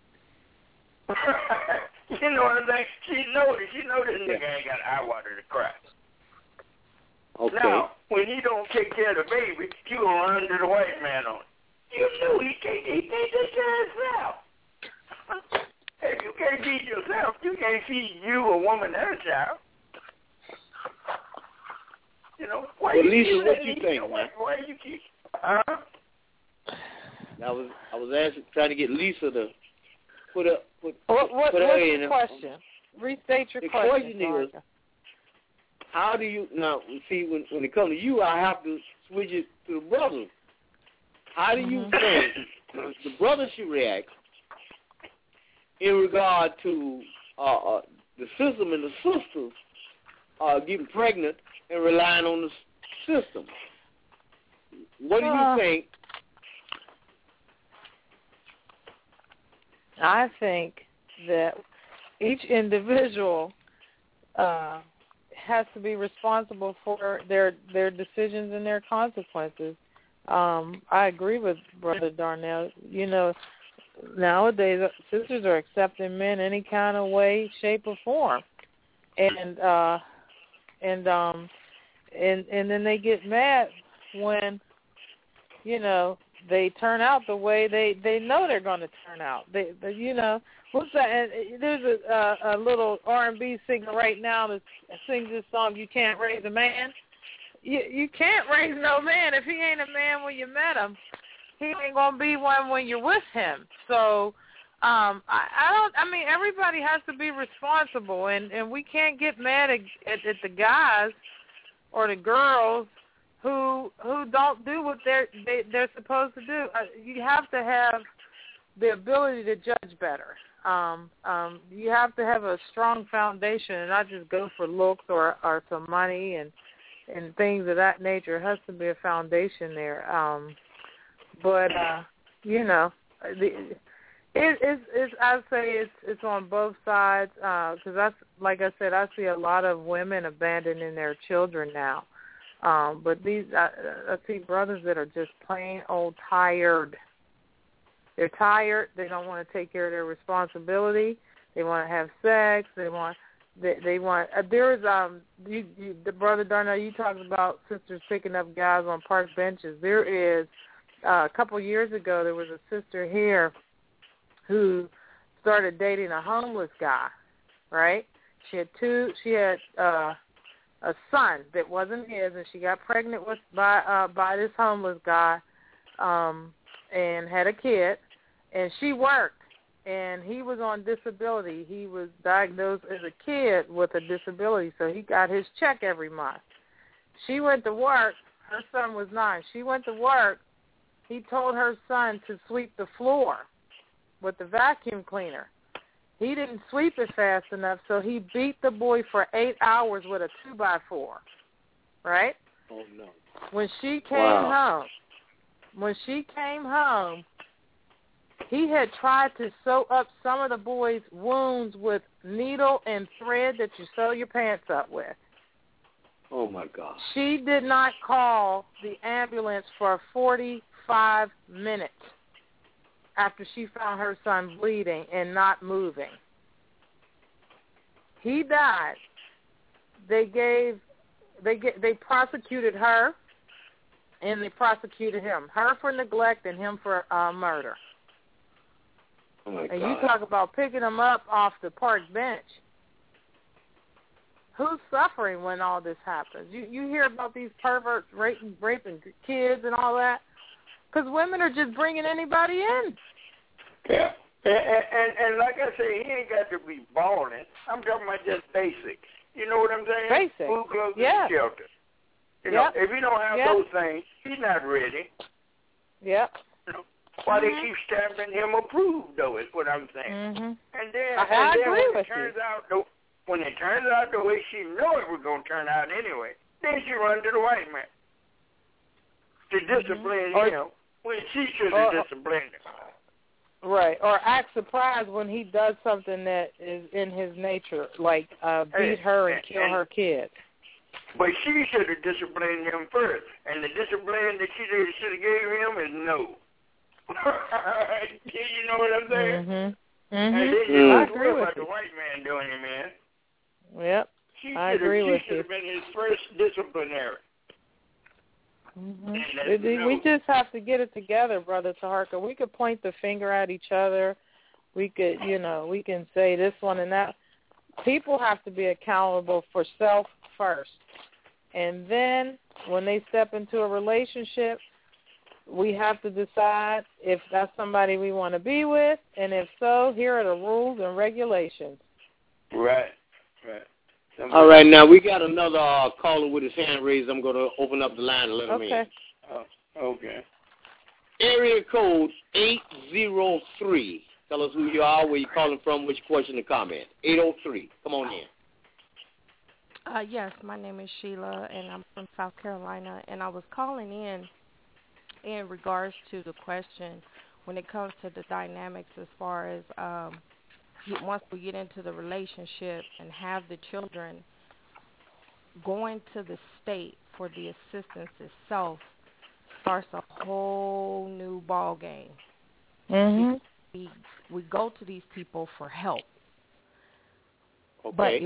Speaker 16: You know what I'm saying? She know this nigga ain't got eye water to cry.
Speaker 4: Okay.
Speaker 16: Now, when he don't take care of the baby, you going to run to the white man on it. You knew he can't take care of himself. If you can't feed yourself, you can't feed you, a woman, and a child. You know, why
Speaker 4: well,
Speaker 16: you
Speaker 4: Lisa,
Speaker 16: keep
Speaker 4: what you think, man?
Speaker 16: Why you keep?
Speaker 4: I was trying to get Lisa to put her
Speaker 15: what's
Speaker 4: in.
Speaker 15: The question? Restate your question.
Speaker 4: The question is, how do you now see when it comes to you? I have to switch it to the brother. How do you think the brother should react in regard to the system and the sisters getting pregnant and relying on the system? What do you think?
Speaker 15: I think that each individual has to be responsible for their decisions and their consequences. I agree with Brother Darnell. You know, nowadays sisters are accepting men any kind of way, shape, or form, and then they get mad when, you know, they turn out the way they know they're going to turn out. They you know, what's that? There's a little R&B singer right now that sings this song, "You Can't Raise a Man." You can't raise no man. If he ain't a man when you met him, he ain't gonna be one when you're with him. So I mean, everybody has to be responsible, and we can't get mad at the guys or the girls who don't do what they're supposed to do. You have to have the ability to judge better. You have to have a strong foundation and not just go for looks or some money and things of that nature. It has to be a foundation there. You know, I'd say it's on both sides, because that's, like I said, I see a lot of women abandoning their children now. But I see brothers that are just plain old tired. They're tired. They don't want to take care of their responsibility. They want to have sex. They want. There is the Brother Darnell, you talked about sisters picking up guys on park benches. There is a couple years ago there was a sister here who started dating a homeless guy, right? She had a son that wasn't his, and she got pregnant by this homeless guy, and had a kid, and she worked. And he was on disability. He was diagnosed as a kid with a disability, so he got his check every month. She went to work. Her son was 9. She went to work. He told her son to sweep the floor with the vacuum cleaner. He didn't sweep it fast enough, so he beat the boy for 8 hours with a 2x4, right?
Speaker 4: Oh, no.
Speaker 15: When she came home, he had tried to sew up some of the boy's wounds with needle and thread that you sew your pants up with.
Speaker 4: Oh, my God.
Speaker 15: She did not call the ambulance for 45 minutes after she found her son bleeding and not moving. He died. They prosecuted her, and they prosecuted him. Her for neglect and him for murder.
Speaker 4: Oh my
Speaker 15: and
Speaker 4: God.
Speaker 15: You talk about picking them up off the park bench. Who's suffering when all this happens? You hear about these perverts raping kids and all that? Because women are just bringing anybody in.
Speaker 16: Yeah. And like I say, he ain't got to be balling. I'm talking about just basic. You know what I'm saying?
Speaker 15: Basic.
Speaker 16: Food, clothes,
Speaker 15: yeah.
Speaker 16: and shelter. You know, if he don't have those things, he's not ready.
Speaker 15: Yep.
Speaker 16: You know, why they keep stamping him approved, though, is what I'm saying.
Speaker 15: Mm-hmm.
Speaker 16: And then,
Speaker 15: I agree
Speaker 16: when
Speaker 15: with
Speaker 16: it turns out the way she knew it was going to turn out anyway, then she run to the white man to discipline him when she should have disciplined him.
Speaker 15: Right, or act surprised when he does something that is in his nature, like beat her and kill her kid.
Speaker 16: But she should have disciplined him first. And the discipline that she should have gave him is no. You know what I'm saying?
Speaker 15: Mm-hmm.
Speaker 16: And
Speaker 15: Mm-hmm.
Speaker 16: then you
Speaker 15: I agree with
Speaker 16: about the white man doing it, man.
Speaker 15: Yep. I agree with
Speaker 16: She should
Speaker 15: you.
Speaker 16: have been his first disciplinary.
Speaker 15: Mm-hmm. We just have to get it together, Brother Taharka. We could point the finger at each other. We could, we can say this one and that. People have to be accountable for self first. And then when they step into a relationship, we have to decide if that's somebody we want to be with, and if so, here are the rules and regulations.
Speaker 16: Right.
Speaker 4: All right, now we got another caller with his hand raised. I'm going to open up the line and let him in.
Speaker 16: Okay.
Speaker 4: Area code 803. Tell us who you are, where you're calling from, which question to comment. 803. Come on in.
Speaker 17: Yes, my name is Sheila, and I'm from South Carolina, and I was calling in regards to the question when it comes to the dynamics as far as once we get into the relationship and have the children, going to the state for the assistance itself starts a whole new ball game.
Speaker 15: Mm-hmm.
Speaker 17: We go to these people for help.
Speaker 4: Okay.
Speaker 17: But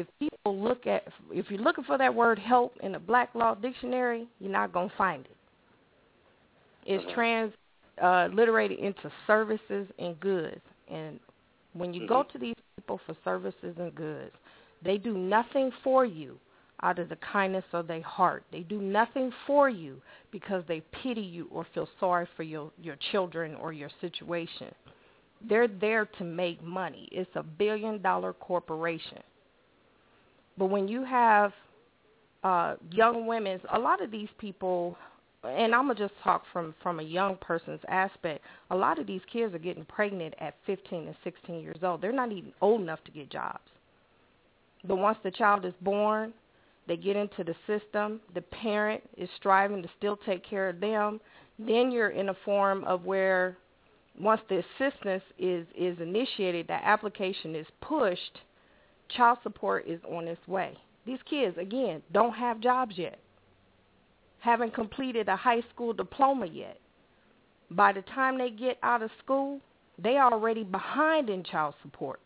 Speaker 17: if you're looking for that word help in the Black Law Dictionary, you're not going to find it. It's transliterated into services and goods. And when you go to these people for services and goods, they do nothing for you out of the kindness of their heart. They do nothing for you because they pity you or feel sorry for your children or your situation. They're there to make money. It's a billion-dollar corporation. But when you have young women, a lot of these people, and I'm going to just talk from a young person's aspect, a lot of these kids are getting pregnant at 15 and 16 years old. They're not even old enough to get jobs. But once the child is born, they get into the system. The parent is striving to still take care of them. Then you're in a form of where once the assistance is initiated, the application is pushed, child support is on its way. These kids, again, don't have jobs yet, haven't completed a high school diploma yet. By the time they get out of school, they are already behind in child support.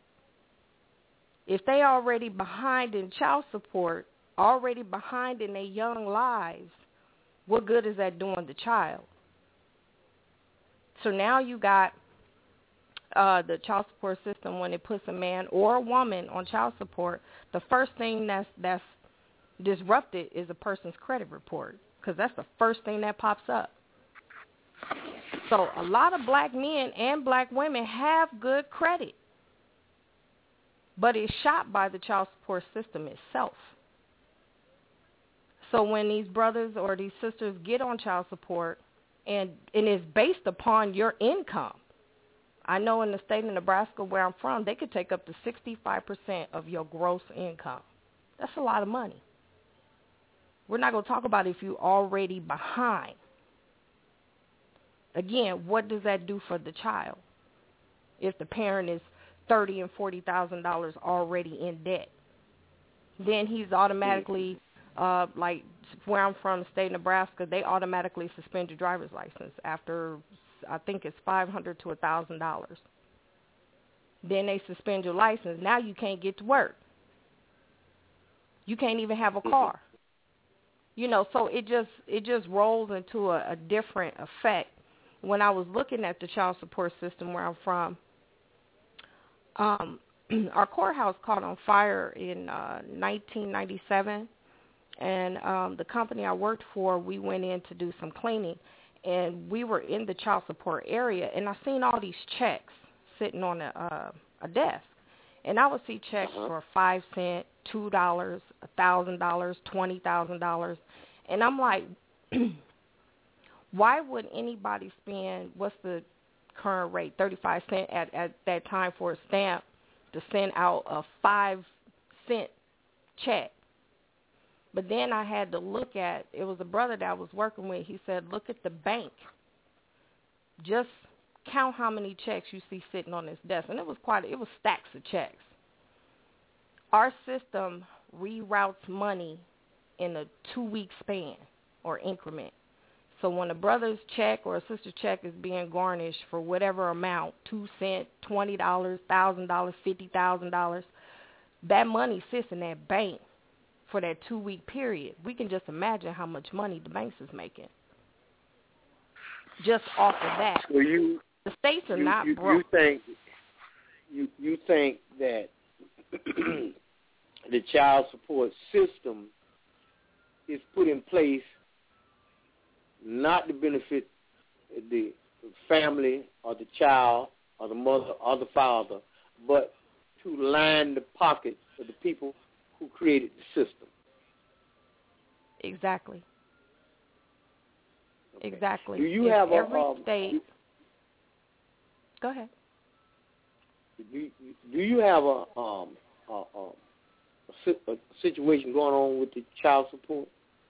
Speaker 17: If they are already behind in child support, already behind in their young lives, what good is that doing the child? So now you got the child support system, when it puts a man or a woman on child support, the first thing that's disrupted is a person's credit report, because that's the first thing that pops up. So a lot of black men and black women have good credit, but it's shot by the child support system itself. So when these brothers or these sisters get on child support, and it's based upon your income. I know in the state of Nebraska where I'm from, they could take up to 65% of your gross income. That's a lot of money. We're not going to talk about if you're already behind. Again, what does that do for the child if the parent is $30,000 and $40,000 already in debt? Then he's automatically, like where I'm from, the state of Nebraska, they automatically suspend your driver's license after, I think it's $500 to $1,000. Then they suspend your license. Now you can't get to work. You can't even have a car. You know, so it just rolls into a different effect. When I was looking at the child support system where I'm from, our courthouse caught on fire in 1997, and the company I worked for, we went in to do some cleaning, and we were in the child support area, and I seen all these checks sitting on a desk, and I would see checks for 5 cents, $2, $1,000, $20,000, and I'm like, why would anybody spend, what's the current rate, 35 cents at that time for a stamp to send out a 5 cent check? But then I had to look at, it was a brother that I was working with, he said, look at the bank. Just count how many checks you see sitting on this desk. And it was stacks of checks. Our system reroutes money in a 2-week span or increment. So when a brother's check or a sister's check is being garnished for whatever amount, 2 cents, $20, $1,000, $50,000, that money sits in that bank for that 2-week period. We can just imagine how much money the banks is making just off of that.
Speaker 4: So
Speaker 17: the states are not broke.
Speaker 4: You think that the child support system is put in place not to benefit the family or the child or the mother or the father, but to line the pockets of the people who created the system?
Speaker 17: Exactly.
Speaker 4: Okay.
Speaker 17: Exactly.
Speaker 4: Do you have
Speaker 17: every state? Go ahead.
Speaker 4: Do you have a situation going on with the child support?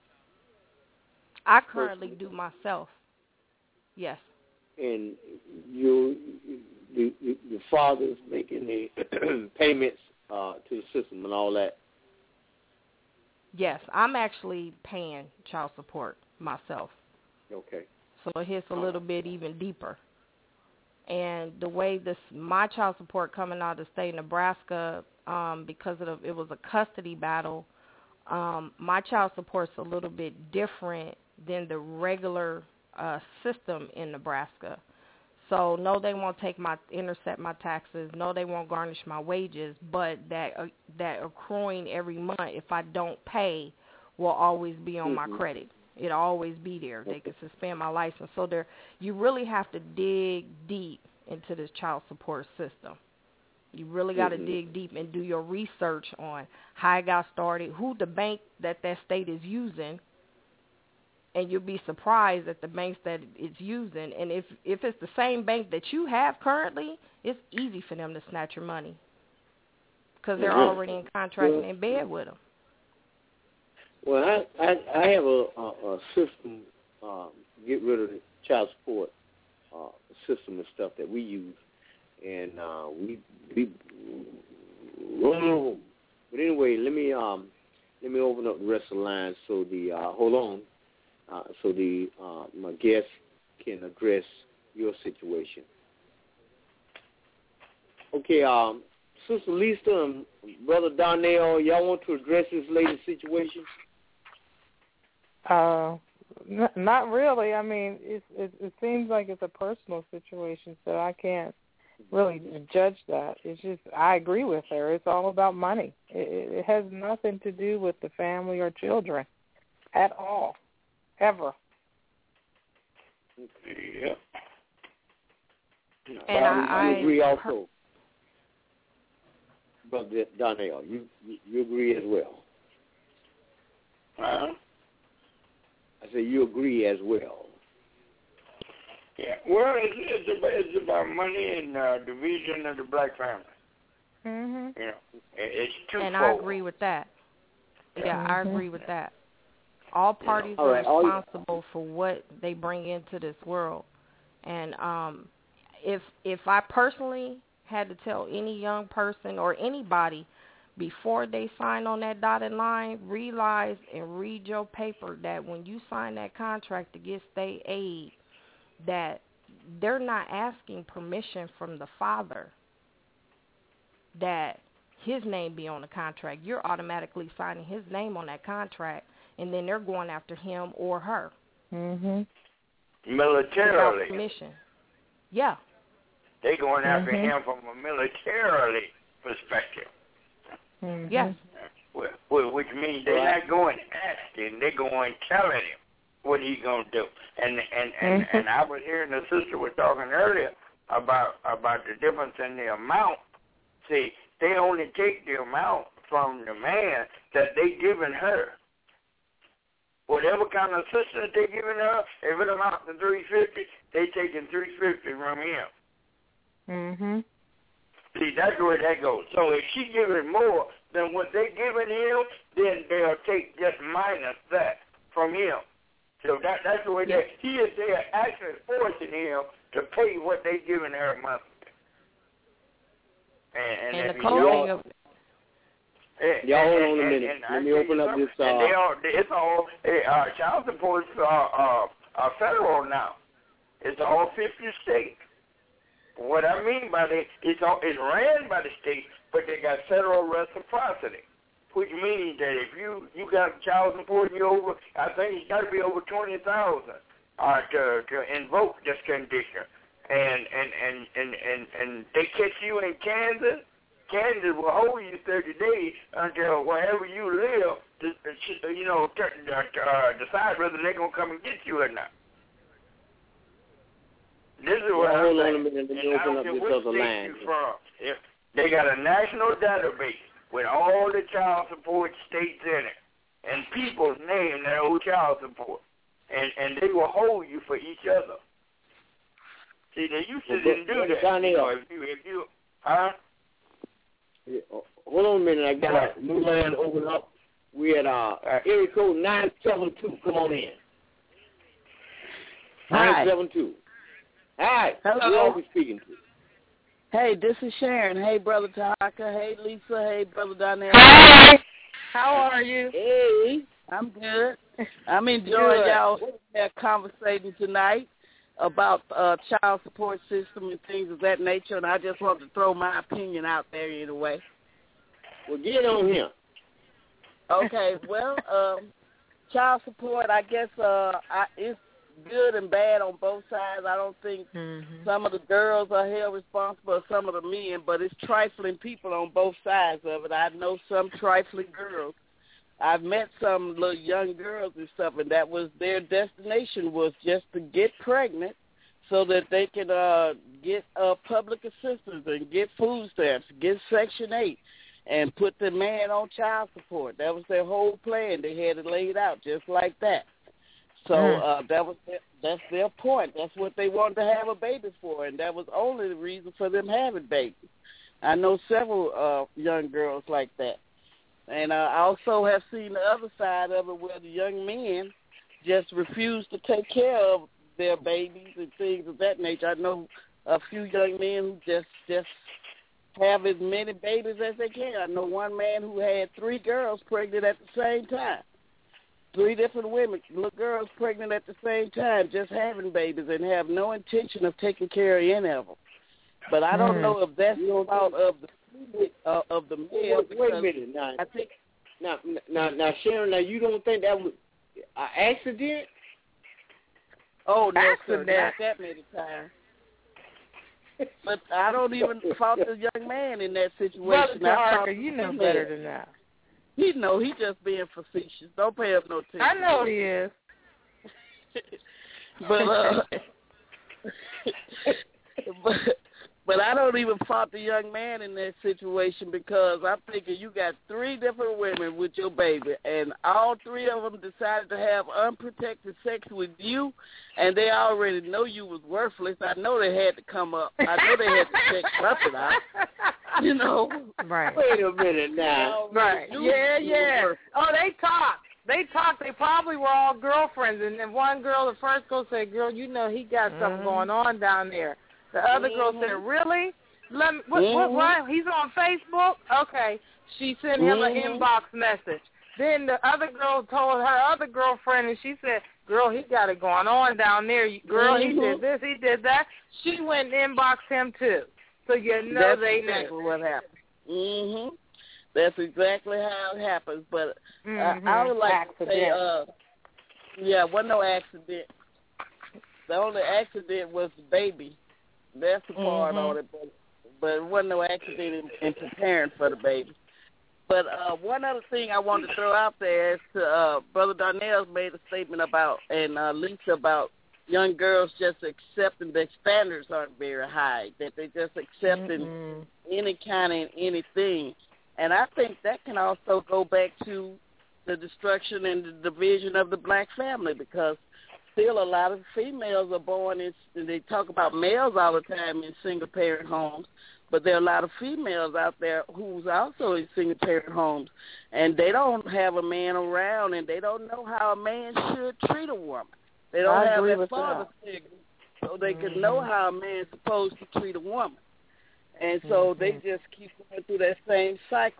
Speaker 17: I currently do myself. Yes.
Speaker 4: And the father's making the payments to the system and all that?
Speaker 17: Yes, I'm actually paying child support myself.
Speaker 4: Okay.
Speaker 17: So it hits a little bit even deeper. And the way my child support coming out of the state of Nebraska, because it was a custody battle, my child support's a little bit different than the regular system in Nebraska. So no, they won't intercept my taxes. No, they won't garnish my wages. But that accruing every month, if I don't pay, will always be on my credit. It'll always be there. They can suspend my license. So you really have to dig deep into this child support system. You really got to dig deep and do your research on how it got started, who the bank that state is using, and you'll be surprised at the banks that it's using. And if it's the same bank that you have currently, it's easy for them to snatch your money because they're already in contract and in bed with them.
Speaker 4: Well, I have a system, get rid of the child support system and stuff that we use, and we run home. But anyway, let me open up the rest of the lines so my guest can address your situation. Okay, Sister Lisa and Brother Donnell, y'all want to address this lady's situation?
Speaker 15: Not really. I mean, it seems like it's a personal situation, so I can't really judge that. It's just I agree with her. It's all about money. It has nothing to do with the family or children at all, ever.
Speaker 4: Yeah.
Speaker 17: And I
Speaker 4: agree also, Brother Donnell. You agree as well. I say you agree as well.
Speaker 16: Yeah. Well, it's about money and division of the black family.
Speaker 15: Mhm.
Speaker 16: You know, it's twofold.
Speaker 17: And I agree with that. Yeah, I agree with that. All parties are responsible for what they bring into this world. And if I personally had to tell any young person or anybody before they sign on that dotted line, realize and read your paper that when you sign that contract to get state aid, that they're not asking permission from the father that his name be on the contract. You're automatically signing his name on that contract, and then they're going after him or her.
Speaker 15: Mhm.
Speaker 16: Militarily.
Speaker 17: Without permission. Yeah.
Speaker 16: They going after him from a militarily perspective.
Speaker 17: Yes.
Speaker 16: Which means they're not going asking, they're going telling him what he's gonna do. And I was hearing the sister was talking earlier about the difference in the amount. See, they only take the amount from the man that they giving her. Whatever kind of assistance they giving her, if it amounts to $350, they taking $350 from him.
Speaker 15: Mhm.
Speaker 16: See, that's the way that goes. So if she giving more than what they giving him, then they'll take just minus that from him. So that's the way they are actually forcing him to pay what they giving her monthly. And
Speaker 17: the coding of
Speaker 4: Y'all hold on a minute. Let me open up this.
Speaker 16: It's all child support federal now. It's all 50 states. What I mean by that, it's ran by the state, but they got federal reciprocity, which means that if you got child support, I think it's got to be over 20,000 to invoke this condition, and they catch you in Kansas. Kansas will hold you 30 days until wherever you live, decide whether they're gonna come and get you or not. This is what I'm saying.
Speaker 4: Hold on a minute. Let me open up this other line.
Speaker 16: If they got a national database with all the child support states in it, and people's name that owe child support, and they will hold you for each other. See, they used to didn't do that. If you,
Speaker 4: Hold on a minute. I got a new line open up. We at area code 972. Come on in.
Speaker 18: Hi.
Speaker 4: 972. Hi.
Speaker 18: Hello.
Speaker 4: Who are we speaking to?
Speaker 18: Hey, this is Sharon. Hey, Brother Taka. Hey, Lisa. Hey, Brother Donnell.
Speaker 15: Hi. How are you?
Speaker 18: Hey. I'm good. I'm enjoying y'all conversating tonight about child support system and things of that nature, and I just want to throw my opinion out there anyway.
Speaker 4: Well, get on here.
Speaker 18: Okay, well, child support, I guess it's good and bad on both sides. I don't think some of the girls are held responsible, some of the men, but it's trifling people on both sides of it. I know some trifling girls. I've met some little young girls and stuff, and that was their destination, was just to get pregnant so that they can get public assistance and get food stamps, get Section 8, and put the man on child support. That was their whole plan. They had it laid out just like that. So that's their point. That's what they wanted to have a baby for, and that was only the reason for them having babies. I know several young girls like that. And I also have seen the other side of it where the young men just refuse to take care of their babies and things of that nature. I know a few young men who just have as many babies as they can. I know one man who had 3 girls pregnant at the same time. 3 different women, little girls pregnant at the same time, just having babies and have no intention of taking care of any of them. But I don't know if that's the fault of the male.
Speaker 4: Wait a minute. Now, Sharon, now you don't think that was an accident?
Speaker 18: Oh, no, accident. Sir, not that many times. But I don't even fault the young man in that situation.
Speaker 15: Brother Parker, you know better than that.
Speaker 18: He just being facetious. Don't pay him no attention.
Speaker 15: I know he is.
Speaker 18: But I don't even fault the young man in that situation, because I'm thinking you got 3 different women with your baby, and all 3 of them decided to have unprotected sex with you, and they already know you was worthless. I know they had to come up. I know they had to check something out. You know?
Speaker 15: Right.
Speaker 4: Wait a minute now.
Speaker 15: Right. Yeah. Oh, they talked. They probably were all girlfriends, and then one girl, the first girl said, "Girl, you know he got something going on down there." The other girl said, "Really? What? He's on Facebook? Okay." She sent him an inbox message. Then the other girl told her other girlfriend, and she said, "Girl, he got it going on down there. Girl, he did this, he did that." She went and inboxed him too. So you know
Speaker 18: that's
Speaker 15: they
Speaker 18: exactly
Speaker 15: knew
Speaker 18: what happened. That's exactly how it happens. But I would like to say, wasn't no accident. The only accident was the baby. That's the part on it, but it wasn't no accident in preparing for the baby. But one other thing I wanted to throw out there is to Brother Darnell's made a statement about, and Lisa, about young girls just accepting their standards aren't very high, that they just accepting any kind of anything. And I think that can also go back to the destruction and the division of the black family, because still a lot of females are born in, and they talk about males all the time in single-parent homes, but there are a lot of females out there who's also in single-parent homes, and they don't have a man around, and they don't know how a man should treat a woman. They don't have that father figure, so they can know how a man's supposed to treat a woman. And so they just keep going through that same cycle.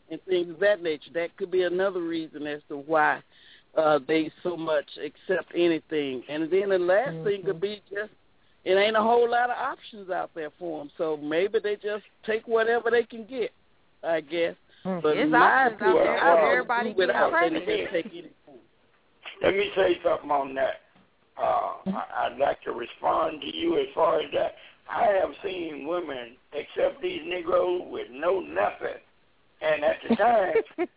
Speaker 18: and things of that nature. That could be another reason as to why they so much accept anything. And then the last thing could be just it ain't a whole lot of options out there for them. So maybe they just take whatever they can get, I guess. But
Speaker 17: It's options out there. Everybody gets pregnant.
Speaker 18: Take anything.
Speaker 16: Let me say something on that. I'd like to respond to you as far as that. I have seen women accept these Negroes with no nothing. And at the time,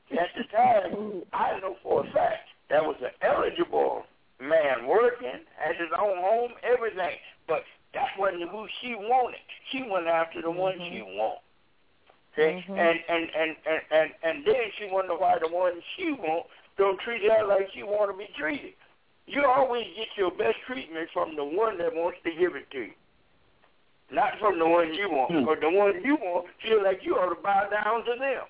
Speaker 16: I know for a fact that was an eligible man working, had his own home, everything. But that wasn't who she wanted. She went after the one she wanted. Okay? And then she wondered why the one she wants don't treat her like she want to be treated. You always get your best treatment from the one that wants to give it to you, not from the one you want. Because the one you want feel like you ought to bow down to them.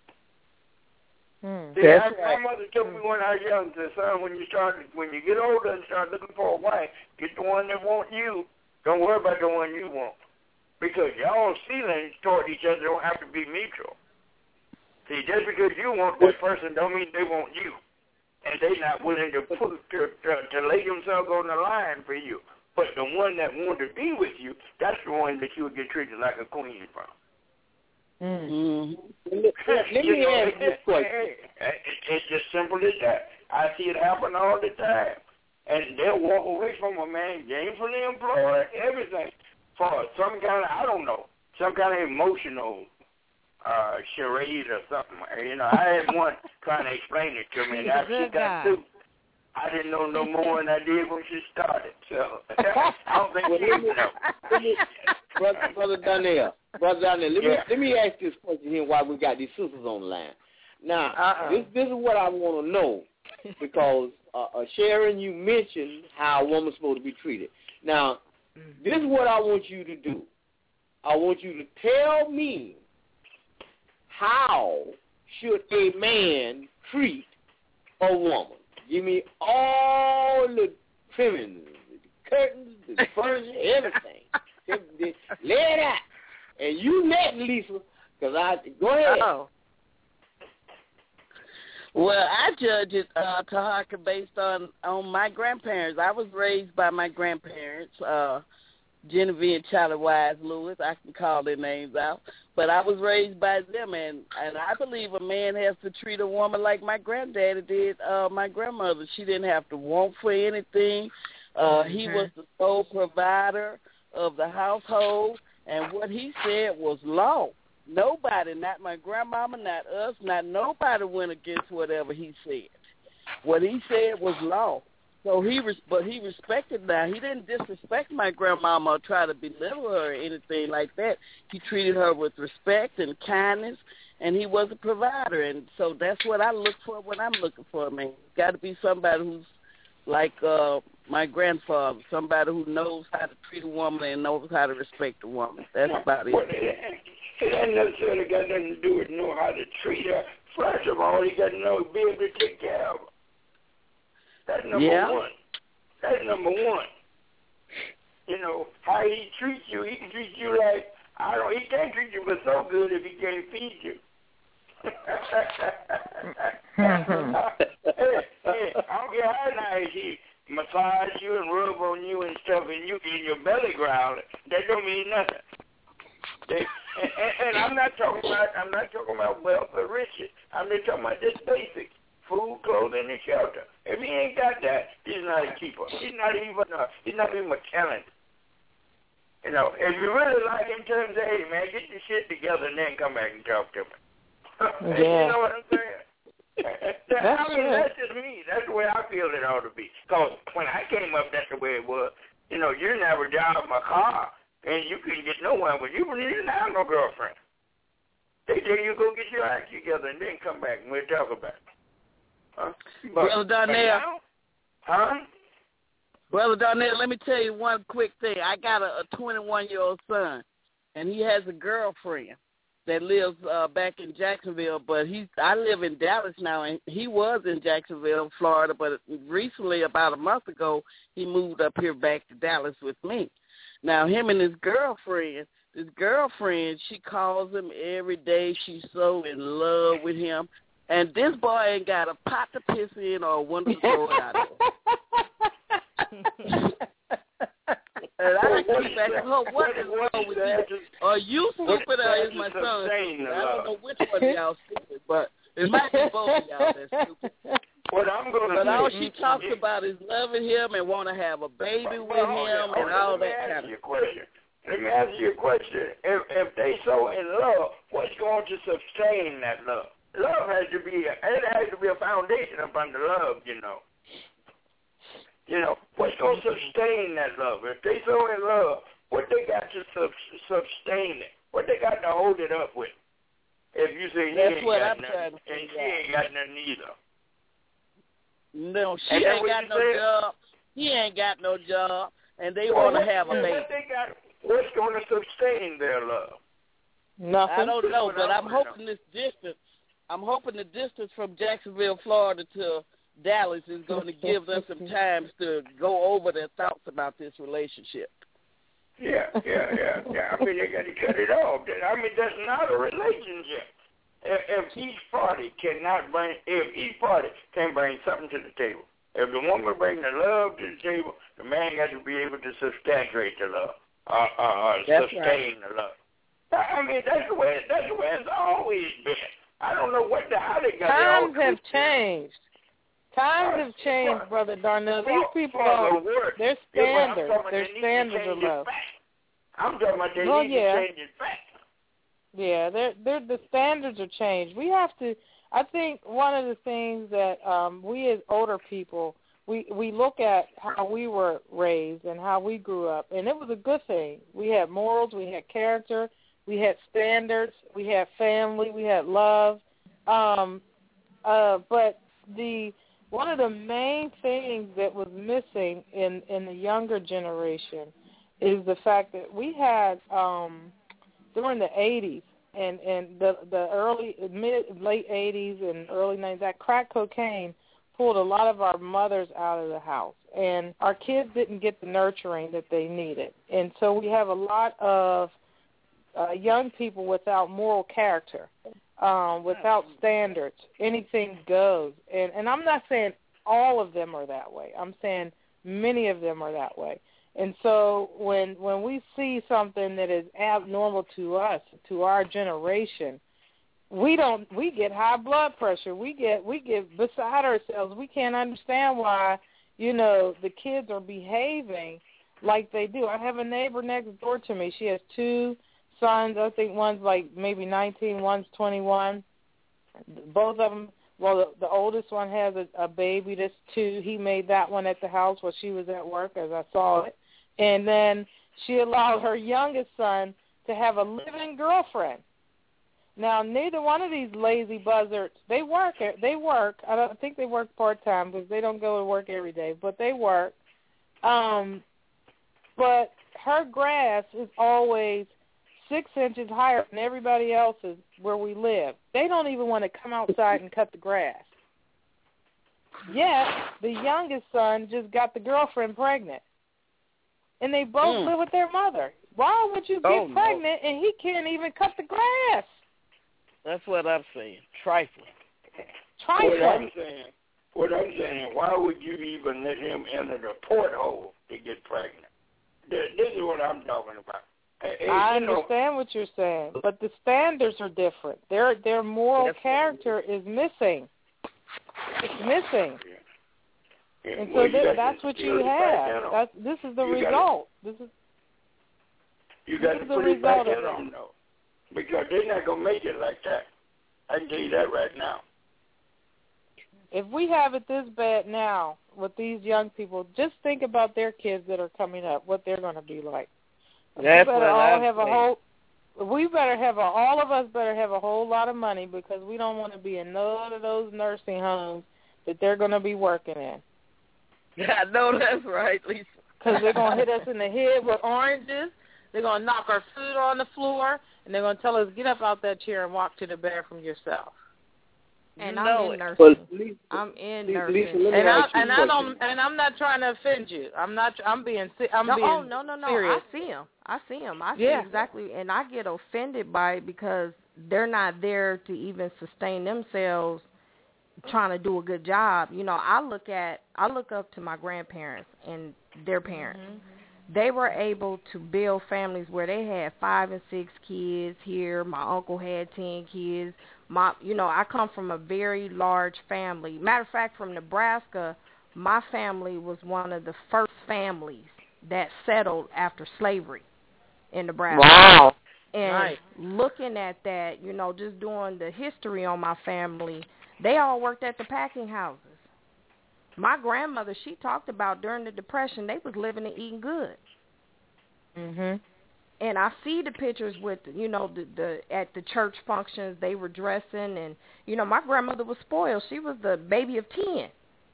Speaker 16: See, my mother told me when I was young, said, son, when you get older and start looking for a wife, get the one that wants you. Don't worry about the one you want. Because y'all's feelings toward each other don't have to be mutual. See, just because you want that person don't mean they want you. And they're not willing to lay themselves on the line for you. But the one that wanted to be with you, that's the one that you would get treated like a queen from.
Speaker 4: Let me ask this question.
Speaker 16: It's just simple as that. I see it happen all the time. And they'll walk away from a man gainfully employed, everything, for some kind of, I don't know, some kind of emotional charade or something. You know, I had one trying to explain it to me, and after she got through, I didn't know no more than I did when she started. So I don't think she
Speaker 4: Brother Donnell, let me ask this question here while we got these sisters on the line. Now, this is what I want to know, because Sharon, you mentioned how a woman's supposed to be treated. Now, this is what I want you to do. I want you to tell me, how should a man treat a woman? Give me all the trimmings, the curtains, the furniture, everything. Lay it out. And you next, Lisa, because go ahead.
Speaker 18: Well, I judge it, Tahaka, based on my grandparents. I was raised by my grandparents, Genevieve and Charlie Wise Lewis. I can call their names out. But I was raised by them, and I believe a man has to treat a woman like my granddaddy did my grandmother. She didn't have to want for anything. He was the sole provider of the household, and what he said was law. Nobody, not my grandmama, not us, not nobody went against whatever he said. What he said was law. So he respected that. He didn't disrespect my grandmama or try to belittle her or anything like that. He treated her with respect and kindness, and he was a provider. And so that's what I look for when I'm looking for a man. Got to be somebody who's like my grandfather, somebody who knows how to treat a woman and knows how to respect a woman. That's about it.
Speaker 16: It ain't necessarily got nothing to do with know how to treat her. First of all, he got to know be able to take care of her. That's number one. That's number one. You know, how he treats you, he can treat you like, he can't treat you but so good if he can't feed you. Hey, I don't care how nice he massage you and rub on you and stuff, and you in your belly growling. That don't mean nothing. And I'm not talking about wealth or riches. I'm just talking about just basic food, clothing, and shelter. If he ain't got that, he's not a keeper. He's not even a talent. You know, if you really like him, tell him, say, hey, man, get your shit together and then come back and talk to me. You know what I'm saying? That's just me. That's the way I feel it ought to be. Because when I came up, that's the way it was. You know, you never drive my car, and you couldn't get nowhere, but you didn't have no girlfriend. They tell you go get your act together and then come back and we'll talk about it.
Speaker 18: Brother Donnell. Brother Donnell, let me tell you one quick thing. I got a 21-year-old son, and he has a girlfriend that lives back in Jacksonville, but I live in Dallas now, and he was in Jacksonville, Florida, but recently, about a month ago, he moved up here back to Dallas with me. Now, him and his girlfriend, This girlfriend, she calls him every day. She's so in love with him. And this boy ain't got a pot to piss in or a window to throw it out of. And I keep asking her, what is wrong with you? Are you stupid or is my son stupid? I don't know which one of y'all stupid, but it might be both of y'all that's stupid.
Speaker 16: What I'm going to
Speaker 18: But all she talks about is loving him and want to have a baby with him and all that kind of stuff.
Speaker 16: Let me ask you a question. If they so in love, what's going to sustain that love? Love has to be a foundation upon the love, you know. You know, what's going to sustain that love? If they so in love, what they got to sustain it? What they got to hold it up with? If you say he ain't got nothing, and she ain't got nothing either.
Speaker 18: No, she ain't got no job. He ain't got no job, and they want to have a baby.
Speaker 16: What's going to sustain their love?
Speaker 15: Nothing.
Speaker 18: I don't know, but I'm hoping this distance. I'm hoping the distance from Jacksonville, Florida to Dallas is going to give them some time to go over their thoughts about this relationship.
Speaker 16: Yeah. I mean, they got to cut it off. I mean, that's not a relationship. If each party can bring something to the table. If the woman bring the love to the table, the man got to be able to substantiate the love, sustain the love. I mean, that's the way it's always been. I don't know how they got it all.
Speaker 15: Times have changed. Times have changed, Brother Darnell. These people their standards are low.
Speaker 16: I'm talking about they need to change it back.
Speaker 15: Yeah, the standards are changed. We have to. I think one of the things that we as older people, we look at how we were raised and how we grew up, and it was a good thing. We had morals, we had character, we had standards, we had family, we had love. But one of the main things that was missing in the younger generation is the fact that we had during the 80s and the late 80s and early 90s, that crack cocaine pulled a lot of our mothers out of the house, and our kids didn't get the nurturing that they needed. And so we have a lot of young people without moral character, without standards. Anything goes. And I'm not saying all of them are that way. I'm saying many of them are that way. And so when we see something that is abnormal to us, to our generation, we get high blood pressure. We get beside ourselves. We can't understand why, the kids are behaving like they do. I have a neighbor next door to me. She has two sons. I think one's like maybe 19, one's 21. Both of them, well, the oldest one has a baby that's 2. He made that one at the house while she was at work, as I saw it. And then she allowed her youngest son to have a living girlfriend. Now, neither one of these lazy buzzards, they work. I don't think they work part-time because they don't go to work every day, but they work. But her grass is always 6 inches higher than everybody else's where we live. They don't even want to come outside and cut the grass. Yet, the youngest son just got the girlfriend pregnant. And they both live with their mother. Why would you get pregnant and he can't even cut the grass?
Speaker 18: That's what I'm saying. Trifling.
Speaker 16: What I'm saying, why would you even let him enter the porthole to get pregnant? This is what I'm talking about.
Speaker 15: I understand what you're saying, but the standards are different. Their moral character is missing. It's missing.
Speaker 16: Yeah.
Speaker 15: And so that's what you have. This is the result.
Speaker 16: You got to put it back in on though, because they're not gonna make it like that. I can tell you that right now.
Speaker 15: If we have it this bad now with these young people, just think about their kids that are coming up, what they're going to be like.
Speaker 18: That's
Speaker 15: all of us better have a whole lot of money because we don't want to be in none of those nursing homes that they're going to be working in.
Speaker 18: Yeah, I know that's right, Lisa.
Speaker 15: Because they're going to hit us in the head with oranges. They're going to knock our food on the floor, and they're going to tell us, get up out that chair and walk to the bathroom yourself. And
Speaker 17: I'm in
Speaker 15: nursing.
Speaker 17: nursing. I'm in nursing.
Speaker 15: And I'm not trying to offend you. I'm being serious.
Speaker 17: I see them. I see exactly, and I get offended by it because they're not there to even sustain themselves, trying to do a good job. You know, I look up to my grandparents and their parents. Mm-hmm. They were able to build families where they had 5 and 6 kids here. My uncle had 10 kids. I come from a very large family. Matter of fact, from Nebraska, my family was one of the first families that settled after slavery in Nebraska.
Speaker 15: Wow.
Speaker 17: And looking at that, just doing the history on my family, they all worked at the packing houses. My grandmother, she talked about during the Depression, they was living and eating good.
Speaker 15: Mhm.
Speaker 17: And I see the pictures with, the at the church functions, they were dressing, and, my grandmother was spoiled. She was the baby of 10.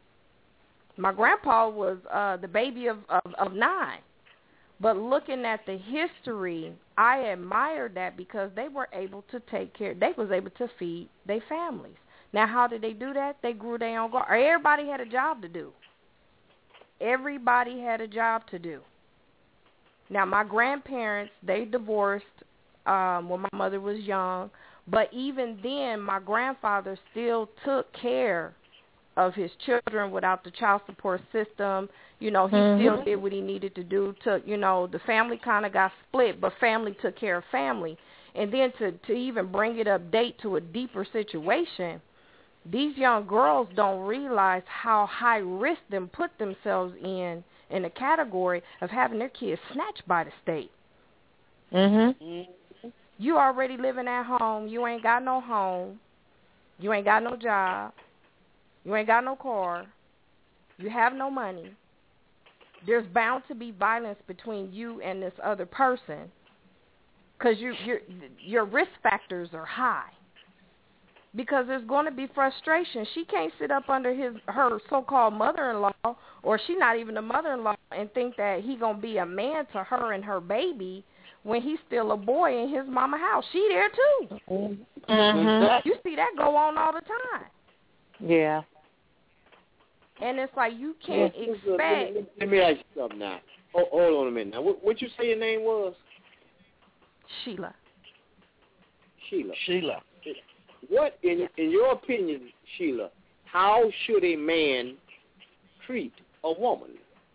Speaker 17: My grandpa was the baby of 9. But looking at the history, I admired that because they were able to they was able to feed their families. Now, how did they do that? They grew their own garden. Everybody had a job to do. Everybody had a job to do. Now, my grandparents, they divorced when my mother was young. But even then, my grandfather still took care of his children without the child support system. He still did what he needed to do. The family kind of got split, but family took care of family. And then to even bring it update to a deeper situation, these young girls don't realize how high risk them put themselves in the category of having their kids snatched by the state.
Speaker 15: Mhm.
Speaker 17: You already living at home. You ain't got no home. You ain't got no job. You ain't got no car. You have no money. There's bound to be violence between you and this other person because your risk factors are high. Because there's going to be frustration. She can't sit up under her so-called mother-in-law, or she's not even a mother-in-law, and think that he going to be a man to her and her baby when he's still a boy in his mama house. She there too.
Speaker 15: Mhm.
Speaker 17: You see that go on all the time.
Speaker 15: Yeah.
Speaker 17: And it's like you can't expect.
Speaker 4: Let me ask you something now. Hold on a minute. Now, what you say your name was?
Speaker 17: Sheila.
Speaker 4: What, in your opinion, Sheila, how should a man treat a woman?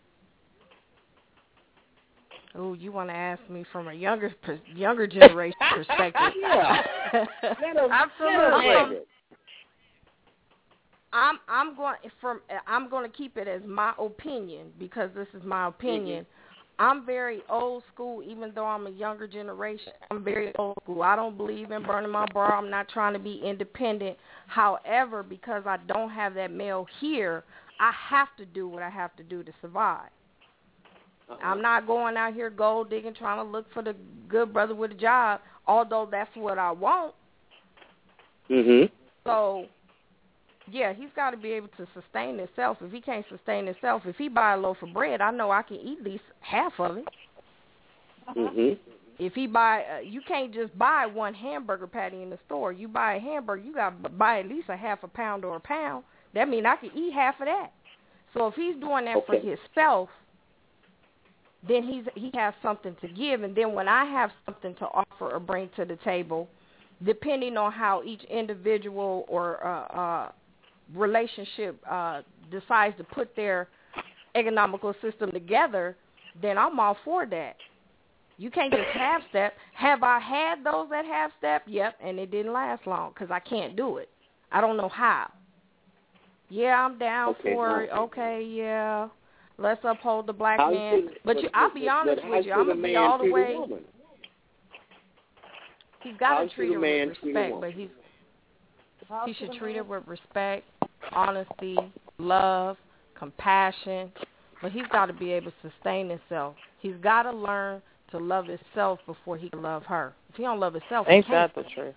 Speaker 17: Oh, you want to ask me from a younger generation perspective?
Speaker 4: Yeah.
Speaker 15: Absolutely.
Speaker 17: I'm going to keep it as my opinion because this is my opinion. Mm-hmm. I'm very old school, even though I'm a younger generation. I'm very old school. I don't believe in burning my bra. I'm not trying to be independent. However, because I don't have that male here, I have to do what I have to do to survive. I'm not going out here gold digging, trying to look for the good brother with a job, although that's what I want.
Speaker 4: Mhm.
Speaker 17: So, yeah, he's got to be able to sustain himself. If he can't sustain himself, if he buy a loaf of bread, I know I can eat at least half of it.
Speaker 4: Mhm.
Speaker 17: If he buy, you can't just buy one hamburger patty in the store. You buy a hamburger, you got to buy at least a half a pound or a pound. That means I can eat half of that. So if he's doing that for himself, then he has something to give. And then when I have something to offer or bring to the table, depending on how each individual or relationship decides to put their economical system together, then I'm all for that. You can't just half-step. Have I had those that half-step? Yep, and it didn't last long because I can't do it. I don't know how. Yeah, I'm down for it. Okay, yeah. Let's uphold the black man. I'll be honest with you. I'm going to be all the way. He's got to treat her with respect, but he should treat her with respect, honesty, love, compassion, but he's got to be able to sustain himself. He's got to learn to love himself before he can love her. If he don't love himself,
Speaker 15: ain't
Speaker 17: he can't.
Speaker 15: that the truth?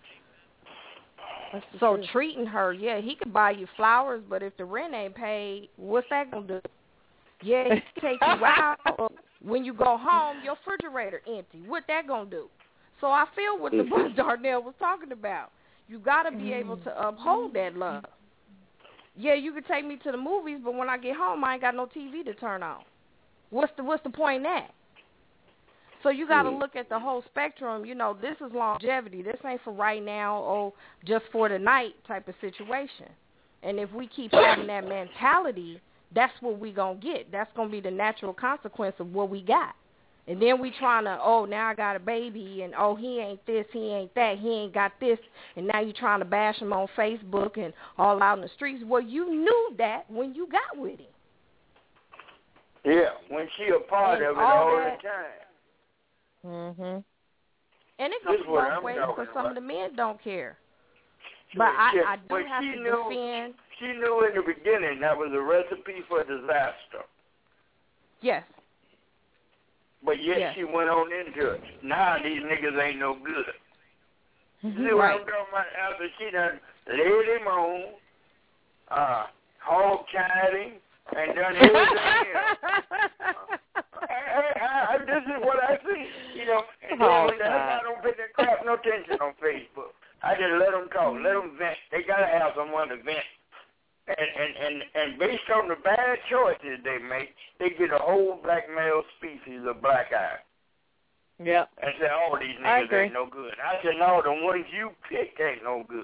Speaker 17: So treating her, yeah, he could buy you flowers, but if the rent ain't paid, what's that going to do? Yeah, he can take you out. When you go home, your refrigerator empty. What that going to do? So I feel what the Darnell was talking about. You got to be able to uphold that love. Yeah, you can take me to the movies, but when I get home, I ain't got no TV to turn on. What's the point in that? So you got to look at the whole spectrum. You know, this is longevity. This ain't for right now or just for the night type of situation. And if we keep having that mentality, that's what we going to get. That's going to be the natural consequence of what we got. And then we trying to, now I got a baby, and, he ain't this, he ain't that, he ain't got this, and now you trying to bash him on Facebook and all out in the streets. Well, you knew that when you got with him.
Speaker 16: Yeah, when she a part of it all the time.
Speaker 17: And it goes both ways because some of the men don't care. But I do have to defend.
Speaker 16: She knew in the beginning that was a recipe for disaster.
Speaker 17: Yes.
Speaker 16: But yet she went on into it. Now these niggas ain't no good. See what I'm talking about? After she done laid him on, hog-tied him, and done everything else. This is what I see. You know, and I don't pay that crap no attention on Facebook. I just let them talk, let them vent. They got to have someone to vent. And based on the bad choices they make, they get a whole black male species of black eye.
Speaker 15: Yep.
Speaker 16: And say, all these niggas ain't no good. I said, no, the ones you picked ain't no good.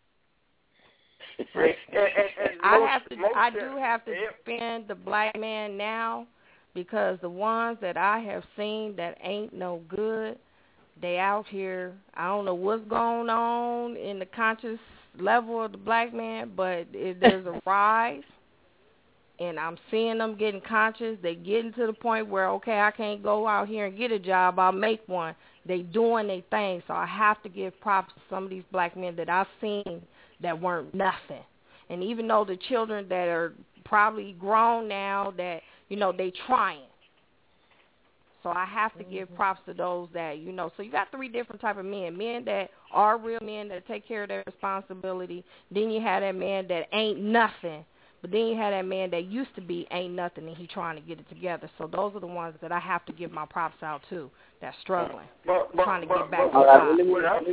Speaker 17: I do have to defend the black man now because the ones that I have seen that ain't no good, they out here, I don't know what's going on in the conscious level of the black man, but there's a rise, and I'm seeing them getting conscious. They getting to the point where, okay, I can't go out here and get a job, I'll make one. They doing their thing, so I have to give props to some of these black men that I've seen that weren't nothing. And even though the children that are probably grown now, that, you know, they trying. So I have to give props to those that, you know. So you got three different type of men. Men that are real men that take care of their responsibility. Then you have that man that ain't nothing. But then you have that man that used to be ain't nothing and he trying to get it together. So those are the ones that I have to give my props out to, that's struggling, trying to get back on top.
Speaker 16: What I'm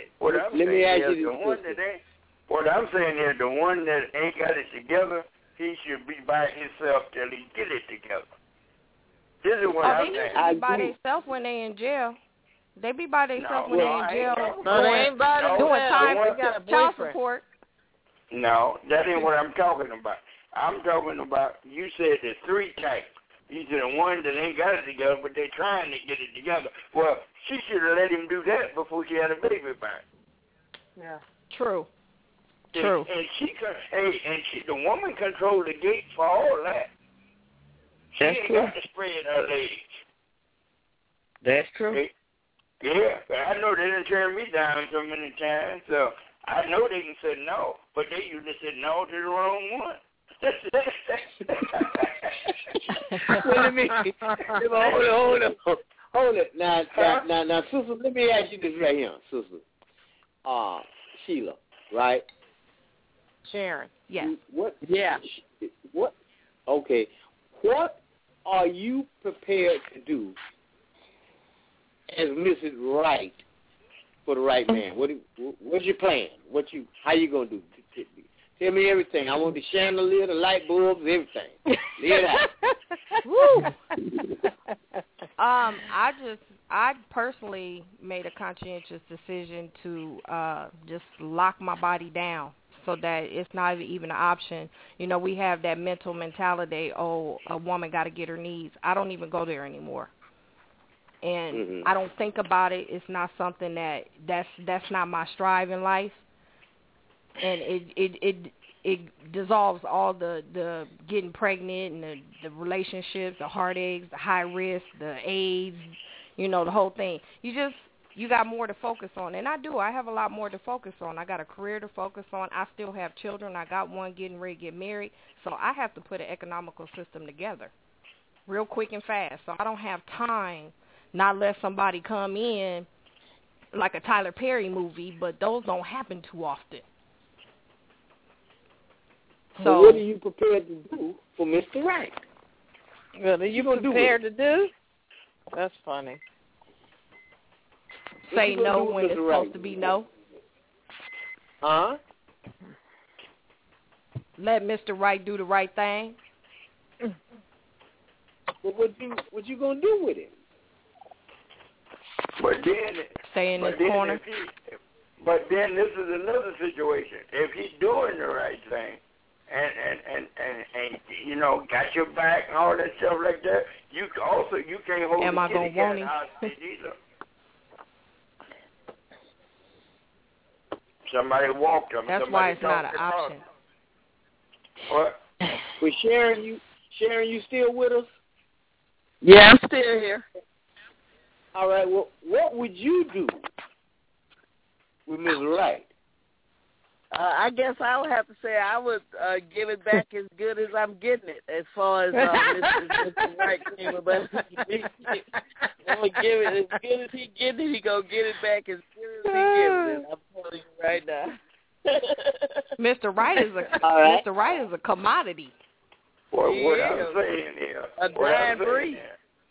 Speaker 16: saying is the one that ain't got it together, he should be by himself till he get it together. This is what I'm saying.
Speaker 17: They be by themselves when they in jail. They be by themselves when they in jail.
Speaker 15: No, they ain't by themselves.
Speaker 17: Doing time
Speaker 15: for
Speaker 17: child support.
Speaker 16: No, that ain't what I'm talking about. I'm talking about, you said there's three types. You said the one that ain't got it together, but they trying to get it together. Well, she should have let him do that before she had a baby by him.
Speaker 15: Yeah.
Speaker 17: True.
Speaker 16: And the woman controlled the gate for all that. She ain't got to spread her legs.
Speaker 15: That's true.
Speaker 16: Yeah, I know they done turned me down so many times, so I know they can say no, but they usually say no to the wrong one.
Speaker 4: Hold it. Now, sister, let me ask you this right here, sister. Sheila, right?
Speaker 15: Sharon.
Speaker 17: Yes.
Speaker 4: What? Okay. What are you prepared to do as Mrs. Right for the right man? What's your plan? How you gonna do? Tell me everything. I want the chandelier, the light bulbs, everything. Lay it out.
Speaker 17: Woo. I personally made a conscientious decision to just lock my body down so that it's not even an option. You know, we have that mental mentality, a woman got to get her needs. I don't even go there anymore. And I don't think about it. It's not something that's not my strive in life. And it dissolves all the getting pregnant and the relationships, the heartaches, the high risk, the AIDS, you know, the whole thing. You got more to focus on. And I do. I have a lot more to focus on. I got a career to focus on. I still have children. I got one getting ready to get married. So I have to put an economical system together real quick and fast. So I don't have time not let somebody come in like a Tyler Perry movie, but those don't happen too often.
Speaker 4: So what are you prepared to do for Mr. Right?
Speaker 15: Well, are you prepared to do? That's funny.
Speaker 17: Say no when it's supposed to be no.
Speaker 4: Huh?
Speaker 17: Let Mr. Right do the right thing.
Speaker 4: But what you gonna do with him?
Speaker 16: But then
Speaker 17: stay in his corner.
Speaker 16: But then this is another situation. If he's doing the right thing, and you know, got your back and all that stuff like that, you can't hold
Speaker 17: Am
Speaker 16: the
Speaker 17: I
Speaker 16: kitty
Speaker 17: gonna
Speaker 16: cat hostage either. Somebody walked him.
Speaker 17: That's why it's not an option.
Speaker 16: What?
Speaker 4: Well, Sharon, you still with us?
Speaker 18: Yeah, I'm still here.
Speaker 4: All right. Well, what would you do with Ms. Wright?
Speaker 18: I guess I would have to say I would give it back as good as I'm getting it, as far as Mr. Wright came about. I'm gonna give it as good as he getting it. He gonna get it back as good as he getting it. I'm telling you right now.
Speaker 17: Mr. Wright is Mr. Wright is a commodity.
Speaker 16: What I'm saying here,
Speaker 18: a dying breed.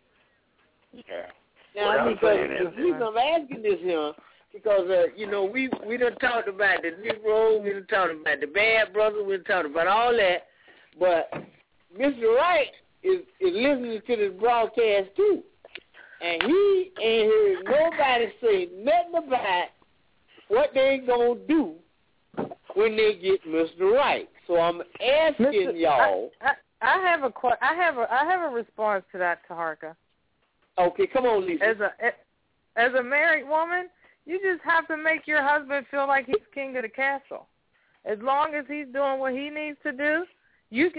Speaker 16: Yeah.
Speaker 4: Now, because the reason I'm asking this here, because you know, we done talked about the Negro, we done talked about the Bad Brother, we done talked about all that, but Mr. Wright is listening to this broadcast too, and he ain't heard nobody say nothing about what they gonna do when they get Mr. Wright. So I'm asking y'all.
Speaker 15: I have a response to that, Taharka.
Speaker 4: Okay, come on, Lisa.
Speaker 15: As a married woman, you just have to make your husband feel like he's king of the castle. As long as he's doing what he needs to do, he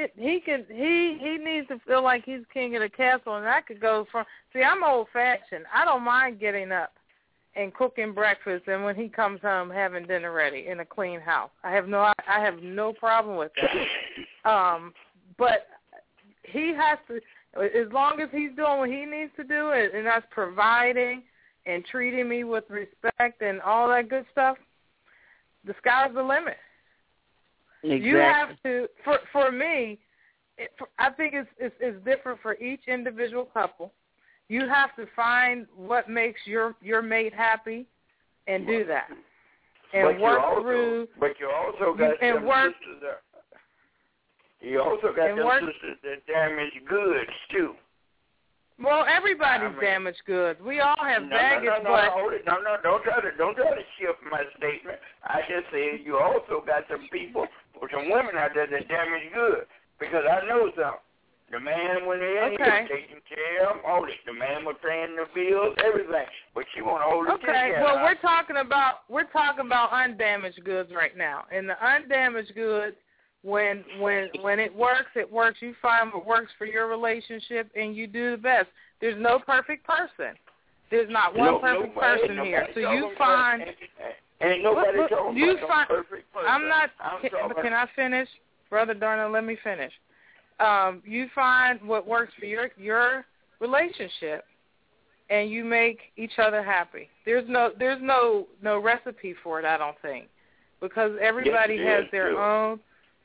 Speaker 15: needs to feel like he's king of the castle, and that could go from. See, I'm old-fashioned. I don't mind getting up and cooking breakfast, and when he comes home, having dinner ready in a clean house. I have no problem with that. But he has to. As long as he's doing what he needs to do, and that's providing and treating me with respect and all that good stuff, the sky's the limit. Exactly. You have to, for me, I think it's different for each individual couple. You have to find what makes your mate happy and do that. And work through.
Speaker 16: But you also got some sisters there. You also got them sisters that damage goods too.
Speaker 15: Well, everybody's damaged goods. We all have baggage, but
Speaker 16: don't try to shift my statement. I just said you also got some people or some women out there that damage goods, because I know some. The man went in, he was taking care of them, all this. The man was paying the bills, everything. But she want to hold the
Speaker 15: Okay, well, we're talking about undamaged goods right now, and the undamaged goods. When it works. You find what works for your relationship, and you do the best. There's no perfect person. There's not one perfect person here. So you find.
Speaker 16: Ain't nobody talking about no perfect person.
Speaker 15: I'm not. Can I finish, Brother Darnell? Let me finish. You find what works for your relationship, and you make each other happy. There's no recipe for it. I don't think, because everybody has their own.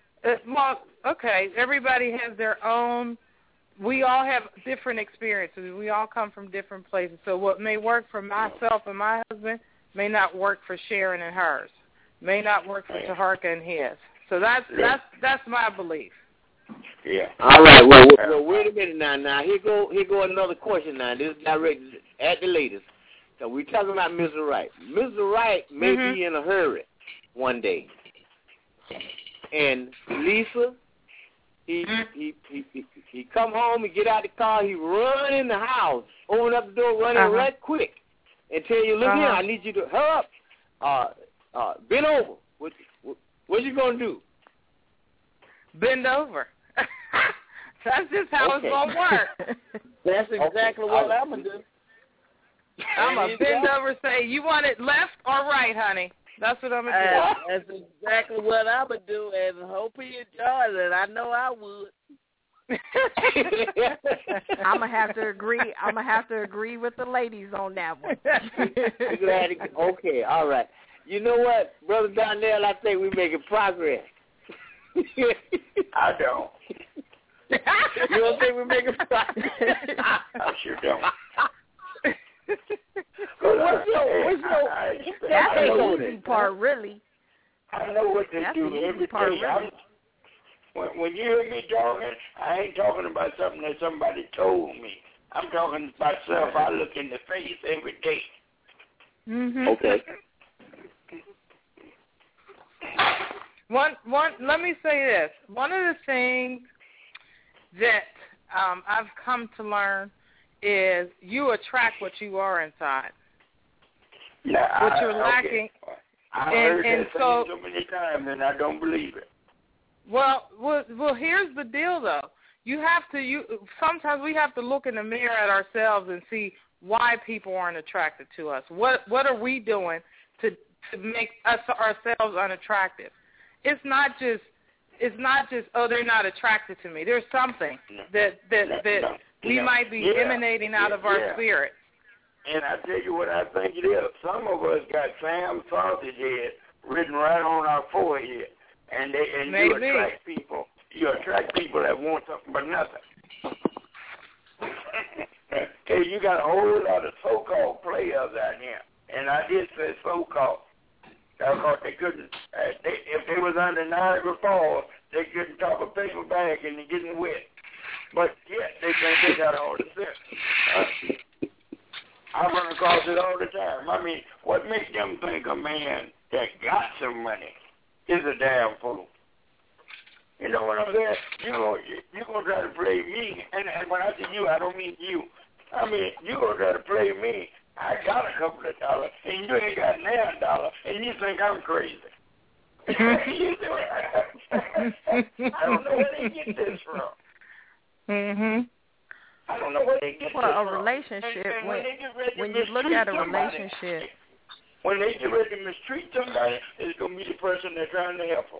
Speaker 15: Everybody has their own. We all have different experiences. We all come from different places. So what may work for myself and my husband may not work for Sharon and hers. May not work for Taharka and his. So that's my belief.
Speaker 4: Yeah. All right. Well, wait a minute now. Now here go another question. Now this is directed at the ladies. So we're talking about Mr. Wright. Mr. Wright may be in a hurry one day. And Lisa, he come home, he get out the car, he run in the house, open up the door, running right quick, and tell you, look here, I need you to hurry up, bend over. What you gonna do?
Speaker 15: Bend over. That's just how it's gonna work.
Speaker 18: That's exactly what I'm gonna do.
Speaker 15: I'm gonna bend over and say, you want it left or right, honey? That's what I'm going to
Speaker 18: do. That's exactly what I'm going to do, and hope he enjoys it. I know I would.
Speaker 17: I'm going to have to agree. I'm going to have to agree with the ladies on that one.
Speaker 4: Okay, all right. You know what, Brother Darnell, I think we're making progress.
Speaker 16: I don't.
Speaker 4: You don't think we're making progress?
Speaker 16: I sure don't.
Speaker 17: That's the easy part, really.
Speaker 16: I know what they do every day. When you hear me talking, I ain't talking about something that somebody told me. I'm talking about stuff I look in the face every day.
Speaker 15: Mm-hmm.
Speaker 4: Okay.
Speaker 15: Let me say this. One of the things that I've come to learn is you attract what you are inside. What you're lacking.
Speaker 16: I've heard that so many times, and I don't believe it.
Speaker 15: Well, here's the deal, though. Sometimes we have to look in the mirror at ourselves and see why people aren't attracted to us. What are we doing to make ourselves unattractive? It's not just oh, they're not attracted to me. There's something that we might be emanating out of our spirit.
Speaker 16: And I tell you what I think it is. Some of us got Sam Sausage Head written right on our forehead, and you attract people. You attract people that want something but nothing. Hey, you got a whole lot of so-called players out here, and I did say so-called. Because they couldn't, if they was under Niagara Falls, they couldn't talk a paper bag and they getting wet. But yet they think they got all the sense. I run across it all the time. I mean, what makes them think a man that got some money is a damn fool? You know what I'm saying? You're going to try to play me, and when I say you, I don't mean you. I mean, you're going to try to play me. I got a couple of dollars, and you ain't got $9, and you think I'm crazy. I don't know where they get this from.
Speaker 15: Mhm.
Speaker 16: I don't know where they get this from.
Speaker 17: Well, a relationship, when you look at a relationship.
Speaker 16: When they get ready to mistreat somebody, it's going to be the person they're trying to help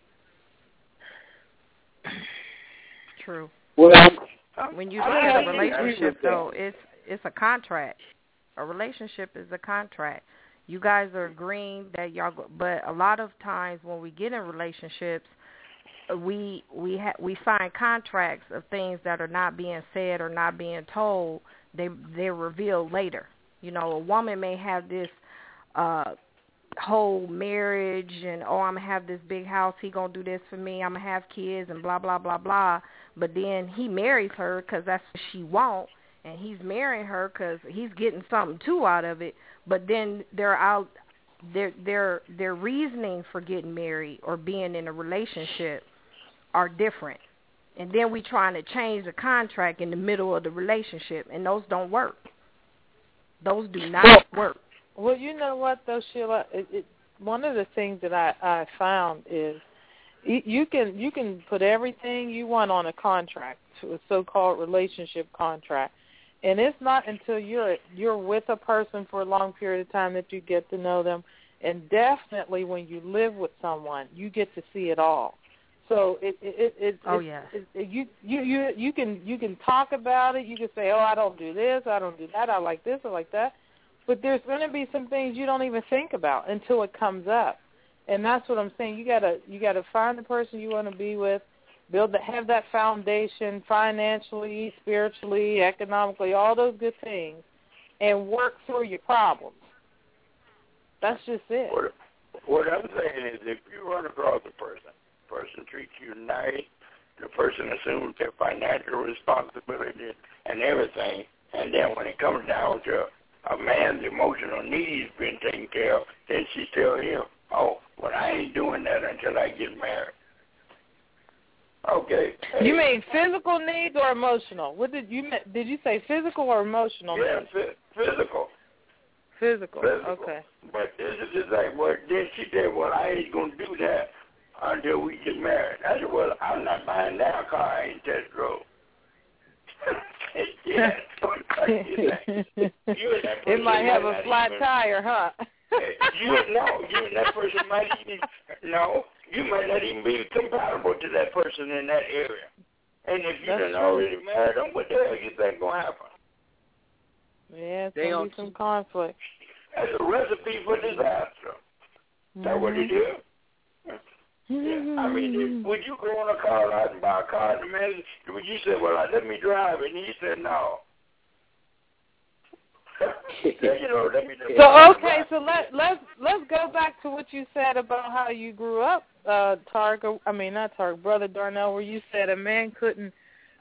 Speaker 16: them.
Speaker 17: True.
Speaker 4: Well,
Speaker 17: when you look at a relationship, though, it's a contract. A relationship is a contract. You guys are agreeing that y'all but a lot of times when we get in relationships, we sign contracts of things that are not being said or not being told. They're revealed later. You know, a woman may have this whole marriage and, oh, I'm going to have this big house, he going to do this for me, I'm going to have kids and blah, blah, blah, blah. But then he marries her because that's what she wants, and he's marrying her because he's getting something too out of it. But then their reasoning for getting married or being in a relationship are different. And then we trying to change the contract in the middle of the relationship, and those don't work. Those do not work.
Speaker 15: Well, you know what, though, Sheila? One of the things that I found is you can put everything you want on a contract, a so-called relationship contract, and it's not until you're with a person for a long period of time that you get to know them, and definitely when you live with someone, you get to see it all. So you can talk about it. You can say, oh, I don't do this, I don't do that, I like this, I like that. But there's going to be some things you don't even think about until it comes up, and that's what I'm saying. You gotta find the person you want to be with, have that foundation financially, spiritually, economically, all those good things, and work through your problems. That's just it.
Speaker 16: What I'm saying is, if you run across a person treats you nice, the person assumes their financial responsibility and everything, and then when it comes down to a man's emotional needs being taken care of, then she tell him, oh, well, I ain't doing that until I get married. Okay. Hey.
Speaker 15: You mean physical needs or emotional? What did you say, physical or emotional needs?
Speaker 16: Physical.
Speaker 15: Physical. Okay.
Speaker 16: But this is just like, well, then she said, well, I ain't going to do that until we get married. I said, well, I'm not buying that car. I ain't test drove.
Speaker 15: It might have a flat tire, huh?
Speaker 16: You and that person might you might not even be compatible to that person in that area. And if you done already married them, what the hell you think going to happen?
Speaker 15: Yeah, it's going to be some conflict.
Speaker 16: That's a recipe for disaster. That's what it is. Yeah. I mean, would you go on a car lot and buy a car and the man, would you say, well, let me drive it? And he said, no.
Speaker 15: So okay, so let's go back to what you said about how you grew up, Brother Darnell, where you said a man couldn't,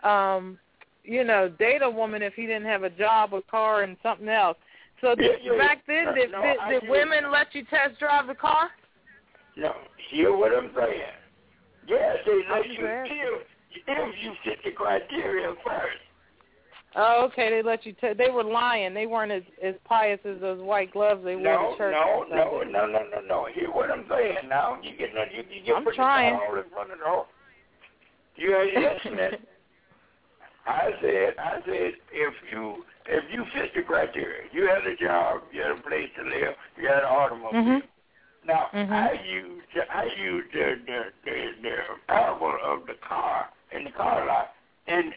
Speaker 15: date a woman if he didn't have a job, a car, and something else. So back then, did women let you test drive the car?
Speaker 16: No, hear what I'm saying. Yes, they let you if you fit the criteria first.
Speaker 15: Oh, okay, they let you they were lying. They weren't as pious as those white gloves they wore to church.
Speaker 16: No. Hear what I'm saying now. You get
Speaker 15: I'm trying.
Speaker 16: All in front of the hole. You ain't listening. I said if you fit the criteria, you had a job, you had a place to live, you had an automobile.
Speaker 15: Mm-hmm.
Speaker 16: Now I used the parable of the car in the car lot and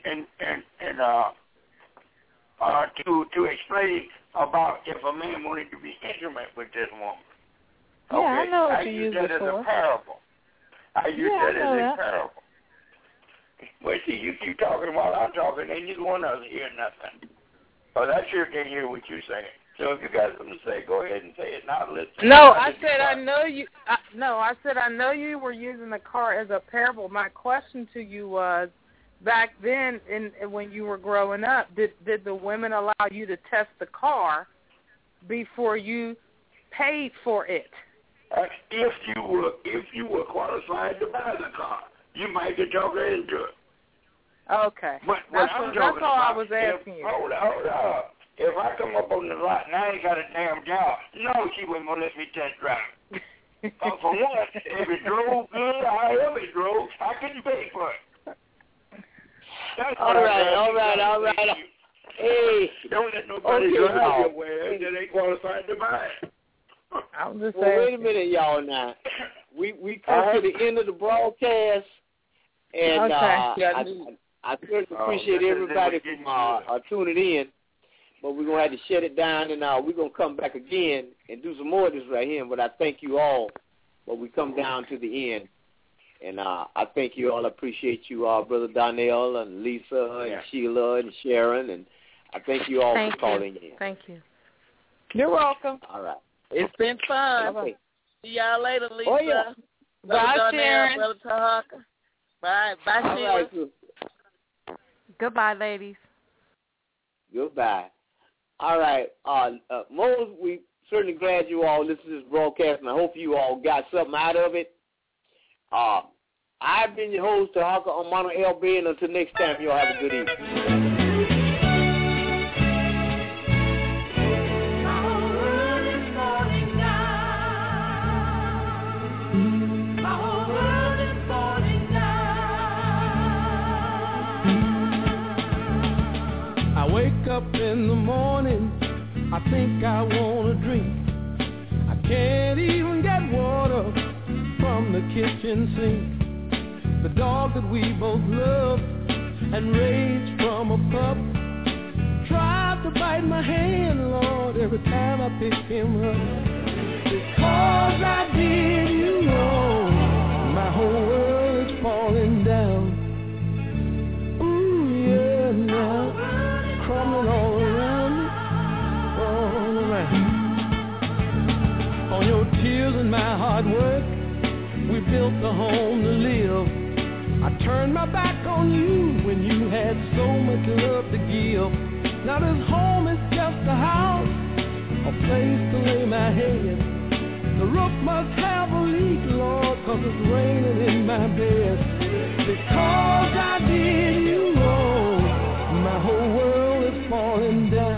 Speaker 16: to explain about if a man wanted to be intimate with this woman.
Speaker 15: Yeah,
Speaker 16: okay?
Speaker 15: I know what
Speaker 16: I
Speaker 15: you
Speaker 16: use
Speaker 15: used
Speaker 16: that
Speaker 15: it for.
Speaker 16: as a parable. I use that as a parable. Well, see, you keep talking while I'm talking, and neither one of us hear nothing. Well, I sure can't hear what you're saying. So if you got something to say, go ahead and say it. Now listen.
Speaker 15: No, I said I know you. I said I know you were using the car as a parable. My question to you was, back then, when you were growing up, did the women allow you to test the car before you paid for it?
Speaker 16: If you were qualified to buy the car, you might get talked into it.
Speaker 15: Okay.
Speaker 16: But
Speaker 15: that's all I was asking you.
Speaker 16: Hold on. If I come up on the lot and I ain't got a damn job, no, she wouldn't want to let me test drive. For one, if it drove good, however it drove, I couldn't pay for it. That's
Speaker 4: all right. Hey,
Speaker 16: don't let nobody drive your way that ain't qualified to buy it.
Speaker 15: I'm just
Speaker 4: saying. Wait a minute, y'all. Now we come to the end of the broadcast, and I certainly appreciate everybody from tuning in. But we're going to have to shut it down, and we're going to come back again and do some more of this right here. But I thank you all. But we come down to the end. And I thank you all. I appreciate you all, Brother Donnell and Lisa and Sheila and Sharon. And I thank you all for calling in.
Speaker 17: Thank you.
Speaker 15: You're welcome.
Speaker 4: All right.
Speaker 18: It's been fun.
Speaker 4: Okay.
Speaker 18: See y'all later, Lisa.
Speaker 4: Oh, yeah.
Speaker 18: Brother
Speaker 15: Bye, Sharon.
Speaker 18: Brother Tahaka. Bye, Sheila.
Speaker 4: Right.
Speaker 17: Goodbye, ladies.
Speaker 4: Goodbye. All right. Mose, we certainly glad you all listened to this broadcast, and I hope you all got something out of it. I've been your host, Tahaka Amano LB, and until next time, you all have a good evening.
Speaker 19: I wake up in the morning, I think I want a drink. I can't even get water from the kitchen sink. The dog that we both loved and raised from a pup tried to bite my hand, Lord, every time I pick him up. Because I did you wrong, my whole world is falling down. Ooh, yeah, now crumbling all around me, all around. On your tears and my hard work, we built a home to live. I turned my back on you when you had so much love to give. Now this home is just a house, a place to lay my head. The roof must have a leak, Lord, 'cause it's raining in my bed. Because I did you wrong, my whole world is falling down.